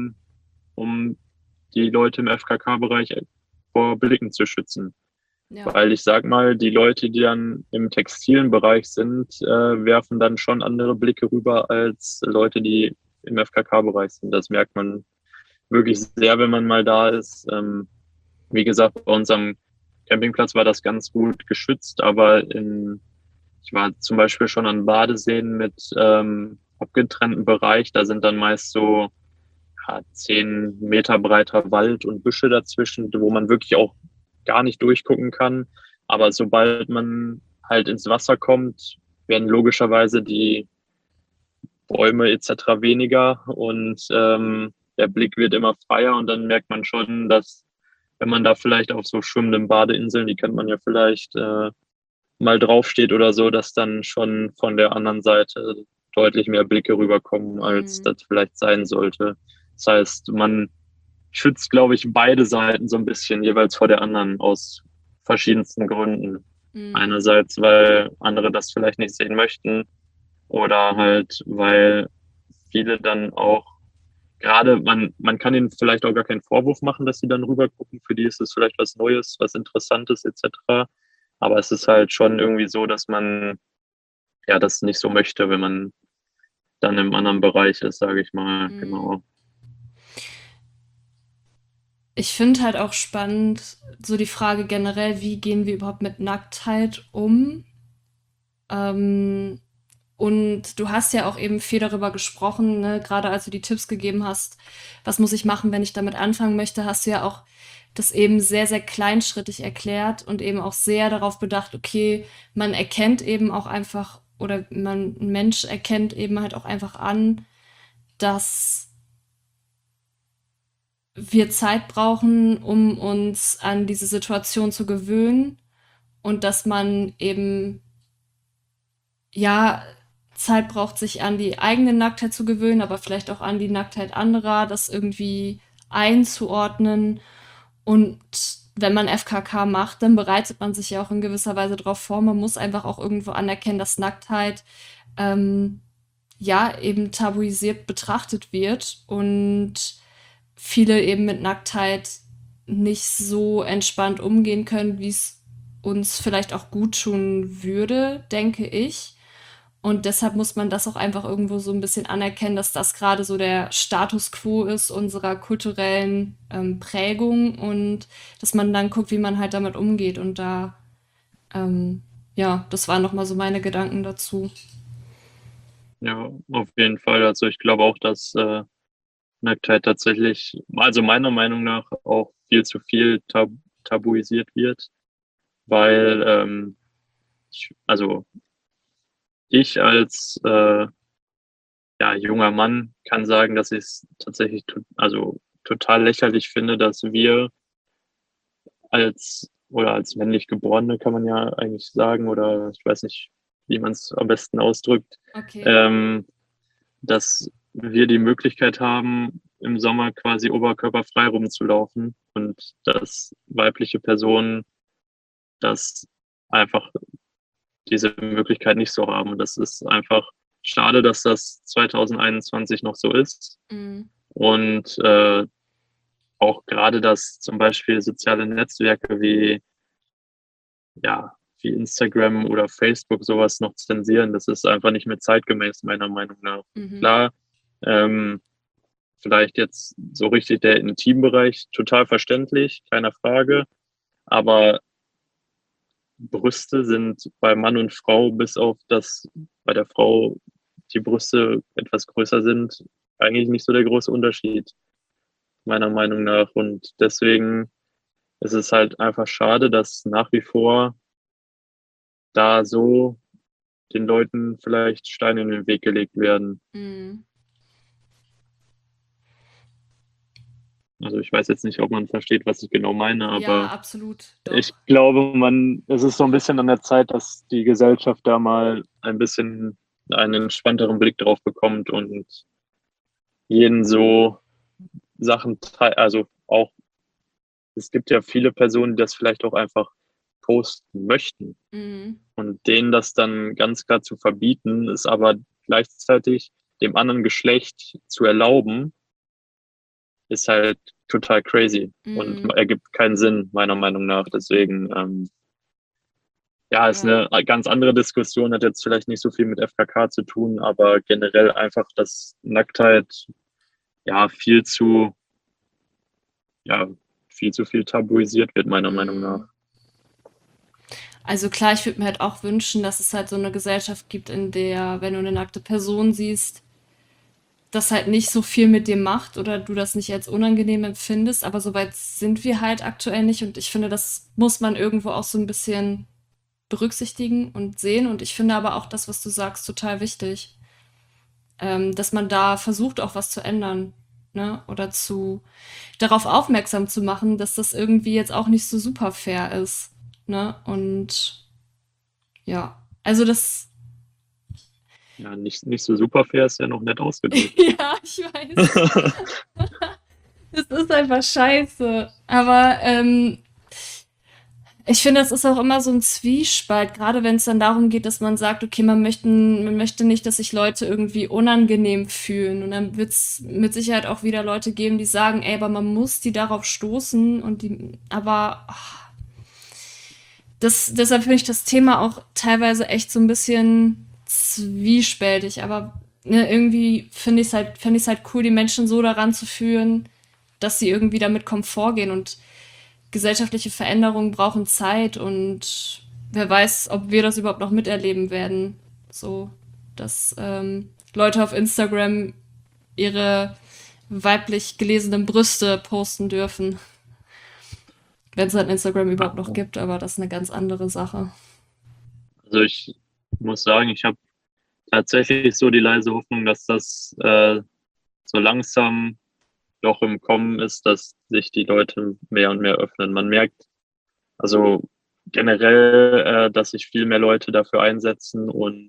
Speaker 2: um die Leute im FKK-Bereich vor Blicken zu schützen.
Speaker 1: Ja.
Speaker 2: Weil ich sag mal, die Leute, die dann im textilen Bereich sind, werfen dann schon andere Blicke rüber als Leute, die im FKK-Bereich sind. Das merkt man wirklich sehr, wenn man mal da ist. Wie gesagt, bei unserem Campingplatz war das ganz gut geschützt, aber ich war zum Beispiel schon an Badeseen mit abgetrennten Bereich. Da sind dann meist so 10 Meter breiter Wald und Büsche dazwischen, wo man wirklich auch gar nicht durchgucken kann. Aber sobald man halt ins Wasser kommt, werden logischerweise die Bäume etc. weniger und der Blick wird immer freier und dann merkt man schon, dass wenn man da vielleicht auf so schwimmenden Badeinseln, die kennt man ja vielleicht, mal draufsteht oder so, dass dann schon von der anderen Seite deutlich mehr Blicke rüberkommen, als
Speaker 1: Mhm.
Speaker 2: das vielleicht sein sollte. Das heißt, man schützt, glaube ich, beide Seiten so ein bisschen jeweils vor der anderen aus verschiedensten Gründen.
Speaker 1: Mhm.
Speaker 2: Einerseits, weil andere das vielleicht nicht sehen möchten oder halt, weil viele dann auch gerade, man kann ihnen vielleicht auch gar keinen Vorwurf machen, dass sie dann rüber gucken. Für die ist es vielleicht was Neues, was Interessantes etc. Aber es ist halt schon irgendwie so, dass man ja das nicht so möchte, wenn man dann im anderen Bereich ist, sage ich mal.
Speaker 1: Mhm.
Speaker 2: Genau.
Speaker 1: Ich finde halt auch spannend, so die Frage generell, wie gehen wir überhaupt mit Nacktheit um? Ähm, und du hast ja auch eben viel darüber gesprochen, ne? Gerade als du die Tipps gegeben hast, was muss ich machen, wenn ich damit anfangen möchte, hast du ja auch das eben sehr, sehr kleinschrittig erklärt und eben auch sehr darauf bedacht, okay, man erkennt eben auch einfach oder ein Mensch erkennt eben halt auch einfach an, dass wir Zeit brauchen, um uns an diese Situation zu gewöhnen und dass man eben ja Zeit braucht, sich an die eigene Nacktheit zu gewöhnen, aber vielleicht auch an die Nacktheit anderer, das irgendwie einzuordnen. Und wenn man FKK macht, dann bereitet man sich ja auch in gewisser Weise darauf vor. Man muss einfach auch irgendwo anerkennen, dass Nacktheit ähm, ja eben tabuisiert betrachtet wird und viele eben mit Nacktheit nicht so entspannt umgehen können, wie es uns vielleicht auch gut tun würde, denke ich. Und deshalb muss man das auch einfach irgendwo so ein bisschen anerkennen, dass das gerade so der Status quo ist unserer kulturellen Prägung und dass man dann guckt, wie man halt damit umgeht. Und da, ähm, ja, das waren nochmal so meine Gedanken dazu.
Speaker 2: Ja, auf jeden Fall. Also ich glaube auch, dass Nacktheit tatsächlich, also meiner Meinung nach auch viel zu viel tabuisiert wird, weil also ich als ja, junger Mann kann sagen, dass ich es tatsächlich also total lächerlich finde, dass wir als oder als männlich Geborene kann man ja eigentlich sagen, oder ich weiß nicht, wie man es am besten ausdrückt,
Speaker 1: Okay.
Speaker 2: ähm, dass wir die Möglichkeit haben, im Sommer quasi oberkörperfrei rumzulaufen und dass weibliche Personen das einfach diese Möglichkeit nicht so haben. Und das ist einfach schade, dass das 2021 noch so ist.
Speaker 1: Mm,
Speaker 2: Und auch gerade, dass zum Beispiel soziale Netzwerke ja, wie Instagram oder Facebook sowas noch zensieren, das ist einfach nicht mehr zeitgemäß, meiner Meinung nach.
Speaker 1: mhm.
Speaker 2: Klar, ähm, vielleicht jetzt so richtig der Intimbereich, total verständlich, keine Frage. Aber Brüste sind bei Mann und Frau, bis auf das bei der Frau die Brüste etwas größer sind, eigentlich nicht so der große Unterschied, meiner Meinung nach. Und deswegen ist es halt einfach schade, dass nach wie vor da so den Leuten vielleicht Steine in den Weg gelegt werden.
Speaker 1: Mhm.
Speaker 2: Also ich weiß jetzt nicht, ob man versteht, was ich genau meine,
Speaker 1: Ja,
Speaker 2: aber
Speaker 1: absolut,
Speaker 2: ich
Speaker 1: doch.
Speaker 2: glaube, es ist so ein bisschen an der Zeit, dass die Gesellschaft da mal ein bisschen einen entspannteren Blick drauf bekommt und jeden so Sachen, also auch, es gibt ja viele Personen, die das vielleicht auch einfach posten möchten.
Speaker 1: Mhm.
Speaker 2: Und denen das dann ganz klar zu verbieten, ist aber gleichzeitig dem anderen Geschlecht zu erlauben, ist halt total crazy und
Speaker 1: Mhm.
Speaker 2: ergibt keinen Sinn, meiner Meinung nach. Deswegen, ja, ist
Speaker 1: Ja.
Speaker 2: eine ganz andere Diskussion, hat jetzt vielleicht nicht so viel mit FKK zu tun, aber generell einfach, dass Nacktheit ja ja, viel zu viel tabuisiert wird, meiner Meinung nach.
Speaker 1: Mhm. Also klar, ich würde mir halt auch wünschen, dass es halt so eine Gesellschaft gibt, in der, wenn du eine nackte Person siehst, das halt nicht so viel mit dir macht oder du das nicht als unangenehm empfindest. Aber so weit sind wir halt aktuell nicht. Und ich finde, das muss man irgendwo auch so ein bisschen berücksichtigen und sehen. Und ich finde aber auch das, was du sagst, total wichtig, dass man da versucht, auch was zu ändern. Ne? Oder darauf aufmerksam zu machen, dass das irgendwie jetzt auch nicht so super fair ist. Ne? Und ja, also das,
Speaker 2: Ja, nicht so super fair ist ja noch nett ausgedrückt.
Speaker 1: ja, ich weiß. Das ist einfach scheiße. Aber ich finde, das ist auch immer so ein Zwiespalt, gerade wenn es dann darum geht, dass man sagt, okay, man möchte nicht, dass sich Leute irgendwie unangenehm fühlen. Und dann wird es mit Sicherheit auch wieder Leute geben, die sagen, ey, aber man muss die darauf stoßen und die, aber deshalb finde ich das Thema auch teilweise echt so ein bisschen zwiespältig. Aber ne, irgendwie fände ich es halt cool, die Menschen so daran zu führen, dass sie irgendwie damit Komfort gehen und gesellschaftliche Veränderungen brauchen Zeit und wer weiß, ob wir das überhaupt noch miterleben werden. So, dass Leute auf Instagram ihre weiblich gelesenen Brüste posten dürfen. Wenn es halt Instagram überhaupt noch gibt, aber das ist eine ganz andere Sache.
Speaker 2: Also ich muss sagen, ich habe tatsächlich so die leise Hoffnung, dass das so langsam doch im Kommen ist, dass sich die Leute mehr und mehr öffnen. Man merkt also generell, dass sich viel mehr Leute dafür einsetzen und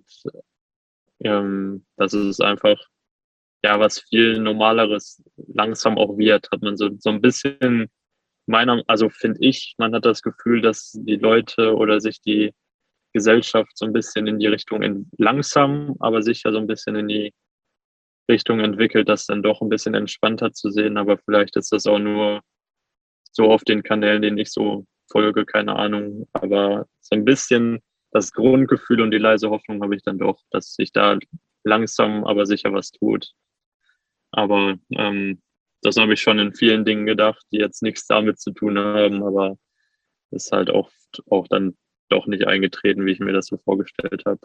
Speaker 2: dass es einfach ja was viel Normaleres langsam auch wird, hat man so ein bisschen also finde ich, man hat das Gefühl, dass die Leute oder sich die Gesellschaft so ein bisschen in die Richtung langsam, aber sicher so ein bisschen in die Richtung entwickelt, das dann doch ein bisschen entspannter zu sehen. Aber vielleicht ist das auch nur so auf den Kanälen, denen ich so folge, keine Ahnung. Aber so ein bisschen das Grundgefühl und die leise Hoffnung habe ich dann doch, dass sich da langsam, aber sicher was tut. Aber das habe ich schon in vielen Dingen gedacht, die jetzt nichts damit zu tun haben, aber ist halt oft auch dann doch nicht eingetreten, wie ich mir das so vorgestellt habe.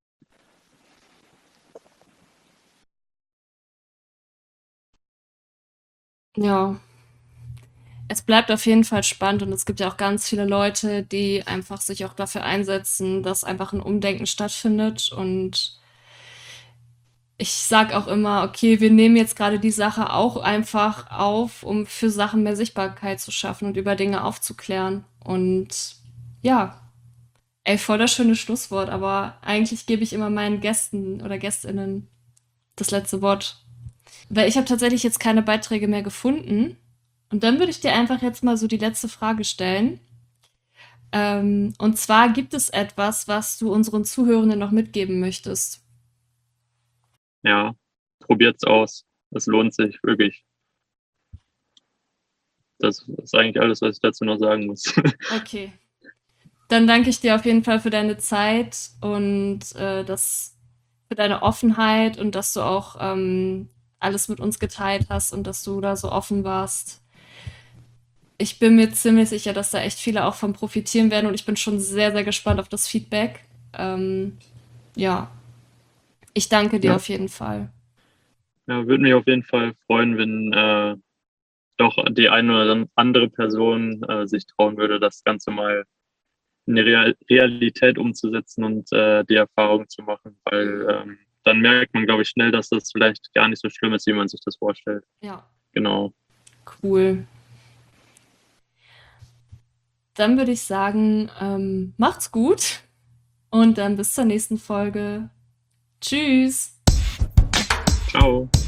Speaker 1: Ja, es bleibt auf jeden Fall spannend und es gibt ja auch ganz viele Leute, die einfach sich auch dafür einsetzen, dass einfach ein Umdenken stattfindet. Und ich sag auch immer, okay, wir nehmen jetzt gerade die Sache auch einfach auf, um für Sachen mehr Sichtbarkeit zu schaffen und über Dinge aufzuklären. Und ja, ey, voll das schöne Schlusswort, aber eigentlich gebe ich immer meinen Gästen oder Gästinnen das letzte Wort. Weil ich habe tatsächlich jetzt keine Beiträge mehr gefunden. Und dann würde ich dir einfach jetzt mal so die letzte Frage stellen. Und zwar gibt es etwas, was du unseren Zuhörenden noch mitgeben möchtest?
Speaker 2: Ja, probiert's aus. Es lohnt sich wirklich. Das ist eigentlich alles, was ich dazu noch sagen muss.
Speaker 1: Okay. Dann danke ich dir auf jeden Fall für deine Zeit und für deine Offenheit und dass du auch alles mit uns geteilt hast und dass du da so offen warst. Ich bin mir ziemlich sicher, dass da echt viele auch von profitieren werden und ich bin schon sehr, sehr gespannt auf das Feedback. Ähm, ja, ich danke dir
Speaker 2: Ja,
Speaker 1: auf jeden Fall.
Speaker 2: ja, würde mich auf jeden Fall freuen, wenn doch die eine oder andere Person sich trauen würde, das Ganze mal in die Realität umzusetzen und die Erfahrung zu machen, weil dann merkt man, glaube ich, schnell, dass das vielleicht gar nicht so schlimm ist, wie man sich das vorstellt.
Speaker 1: Ja,
Speaker 2: Genau.
Speaker 1: cool. Dann würde ich sagen, macht's gut und dann bis zur nächsten Folge. Tschüss.
Speaker 2: Ciao.